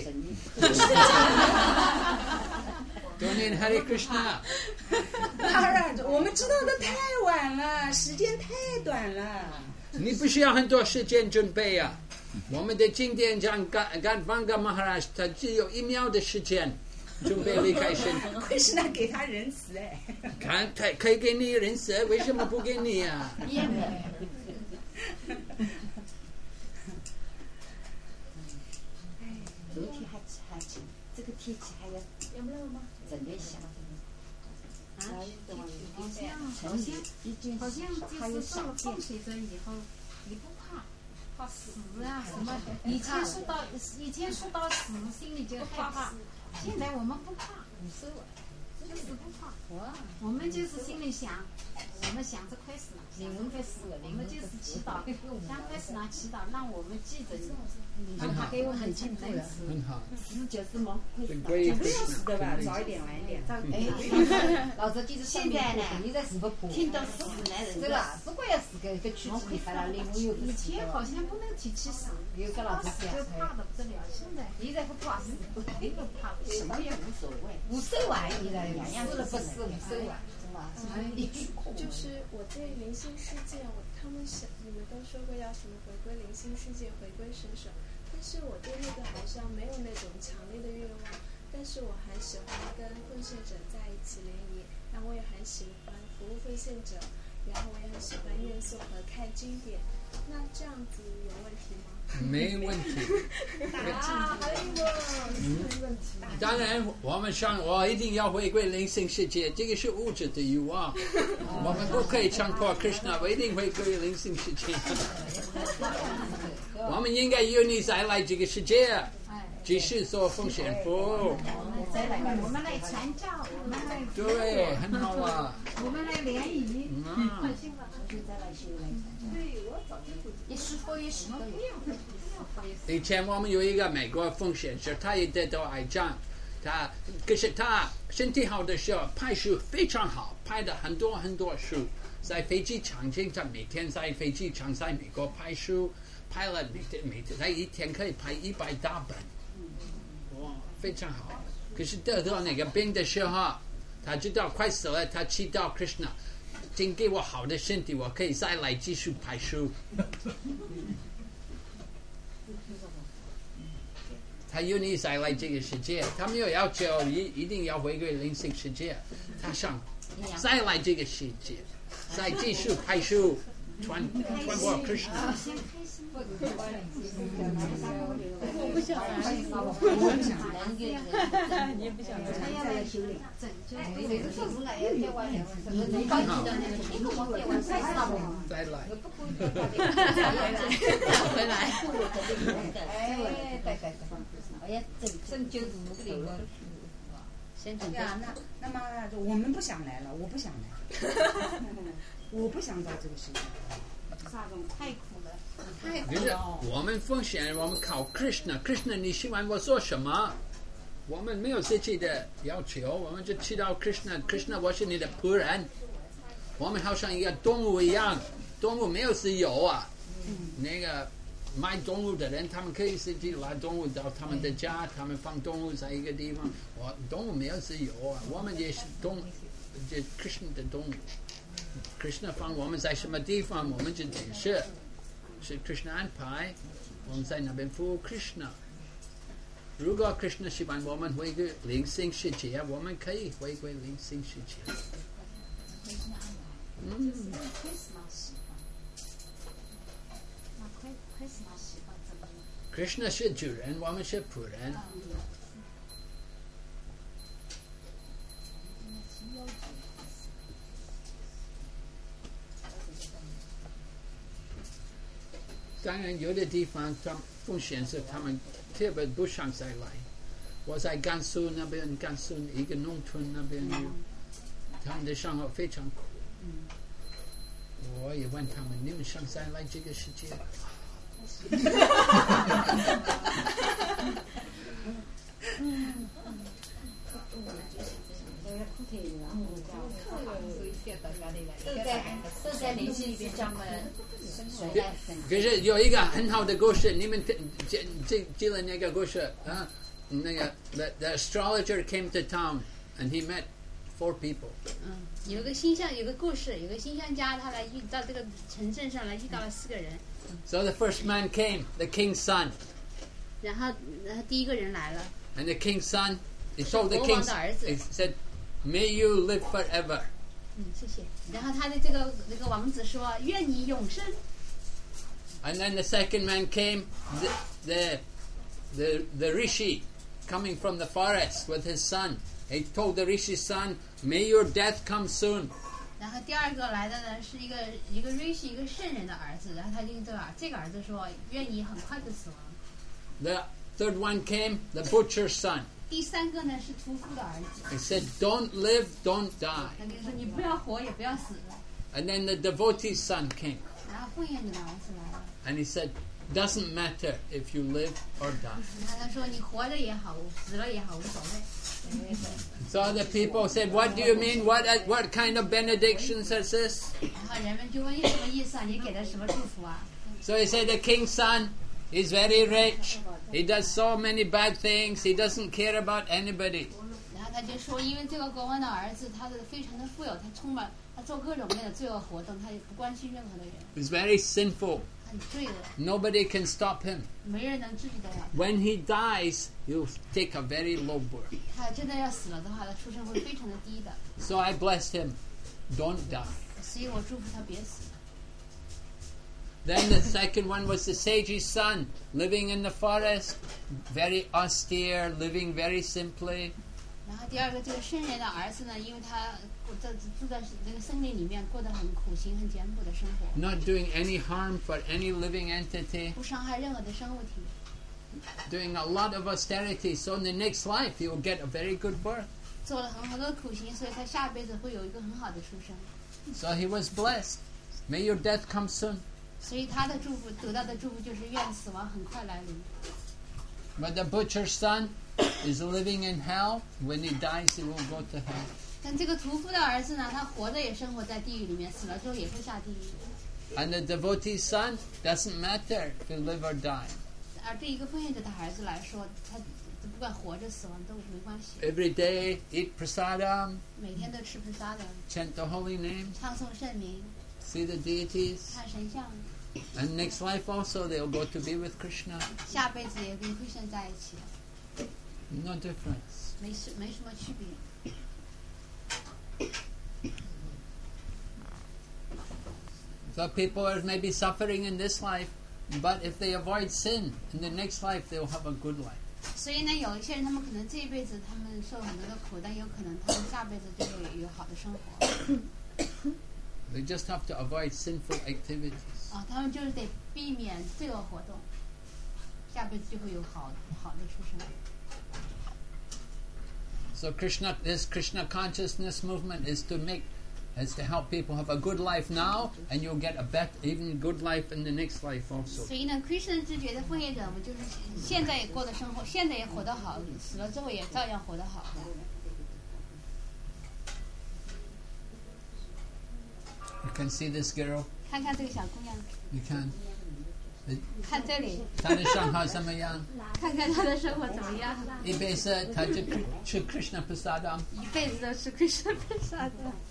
多念 Hare Krishna。 当然，我们知道的太晚了，时间太短了。 你不需要很多时间准备啊。我们的经典讲Gadvanga Maharaj， 他只有1秒的时间准备离开身体。 会是那给他仁慈哎。 看，他可以给你仁慈，为什么不给你啊？ 昨天还晴，这个天气还要热吗？真的想。 好像就是受了风水针以后，你不怕死啊什么？以前说到死，心里就害怕。现在我们不怕，就是不怕。我们就是心里想，我们想着快死了，我们就是祈祷，向快死了祈祷，让我们记着你，让他给我们很进步了， 很好。 死就是么？ 不要死的吧，早一点晚一点。 老子记着现在呢，听到死男人，这个不过要死个躯体离开了， 以前好像不能提起死， 有个老子就怕的不得了，现在不怕死，没有怕， 什么也无所谓，无所谓，两样死了不死无所谓。 就是我对灵性世界，他们你们都说过要什么回归灵性世界，回归神手，但是我对那个好像没有那种强烈的愿望，但是我很喜欢跟奉献者在一起联谊，然后我也很喜欢服务奉献者，然后我也很喜欢念诵和看经典，那这样子有问题吗？ 没问题。当然，我一定要回归灵性世界，这个是物质的欲望，我们不可以强迫 Krishna， 我一定回归灵性世界。我们应该有你再来这个世界，继续做奉献服务。 我们来传教，我们来对，很好啊。 我们来联谊，放心了， 就再来修来传教。对，我早就会。一时多一时都有。 以前我们有一个美国奉献者，他也得到癌症，可是他身体好的时候拍书非常好，拍的很多很多书，在飞机场经常每天在飞机场在美国拍书，拍了每天他一天可以拍100大本，哇，非常好。可是得到那个病的时候，他知道快死了，他祈祷 Krishna， 请给我好的身体，我可以再来继续拍书。他有你再来这个世界，他没有要求一定要回归灵性世界，他想再来这个世界，再继续拍书，传播 Krishna。 我不想来，你也不想来，他要来修炼， 再来， 回来， 拯救呀，那么我们不想来了，我不想来，我不想到这个世界。 太苦了。 可是我们奉献，我们靠 Krishna， 你喜欢我做什么？ 我们没有自己的要求，我们就知道 Krishna 我是你的仆人。我们好像一个动物一样，动物没有自由啊。那个卖动物的人，他们可以自己拿动物到他们的家，他们放动物在一个地方。动物没有自由啊，我们也是这 Krishna 的动物。Krishna 放我们在什么地方，我们就解释，是 Krishna 安排，我们在那边服务 Krishna。如果 Krishna 希望我们回归灵性世界，我们可以回归灵性世界。Krishna 是主人，我们是仆人。当然，有的地方他们奉献是他们特别不想再来。我在甘肃那边，甘肃一个农村那边，他们的生活非常苦。我也问他们：你们想再来这个世界？可是有一个很好的故事，你们记了那个故事啊？那个 the astrologer came to town and he met 4 people. 有个故事，有个星象家，他来遇到这个城镇上来遇到了4个人。 So the first man came, the king's son. 然后第一个人来了。 And the king's son, he told the king, he said, "May you live forever." 谢谢。然后他的这个王子说：“愿你永生。” And then the second man came, the rishi, coming from the forest with his son. He told the rishi's son, "May your death come soon." 然后第二个来的呢是一个 rishi 一个圣人的儿子，然后他就对这个儿子说：“愿你很快的死亡。” The third one came, the butcher's son. 第3个呢是屠夫的儿子。 He said, "Don't live, don't die." 他就说：“你不要活，也不要死。” And then the devotee's son came. 然后奉献者的儿子来了。 And he said, "Doesn't matter if you live or die." 他说：“你活着也好，死了也好，无所谓。” So the people said, "What do you mean? What kind of benedictions is this?" 然后人们就问：“什么意思啊？你给的什么祝福啊？” So he said, "The king's son is very rich. He does so many bad things. He doesn't care about anybody." 然后他就说：“因为这个国王的儿子，他非常的富有，他做各种各样的罪恶活动，他也不关心任何的人。” He's very sinful. 很罪恶。 Nobody can stop him. 没人能制止得了。 When he dies, he'll take a very low birth. 他真的要死了的话，他出生会非常的低的。 So I blessed him. Don't die. 所以我祝福他别死。 Then the second one was the sage's son, living in the forest, very austere, living very simply. 然后第二个这个圣人的儿子呢，因为他住在那个森林里面，过得很苦行、很简朴的生活。 Not doing any harm for any living entity. 不伤害任何的生物体。 Doing a lot of austerity, so in the next life he will get a very good birth. 做了很多苦行，所以他下辈子会有一个很好的出生。 So he was blessed. May your death come soon. 所以他的祝福，得到的祝福就是愿死亡很快来临。 But the butcher's son is living in hell. When he dies, he will go to hell. 但这个屠夫的儿子呢，他活着也生活在地狱里面，死了之后也会下地狱。 And the devotee's son doesn't matter if you live or die. 而对一个奉献者的儿子来说，他不管活着死亡都没关系。 Every day eat prasadam. 每天都吃prasadam. Chant the holy name. 唱诵圣名. See the deities. 看神像. And next life also they'll go to be with Krishna. 下辈子也跟 Krishna 在一起。 No difference. 没什么区别。 So people are maybe suffering in this life, but if they avoid sin, in the next life they'll have a good life. 所以呢，有一些人他们可能这一辈子他们受很多的苦，但有可能他们下辈子就会有好的生活。 They just have to avoid sinful activities. 他们就是得避免罪恶活动，下辈子就会有好的出生。 So this Krishna consciousness movement is to make is to help people have a good life now, and you'll get a better, even good life in the next life also. 所以呢 ，Krishna 知觉的奉献者，我们就是现在也过的生活，现在也活得好，死了之后也照样活得好的。 You can see this girl. 看看这个小姑娘。 You can. 看这里。 她的生活怎么样？ 看看她的生活怎么样？ 一辈子她就吃 Krishna Prasadam。 一辈子都吃 Krishna Prasadam。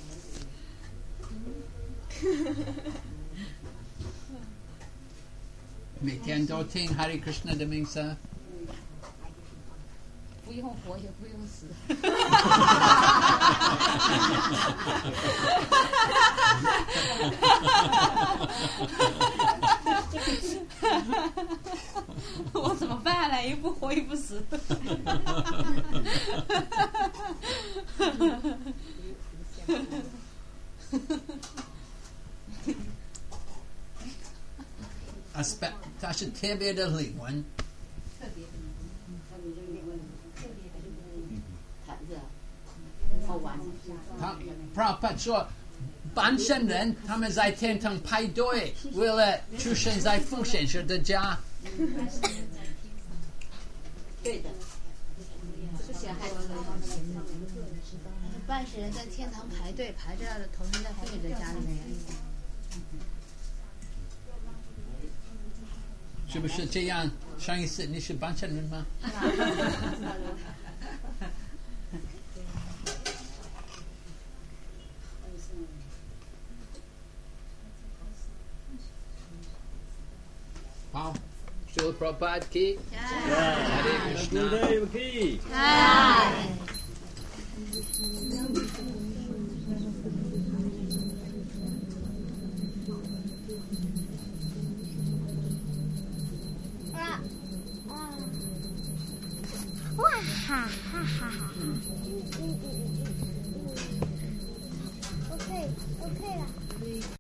每天都听 Hare Krishna 的名字。 不用活也不用死。我怎么办呢？又不活又不死。 它是特别的灵魂。Prabhupada 说，半生人他们在天堂排队，为了出生在奉献者的家。 对的， 半世人在天堂排队，排着投生在奉献者家里面。 是不是这样？上一次你是半生人吗？好，Srila Prabhupada ki Hare Krishna ki 哇哈哈哈哈！